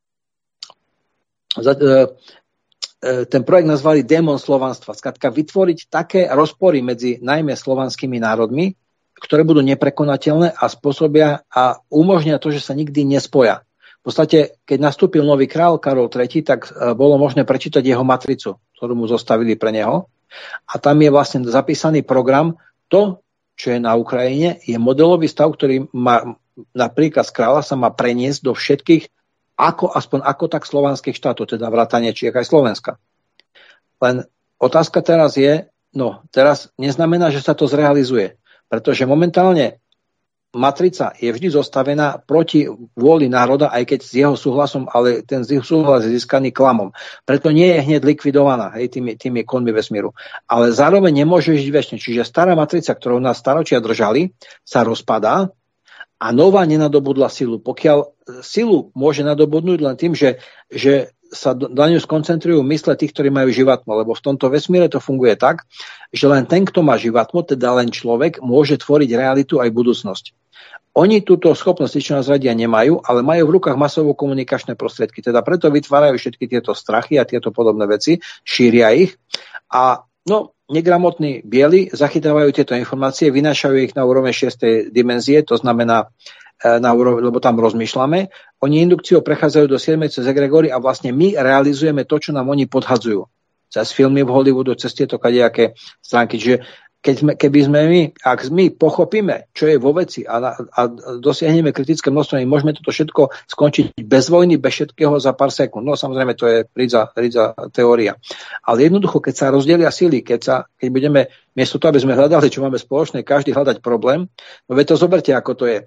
[SPEAKER 5] ten projekt nazvali Démon slovanstva. Skrátka vytvoriť také rozpory medzi najmä slovanskými národmi, ktoré budú neprekonateľné a spôsobia a umožnia to, že sa nikdy nespoja. V podstate, keď nastúpil nový král Karol III, tak bolo možné prečítať jeho matricu, ktorú mu zostavili pre neho. A tam je vlastne zapísaný program. To, čo je na Ukrajine, je modelový stav, ktorý má napríklad z kráľa sa má preniesť do všetkých aspoň tak slovanských štátov, teda vrátane Čiech aj Slovenska. Len otázka teraz je, teraz neznamená, že sa to zrealizuje, pretože momentálne matrica je vždy zostavená proti vôli národa, aj keď s jeho súhlasom, ale ten súhlas je získaný klamom. Preto nie je hneď likvidovaná tými konmi vesmíru. Ale zároveň nemôže žiť väčšine. Čiže stará matrica, ktorú nás staročia držali, sa rozpadá a nová nenadobudla silu. Pokiaľ silu môže nadobudnúť len tým, že sa na ňu skoncentrujú mysle tých, ktorí majú živatmo, lebo v tomto vesmíre to funguje tak, že len ten, kto má živatmo, teda len človek, môže tvoriť realitu aj budúcnosť. Oni túto schopnosť, čo nás radia, nemajú, ale majú v rukách masovo komunikačné prostriedky. Teda preto vytvárajú všetky tieto strachy a tieto podobné veci, šíria ich a negramotní bieli zachytávajú tieto informácie, vynášajú ich na úroveň 6. dimenzie, to znamená na úroveň, lebo tam rozmýšľame. Oni indukciou prechádzajú do 7. cez egregory a vlastne my realizujeme to, čo nám oni podhadzujú. Cez filmy v Hollywoodu, cez tieto kadejaké stránky. Čiže ak my pochopíme, čo je vo veci a dosiahneme kritické množstvo, môžeme toto všetko skončiť bez vojny, bez všetkého za pár sekúnd. No samozrejme, to je ridza teória. Ale jednoducho, keď sa rozdelia sily, keď budeme, miesto toho, aby sme hľadali, čo máme spoločné, každý hľadať problém, to zoberte, ako to je.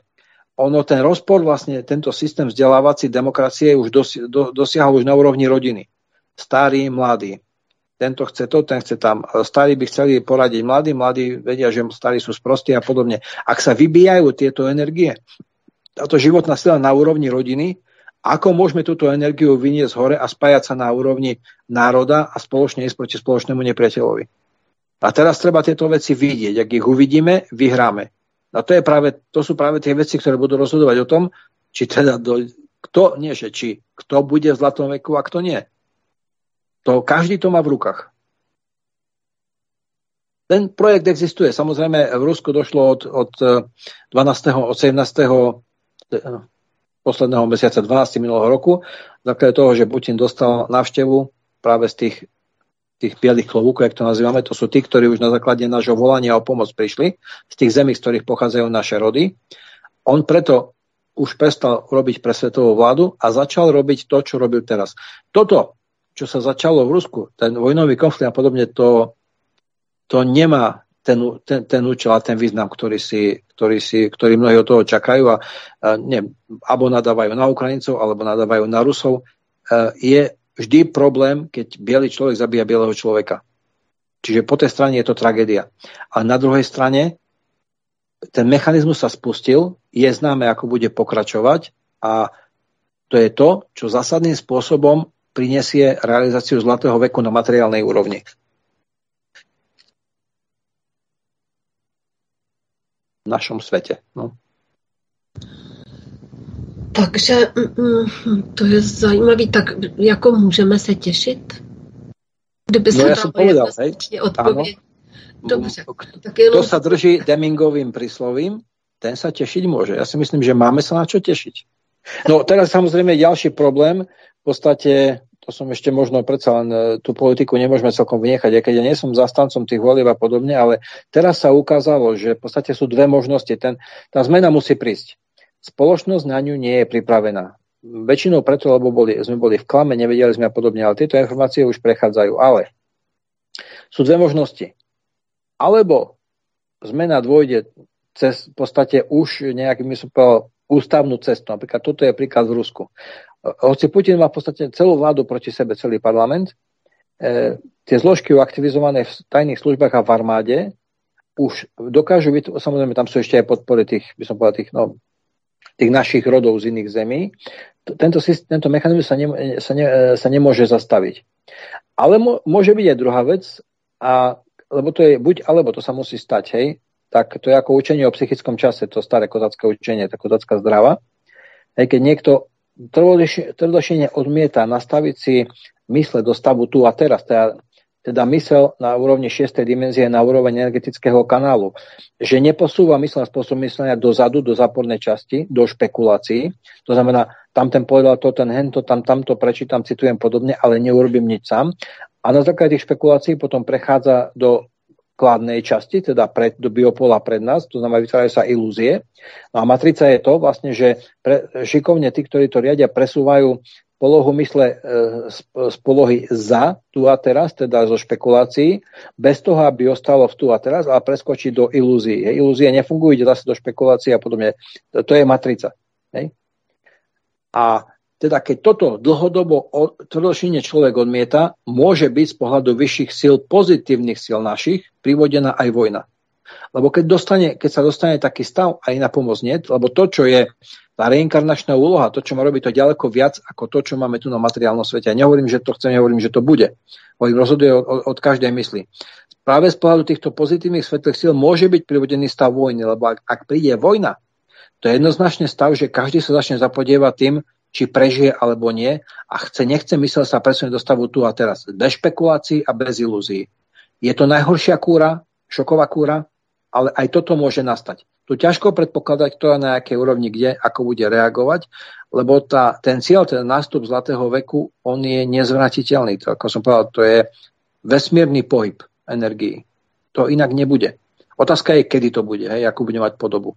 [SPEAKER 5] ono ten rozpor vlastne, tento systém vzdelávací demokracie už dosiahol už na úrovni rodiny. Starí, mladí. Tento chce to, ten chce tam. Starí by chceli poradiť mladí vedia, že starí sú sprostí a podobne. Ak sa vybíjajú tieto energie, táto životná sila na úrovni rodiny, ako môžeme túto energiu vyniesť hore a spájať sa na úrovni národa a spoločne ísť proti spoločnému nepriateľovi. A teraz treba tieto veci vidieť. Ak ich uvidíme, vyhráme. A to sú práve tie veci, ktoré budú rozhodovať o tom, či teda kto bude v zlatom veku a kto nie. Každý to má v rukách. Ten projekt existuje. Samozrejme, v Rusku došlo od 17. posledného mesiaca 12. minulého roku, základe toho, že Putin dostal návštevu práve z tých bielých klobúkov, jak to nazývame, to sú tí, ktorí už na základe nášho volania o pomoc prišli, z tých zemí, z ktorých pochádzajú naše rody. On preto už prestal robiť pre svetovú vládu a začal robiť to, čo robil teraz. Toto, čo sa začalo v Rusku, ten vojnový konflikt a podobne, to nemá ten účel a ten význam, ktorý mnohí od toho čakajú a alebo nadávajú na Ukrajincov, alebo nadávajú na Rusov. Je vždy problém, keď biely človek zabíja bieleho človeka. Čiže po tej strane je to tragédia. A na druhej strane ten mechanizmus sa spustil, je známe, ako bude pokračovať a to je to, čo zásadným spôsobom prinesie realizáciu zlatého veku na materiálnej úrovni. V našom svete. No.
[SPEAKER 4] Takže to je zajímavý. Tak jako můžeme se těšit? Kdyby se
[SPEAKER 5] ja som povedal, hej?
[SPEAKER 4] Odpověď. Dobře.
[SPEAKER 5] Kto sa drží Demingovým príslovím, ten sa tešiť môže. Ja si myslím, že máme sa na čo tešiť. No teraz samozrejme ďalší problém. V podstate, to som ešte možno predsa len tú politiku nemôžeme celkom vynechať, aj keď ja nie som zastancom tých volieb a podobne, ale teraz sa ukázalo, že v podstate sú dve možnosti. Tá zmena musí prísť. Spoločnosť na ňu nie je pripravená. Väčšinou preto, lebo sme boli v klame, nevedeli sme a podobne, ale tieto informácie už prechádzajú. Ale sú dve možnosti. Alebo zmena dôjde cez v podstate už nejakým, by som povedal, ústavnú cestu. Napríklad toto je príklad v Rusku. Hoci Putin má v podstate celú vládu proti sebe, celý parlament, tie zložky aktivizované v tajných službách a v armáde už dokážu byť, samozrejme tam sú ešte aj podpory tých, by som povedal, tých našich rodov z iných zemí. Tento mechanizmus sa nemôže zastaviť. Ale môže byť aj druhá vec, lebo to je buď alebo, to sa musí stať, hej, tak to je ako učenie o psychickom čase, to staré kozácké učenie, tá kozácka zdrava. Hej, keď niekto tvrdošine odmieta nastaviť si mysle do stavu tu a teraz, teda mysel na úrovni 6. dimenzie, na úroveň energetického kanálu, že neposúva mysel na spôsob myslenia dozadu, do zápornej časti, do špekulácií. To znamená, tamten povedal to, ten hento, tamto prečítam, citujem podobne, ale neurobím nič sám. A na základe tých špekulácií potom prechádza do kladnej časti, teda do biopola pred nás, to znamená, vytvárajú sa ilúzie. No a matrica je to vlastne, že šikovne tí, ktorí to riadia, presúvajú polohu mysle z polohy za tu a teraz, teda zo špekulácií, bez toho, aby ostalo v tu a teraz, ale preskočí do ilúzií. Ilúzie nefungujú, ide zase do špekulácií a podobne. To je matrica. Hej? A teda keď toto dlhodobo tvrdošine človek odmieta, môže byť z pohľadu vyšších síl, pozitívnych síl našich, privodená aj vojna. Lebo keď sa dostane taký stav, aj na pomoc nie, lebo to, čo je tá reinkarnačná úloha, to, čo má robiť, to ďaleko viac ako to, čo máme tu na materiálnom svete. Ja nehovorím, že to chcem, nehovorím, že to bude. Rozhoduje od každej mysli. Práve z pohľadu týchto pozitívnych svetlých síl môže byť privodený stav vojny, lebo ak príde vojna, to je jednoznačne stav, že každý sa začne zapodievať tým, či prežije alebo nie a nechce mysel sa presunúť do stavu tu a teraz. Bez špekulácií a bez ilúzií. Je to najhoršia kúra, šoková kúra, ale aj toto môže nastať. Tu ťažko predpokladať, kto na akej úrovni kde, ako bude reagovať, lebo ten cieľ, ten nástup zlatého veku, on je nezvratiteľný. To, ako som povedal, to je vesmírny pohyb energií. To inak nebude. Otázka je, kedy to bude, hej, akú bude mať podobu.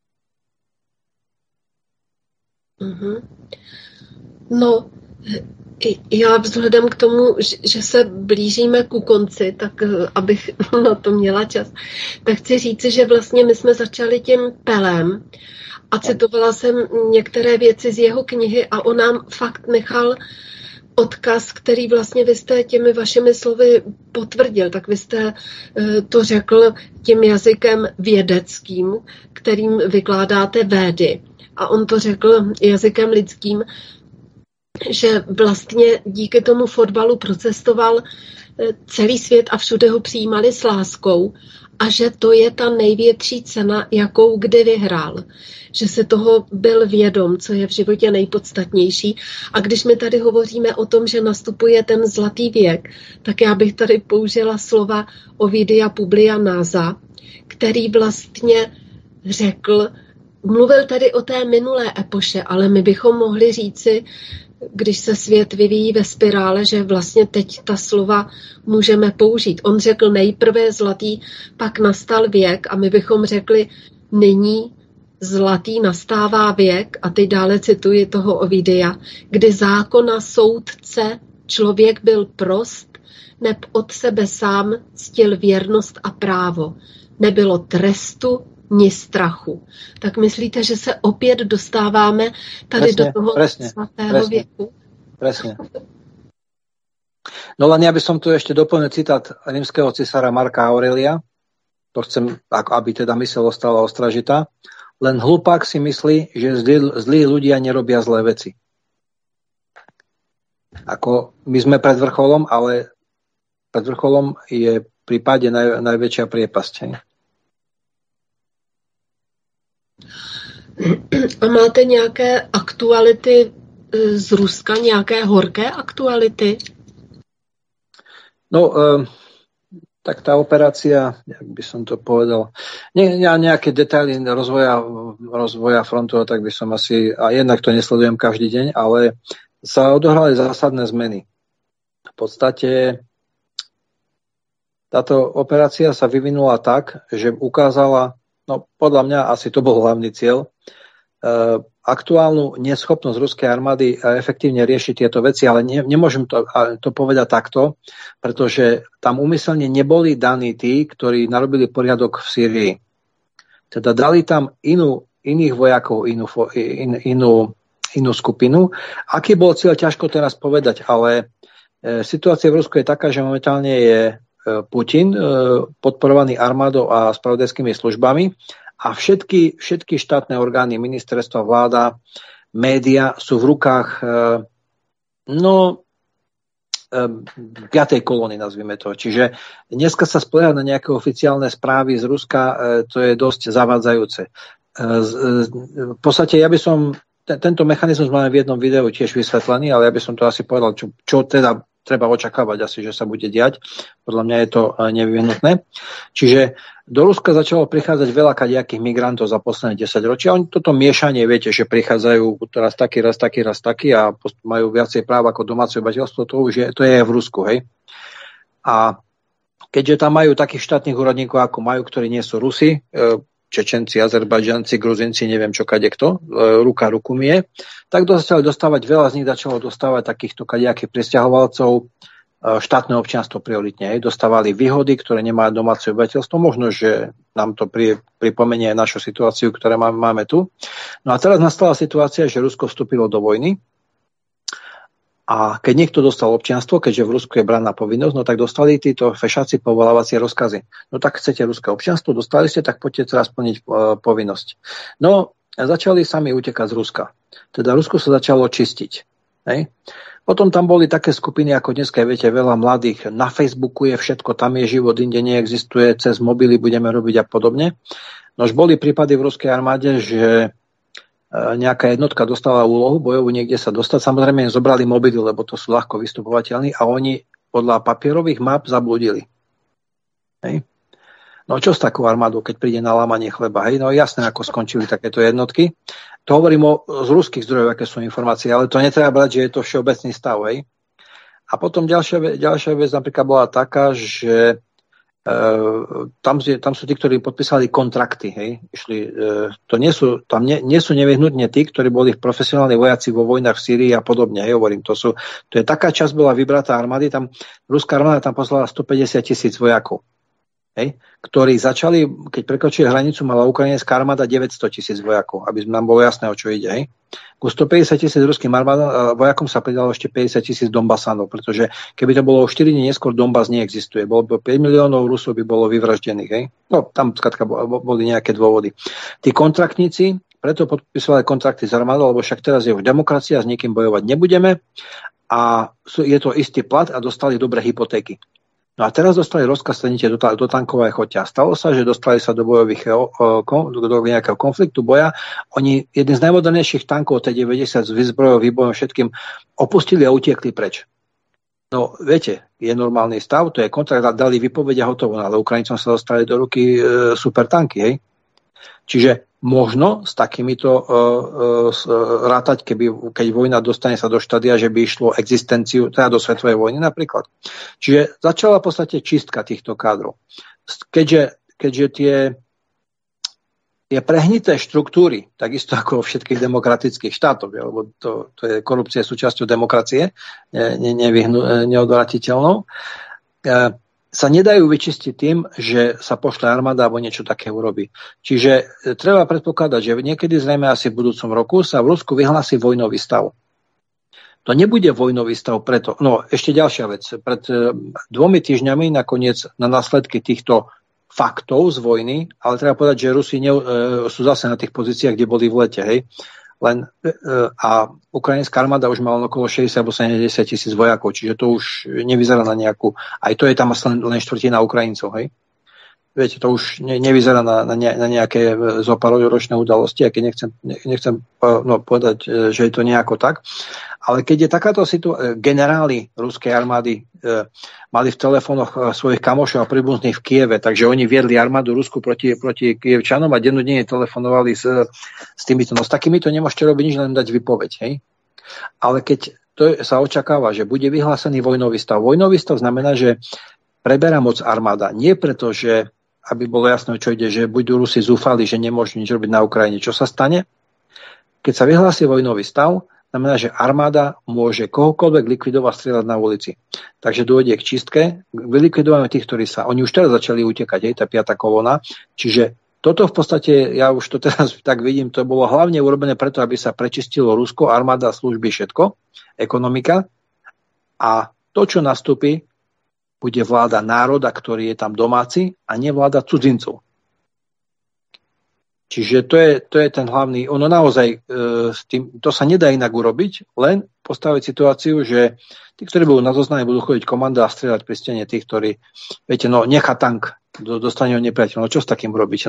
[SPEAKER 4] No, Já vzhledem k tomu, že se blížíme ku konci, tak abych na to měla čas, tak chci říci, že vlastně my jsme začali tím Pelem a citovala jsem některé věci z jeho knihy a on nám fakt nechal odkaz, který vlastně vy jste těmi vašimi slovy potvrdil, tak vy jste to řekl tím jazykem vědeckým, kterým vykládáte védy. A on to řekl jazykem lidským, že vlastně díky tomu fotbalu procestoval celý svět a všude ho přijímali s láskou a že to je ta největší cena, jakou kdy vyhrál. Že se toho byl vědom, co je v životě nejpodstatnější. A když my tady hovoříme o tom, že nastupuje ten zlatý věk, tak já bych tady použila slova Ovidia Publia Naza, který vlastně řekl, mluvil tady o té minulé epoše, ale my bychom mohli říci, když se svět vyvíjí ve spirále, že vlastně teď ta slova můžeme použít. On řekl nejprve zlatý, pak nastal věk a my bychom řekli nyní zlatý nastává věk, a teď dále cituji toho Ovidia, kdy zákona soudce člověk byl prost, neb od sebe sám ctil věrnost a právo. Nebylo trestu ni strachu. Tak myslíte, že se opět dostáváme tady do toho svatého věku?
[SPEAKER 5] Presne. No len ja by som tu ešte doplnil citát rímskeho cisára Marka Aurelia, to chcem, aby teda myseľ ostala ostražitá. Len hlupák si myslí, že zlí ľudia nerobia zlé veci. Ako my sme pred vrcholom, ale pred vrcholom je v prípade najväčšia priepasť.
[SPEAKER 4] A máte nějaké aktuality z Ruska, nějaké horké aktuality?
[SPEAKER 5] No, tak tá operácia, jak by som to povedal, nejaké detaily rozvoja frontu, tak by som asi, a jednak to nesledujem každý deň, ale sa odohrali zásadné zmeny. V podstate táto operácia sa vyvinula tak, že ukázala, no podľa mňa asi to bol hlavný cieľ, aktuálnu neschopnosť ruskej armády efektívne riešiť tieto veci, ale nemôžem to povedať takto, pretože tam úmyselne neboli daní tí, ktorí narobili poriadok v Sýrii. Teda dali tam iných vojakov, inú skupinu. Aký bol cieľ, ťažko teraz povedať, ale situácia v Rusku je taká, že momentálne je Putin podporovaný armádou a spravodajskými službami a všetky štátne orgány, ministerstva, vláda, média sú v rukách piatej kolóny, nazvime to. Čiže dneska sa spoliehať na nejaké oficiálne správy z Ruska, to je dosť zavádzajúce. V podstate ja by som tento mechanizmus máme v jednom videu tiež vysvetlený, ale ja by som to asi povedal, čo teda treba očakávať asi, že sa bude diať. Podľa mňa je to nevyhnutné. Čiže do Ruska začalo prichádzať veľa kadejakých migrantov za posledné 10 ročia. Oni toto miešanie, viete, že prichádzajú raz taký a majú viacej práv ako domáce obyvateľstvo, to je v Rusku, hej. A keďže tam majú takých štátnych úradníkov, ako majú, ktorí nie sú Rusi, Čečenci, Azerbajdžanci, Gruzinci, neviem čo, kadekto, ruka ruku mie, tak začali dostávať, veľa z nich začalo dostávať takýchto kadejakých prisťahovalcov štátne občianstvo prioritne. Dostávali výhody, ktoré nemá domáce obyvateľstvo. Možno, že nám to pripomenie našu situáciu, ktorú máme tu. No a teraz nastala situácia, že Rusko vstúpilo do vojny a keď niekto dostal občianstvo, keďže v Rusku je branná povinnosť, no tak dostali títo fešáci povolávacie rozkazy. No tak chcete ruské občianstvo, dostali ste, tak poďte teraz splniť povinnosť. No začali sami utekať z Ruska. Teda Rusko sa začalo čistiť. Hej? Potom tam boli také skupiny, ako dneska viete, veľa mladých. Na Facebooku je všetko, tam je život, inde neexistuje, cez mobily budeme robiť a podobne. No už boli prípady v ruskej armáde, že nejaká jednotka dostala úlohu bojovú niekde sa dostať. Samozrejme im zobrali mobily, lebo to sú ľahko vystupovateľní a oni podľa papierových map zablúdili. Hej. No čo s takou armádou, keď príde na lámanie chleba? Hej? No jasné, ako skončili takéto jednotky. To hovorím z ruských zdrojov, aké sú informácie, ale to netreba brať, že je to všeobecný stav. Hej? A potom ďalšia vec napríklad bola taká, že Tam sú tí, ktorí podpísali kontrakty, hej, tam nie sú nevyhnutne tí, ktorí boli profesionálni vojaci vo vojnách v Sýrii a podobne, hej, hovorím, to je taká časť bola vybratá armády, tam ruská armáda tam poslala 150 000 vojakov, hej, ktorí začali, keď prekročili hranicu, mala ukrajinská armáda 900 000 vojakov, aby nám bolo jasné, o čo ide, hej. Ku 150 000 ruským vojakom sa pridalo ešte 50 000 Donbasanov, pretože keby to bolo o 4 dní neskôr, Donbas neexistuje. Bolo by 5 miliónov Rusov by bolo vyvraždených. Hej? No, tam skrátka boli nejaké dôvody. Tí kontraktníci preto podpisovali kontrakty s armádou, lebo však teraz je už demokracia, s nikým bojovať nebudeme a je to istý plat a dostali dobré hypotéky. No a teraz dostali rozkaz, sednite do tankové choďte. Stalo sa, že dostali sa do do nejakého konfliktu, boja. Oni jeden z najmodernejších tankov T-90 s výzbrojou, výbojom, všetkým opustili a utiekli preč. No viete, je normálny stav, to je kontrakt, dali výpoveď a hotovo, ale Ukrajincom sa dostali do ruky super tanky, hej. Čiže možno s takýmito rátať, keď vojna dostane sa do štádia, že by išlo existenciu, teda do svetovej vojny napríklad. Čiže začala v podstate čistka týchto kádrov. Keďže tie prehnité štruktúry, takisto ako vo všetkých demokratických štátoch, lebo to je korupcia súčasťou demokracie, neodvratiteľnou, sa nedajú vyčistiť tým, že sa pošle armáda alebo niečo také urobí. Čiže treba predpokladať, že niekedy zrejme asi v budúcom roku sa v Rusku vyhlási vojnový stav. To nebude vojnový stav preto. No, ešte ďalšia vec. Pred 2 týždňami nakoniec na následky týchto faktov z vojny, ale treba povedať, že Rusi sú zase na tých pozíciách, kde boli v lete, hej. A ukrajinská armáda už mala okolo 60 alebo 70 000 vojakov, čiže to už nevyzerá na nejakú, aj to je tam asi len štvrtina Ukrajincov, hej. Viete, to už nevyzerá na nejaké zoparočné udalosti, a keď nechcem povedať, že je to nejako tak. Ale keď je takáto situácia, generáli ruskej armády mali v telefónoch svojich kamošov a príbuzných v Kieve, takže oni viedli armádu Rusku proti Kievčanom a dennodenne telefonovali s týmito. No s takýmito nemôžete robiť nič, len dať vypoveď, hej. Ale keď to sa očakáva, že bude vyhlásený vojnový stav. Vojnový stav znamená, že preberá moc armáda. Nie preto, že aby bolo jasné, čo ide, že budú Rusi zúfali, že nemôžu nič robiť na Ukrajine. Čo sa stane? Keď sa vyhlási vojnový stav, znamená, že armáda môže kohokoľvek likvidovať, strieľať na ulici. Takže dôjde k čistke, k vylikvidovaniu tých, ktorí oni už teraz začali utekať, hej, tá 5. kolóna. Čiže toto v podstate, ja už to teraz tak vidím, to bolo hlavne urobené preto, aby sa prečistilo Rusko, armáda, služby, všetko, ekonomika. A to, čo nastúpi, bude vláda národa, ktorý je tam domáci, a nie vláda cudzincov. Čiže to je ten hlavný, ono naozaj to sa nedá inak urobiť, len postaviť situáciu, že tí, ktorí budú na zozname, budú chodiť komanda a strieľať pri stene tých, ktorí, viete, nechá tank, dostane ho nepriateľ. No čo s takým robíte?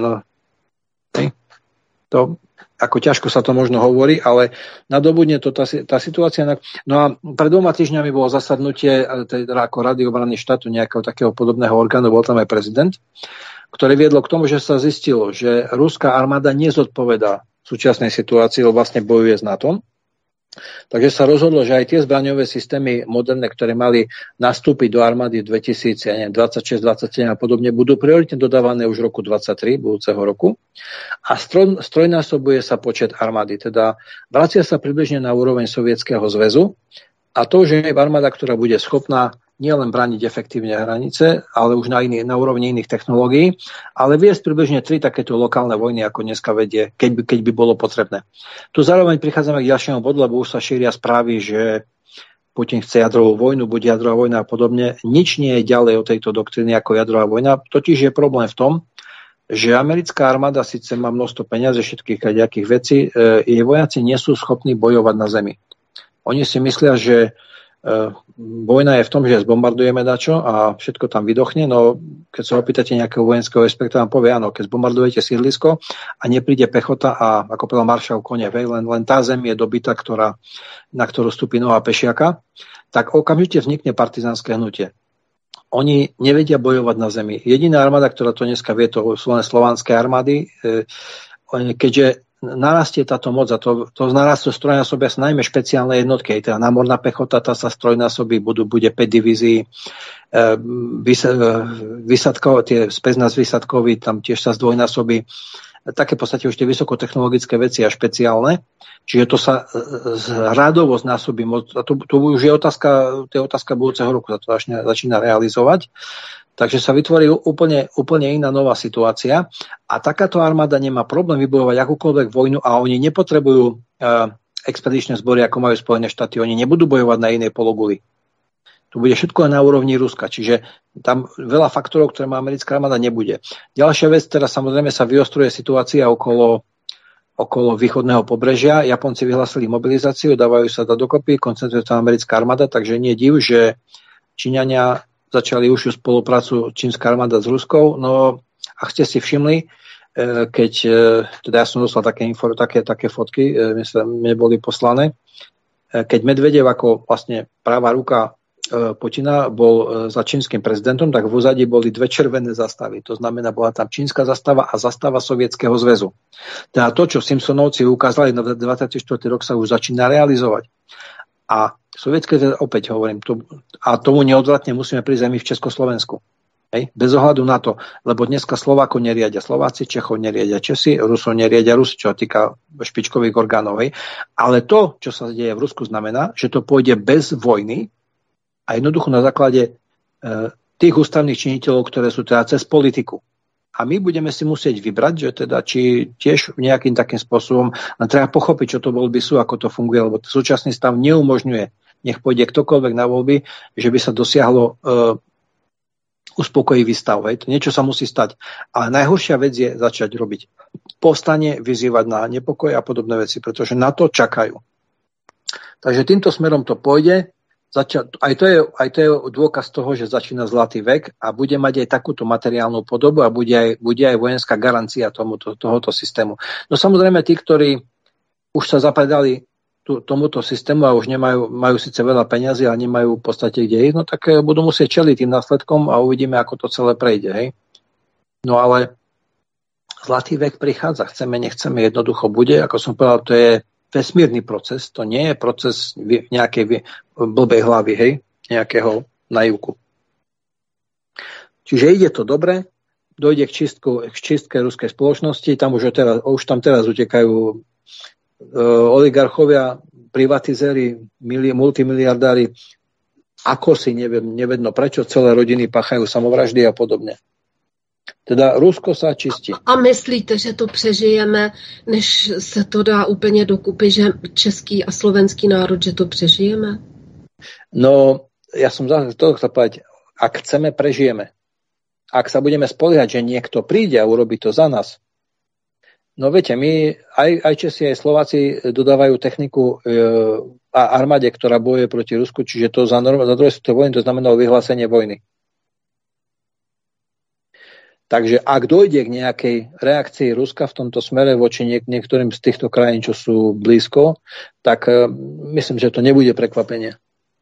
[SPEAKER 5] To, ako ťažko sa to možno hovorí, ale nadobudne to tá situácia. No a pred 2 týždňami bolo zasadnutie teda ako Rady obrany štátu, nejakého takého podobného orgánu, bol tam aj prezident, ktoré viedlo k tomu, že sa zistilo, že ruská armáda nezodpovedá súčasnej situácii, lebo vlastne bojuje s NATO. Takže sa rozhodlo, že aj tie zbraňové systémy moderné, ktoré mali nastúpiť do armády v 2026, 27 a podobne, budú prioritne dodávané už v roku 23, budúceho roku. A strojnásobuje sa počet armády, teda vracia sa približne na úroveň Sovietskeho zväzu. A to, že je armáda, ktorá bude schopná nielen brániť efektívne hranice, ale už na úrovni iných technológií, ale viesť približne 3 takéto lokálne vojny, ako dneska vedie, keď by bolo potrebné. Tu zároveň prichádzame k ďalšiemu bodu, lebo už sa šíria správy, že Putin chce jadrovú vojnu, bude jadrová vojna a podobne. Nič nie je ďalej od tejto doktríny ako jadrová vojna. Totiž je problém v tom, že americká armáda síce má množstvo peňazí, všetkých nejakých vecí, jej vojaci nie sú schopní bojovať na zemi. Oni si myslia, že vojna je v tom, že zbombardujeme dačo a všetko tam vydochne, no keď sa opýtate nejakého vojenského experta, vám povie, áno, keď zbombardujete sídlisko a nepríde pechota a ako povedal Maršal kone, len tá zem je dobytá, na ktorú vstúpi noha pešiaka, tak okamžite vznikne partizánske hnutie. Oni nevedia bojovať na zemi. Jediná armáda, ktorá to dneska vie, to sú len slovanské armády, keďže narastie táto moc a to narastú strojnásobia sa najmä špeciálne jednotky, teda námorná pechota, tá sa strojnásobí, bude 5 divízií, tie specnaz výsadkový, tam tiež sa zdvojnásobí, také v podstate už tie vysokotechnologické veci a špeciálne, čiže to sa rádovo znásobí moc, a to už je otázka budúceho roku, sa to začína realizovať. Takže sa vytvorí úplne iná nová situácia a takáto armáda nemá problém vybojovať akúkoľvek vojnu a oni nepotrebujú expedičné zbory, ako majú Spojené štáty. Oni nebudú bojovať na inej pologuli. Tu bude všetko na úrovni Ruska, čiže tam veľa faktorov, ktoré má americká armáda, nebude. Ďalšia vec, teraz samozrejme sa vyostruje situácia okolo východného pobrežia. Japonci vyhlásili mobilizáciu, dávajú sa dokopy, koncentruje sa americká armáda, takže nie div, že Číňania začali užšiu spoluprácu čínska armáda s Ruskou. No a ste si všimli, keď, teda ja som dostal také fotky, mne boli poslané, keď Medvedev ako vlastne pravá ruka Putina bol za čínskym prezidentom, tak v úzadí boli 2 červené zastavy. To znamená, bola tam čínska zastava a zastava Sovietskeho zväzu. Teda to, čo Simpsonovci ukázali na 24. rok, sa už začína realizovať. A sovietské, opäť hovorím, a tomu neodvratne musíme prísť aj my v Československu. Hej? Bez ohľadu na to, lebo dneska Slovákov neriadia Slováci, Čechov neriadia Česi, Rusov neriadia Rusi, čo týka špičkových orgánov. Hej? Ale to, čo sa deje v Rusku, znamená, že to pôjde bez vojny a jednoducho na základe tých ústavných činiteľov, ktoré sú teda cez politiku. A my budeme si musieť vybrať, že teda či tiež nejakým takým spôsobom, len treba pochopiť, čo to voľby sú, ako to funguje, lebo súčasný stav neumožňuje, nech pôjde ktokoľvek na voľby, že by sa dosiahlo uspokojivý stav. Hej. Niečo sa musí stať. Ale najhoršia vec je začať robiť povstanie, vyzývať na nepokoj a podobné veci, pretože na to čakajú. Takže týmto smerom to pôjde. Aj to je dôkaz toho, že začína zlatý vek a bude mať aj takúto materiálnu podobu a bude aj vojenská garancia tohoto systému. No samozrejme tí, ktorí už sa zapredali tomuto systému a už majú síce veľa peňazí, ale nemajú v podstate kde ísť, no tak budú musieť čeliť tým následkom a uvidíme, ako to celé prejde. Hej? No ale zlatý vek prichádza, chceme, nechceme, jednoducho bude, ako som povedal, to je vesmírny proces, to nie je proces nejakej blbej hlavy, hej, nejakého naivku. Čiže ide to dobre, dojde k čistke ruskej spoločnosti, tam už teraz utekajú oligarchovia, privatizéri, multimiliardári, ako si nevedno prečo, celé rodiny páchajú samovraždy a podobne. Teda Rusko sa čistí.
[SPEAKER 4] A myslíte, že to přežijeme, než se to dá úplně dokupy, že český a slovenský národ, že to přežijeme? No,
[SPEAKER 5] ja som to chcel povedať, ak chceme, prežijeme. Ak sa budeme spoliehať, že niekto príde a urobí to za nás, no viete, my, aj Česi, aj Slováci dodávajú techniku a armáde, ktorá bojuje proti Rusku, čiže to za druhej svetovej vojny to znamenalo vyhlásenie vojny. Takže ak dojde k nejakej reakcii Ruska v tomto smere voči niektorým z týchto krajín, čo sú blízko, tak myslím, že to nebude prekvapenie.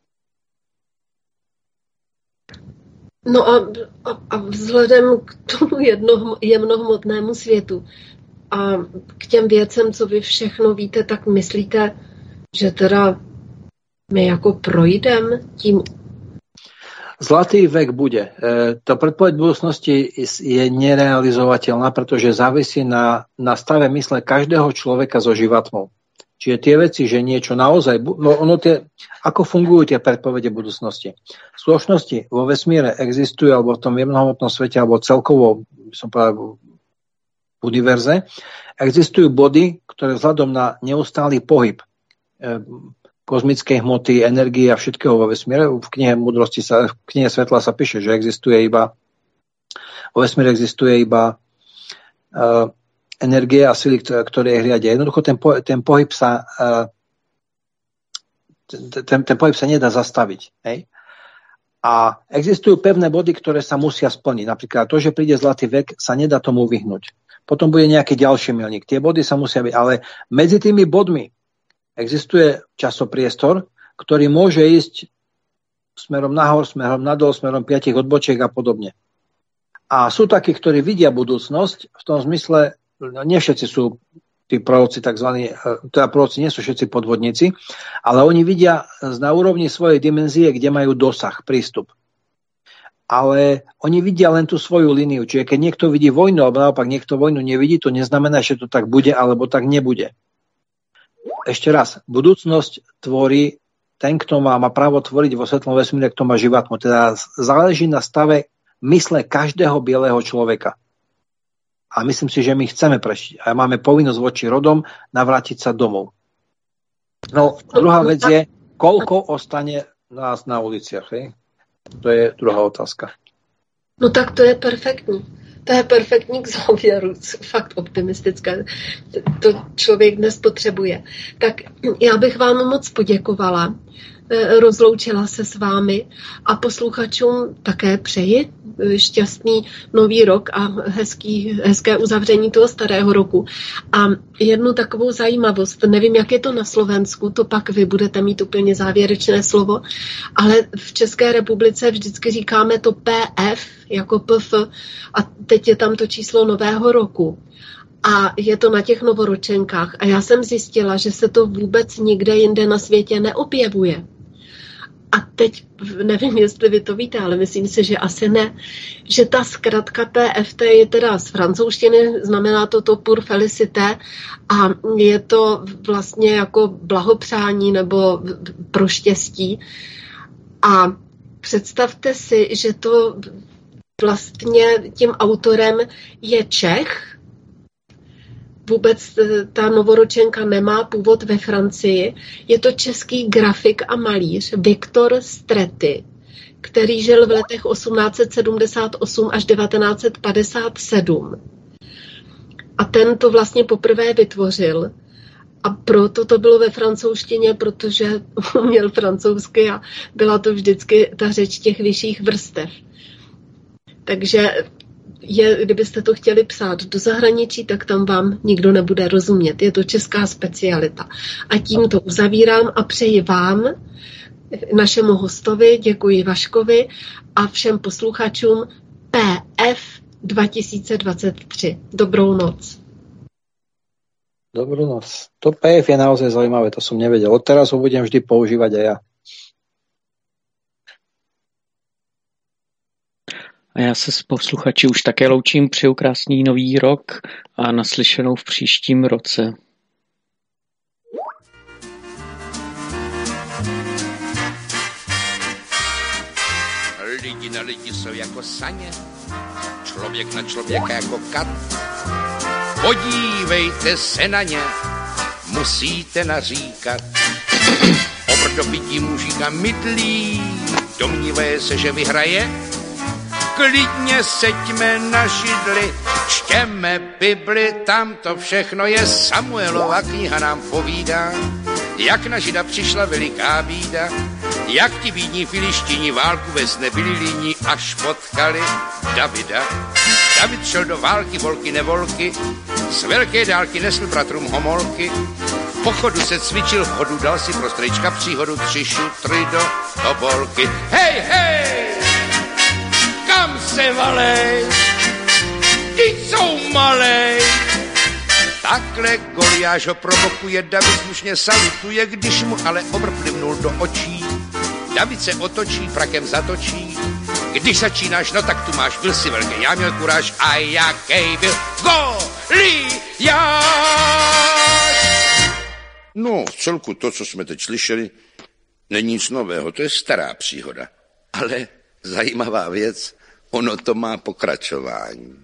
[SPEAKER 4] No a vzhledem k tomu jemnohmotnému světu a k těm věcem, co vy všechno víte, tak myslíte, že teda my jako projdeme tím.
[SPEAKER 5] Zlatý vek bude. To predpoveď budúcnosti je nerealizovateľná, pretože závisí na stave mysle každého človeka so životmou. Čiže tie veci, že niečo naozaj... ako fungujú tie predpovede budúcnosti? Spoločnosti vo vesmíre existujú, alebo v tom jemnohmotnom svete, alebo celkovo, by som povedal, v univerze, existujú body, ktoré vzhľadom na neustály pohyb kozmickej hmoty, energie a všetkého vo vesmíre. V knihe múdrosti v knihe svetla sa píše, že vo vesmíre existuje iba energie a sily, ktoré ich riadia. Jednoducho ten pohyb sa nedá zastaviť. Hej? A existujú pevné body, ktoré sa musia splniť. Napríklad to, že príde zlatý vek, sa nedá tomu vyhnúť. Potom bude nejaký ďalší milník. Tie body sa musia byť, ale medzi tými bodmi existuje časopriestor, ktorý môže ísť smerom nahor, smerom nadol, smerom 5 odbočiek a podobne. A sú takí, ktorí vidia budúcnosť v tom zmysle, nie všetci sú tí proroci takzvaní, teda proroci nie sú všetci podvodníci, ale oni vidia na úrovni svojej dimenzie, kde majú dosah, prístup. Ale oni vidia len tú svoju líniu. Čiže keď niekto vidí vojnu, alebo naopak niekto vojnu nevidí, to neznamená, že to tak bude, alebo tak nebude. Ešte raz, budúcnosť tvorí ten, kto má právo tvoriť vo svetlom vesmíre, kto má živatmu. Teda záleží na stave mysle každého bieleho človeka. A myslím si, že my chceme prežiť. A máme povinnosť voči rodom navrátiť sa domov. No, druhá vec je, koľko ostane nás na uliciach. Hej? To je druhá otázka.
[SPEAKER 4] No tak to je perfektní. To je perfektní k závěru. Fakt optimistické. To člověk dnes potřebuje. Tak já bych vám moc poděkovala. Rozloučila se s vámi a posluchačům také přeji šťastný nový rok a hezké uzavření toho starého roku. A jednu takovou zajímavost, nevím, jak je to na Slovensku, to pak vy budete mít úplně závěrečné slovo, ale v České republice vždycky říkáme to PF jako PF a teď je tam to číslo nového roku. A je to na těch novoročenkách. A já jsem zjistila, že se to vůbec nikde jinde na světě neobjevuje. A teď nevím, jestli vy to víte, ale myslím si, že asi ne, že ta zkratka PFT je teda z francouzštiny, znamená to pour félicité a je to vlastně jako blahopřání nebo pro štěstí. A představte si, že to vlastně tím autorem je Čech. Vůbec ta novoročenka nemá původ ve Francii. Je to český grafik a malíř Viktor Strety, který žil v letech 1878 až 1957. A ten to vlastně poprvé vytvořil. A proto to bylo ve francouzštině, protože uměl francouzsky a byla to vždycky ta řeč těch vyšších vrstev. Takže kdybyste to chtěli psát do zahraničí, tak tam vám nikdo nebude rozumět. Je to česká specialita. A tím to uzavírám a přeji vám, našemu hostovi, děkuji Vaškovi a všem posluchačům PF 2023. Dobrou noc.
[SPEAKER 5] Dobrú noc. To PF je naozaj zaujímavé, to som nevedel. Odteraz ho budem vždy používať aj ja.
[SPEAKER 3] A já se s posluchači už také loučím, přeju krásný nový rok a naslyšenou v příštím roce.
[SPEAKER 1] Lidi na lidi jsou jako saně, člověk na člověka jako kat. Podívejte se na ně, musíte naříkat. Obrdobití mužíka mydlí, domnívaje se, že vyhraje. Klidně seďme na židli, čtěme Bibli, tam to všechno je. Samuelova kniha nám povídá, jak na Žida přišla veliká bída, jak ti bídní Filištíni válku vést nebyli líní, až potkali Davida. David šel do války, volky nevolky, z velké dálky nesl bratrům homolky. V pochodu se cvičil, v chodu dal si pro strejčka příhodu 3 šutry do tobolky. Hej, hej! Kam se valej, ty jsou malej. Takhle Goliáš ho provokuje, David slušně salutuje, když mu ale obr plivnul do očí. David se otočí, frakem zatočí. Když začínáš, no tak tu máš, byl si velký, já měl kuráž a jaký byl Goliáš.
[SPEAKER 6] No, v celku to, co jsme teď slyšeli, není nic nového, to je stará příhoda. Ale zajímavá věc, ono to má pokračování.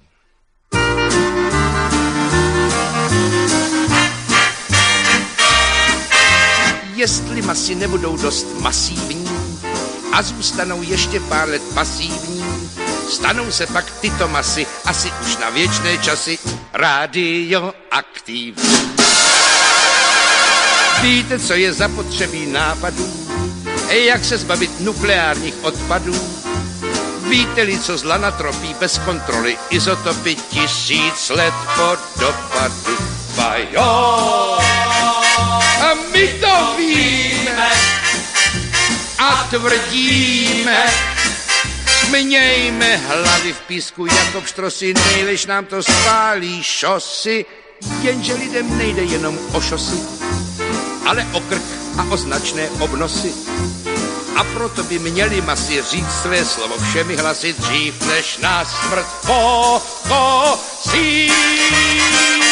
[SPEAKER 1] Jestli masy nebudou dost masívní a zůstanou ještě pár let pasívní, stanou se pak tyto masy asi už na věčné časy radioaktivní. Víte, co je zapotřebí nápadů? Jak se zbavit nukleárních odpadů? Víte-li, co zla natropí bez kontroly izotopy 1000 let po dopadu? Bajo! A my to víme a tvrdíme. Mějme hlavy v písku jako pštrosy, nejlež nám to spálí šosy. Jenže lidem nejde jenom o šosy, ale o krk a o značné obnosy. A proto by měli masy říct své slovo všemi hlasy dřív, než nás smrt pokosí.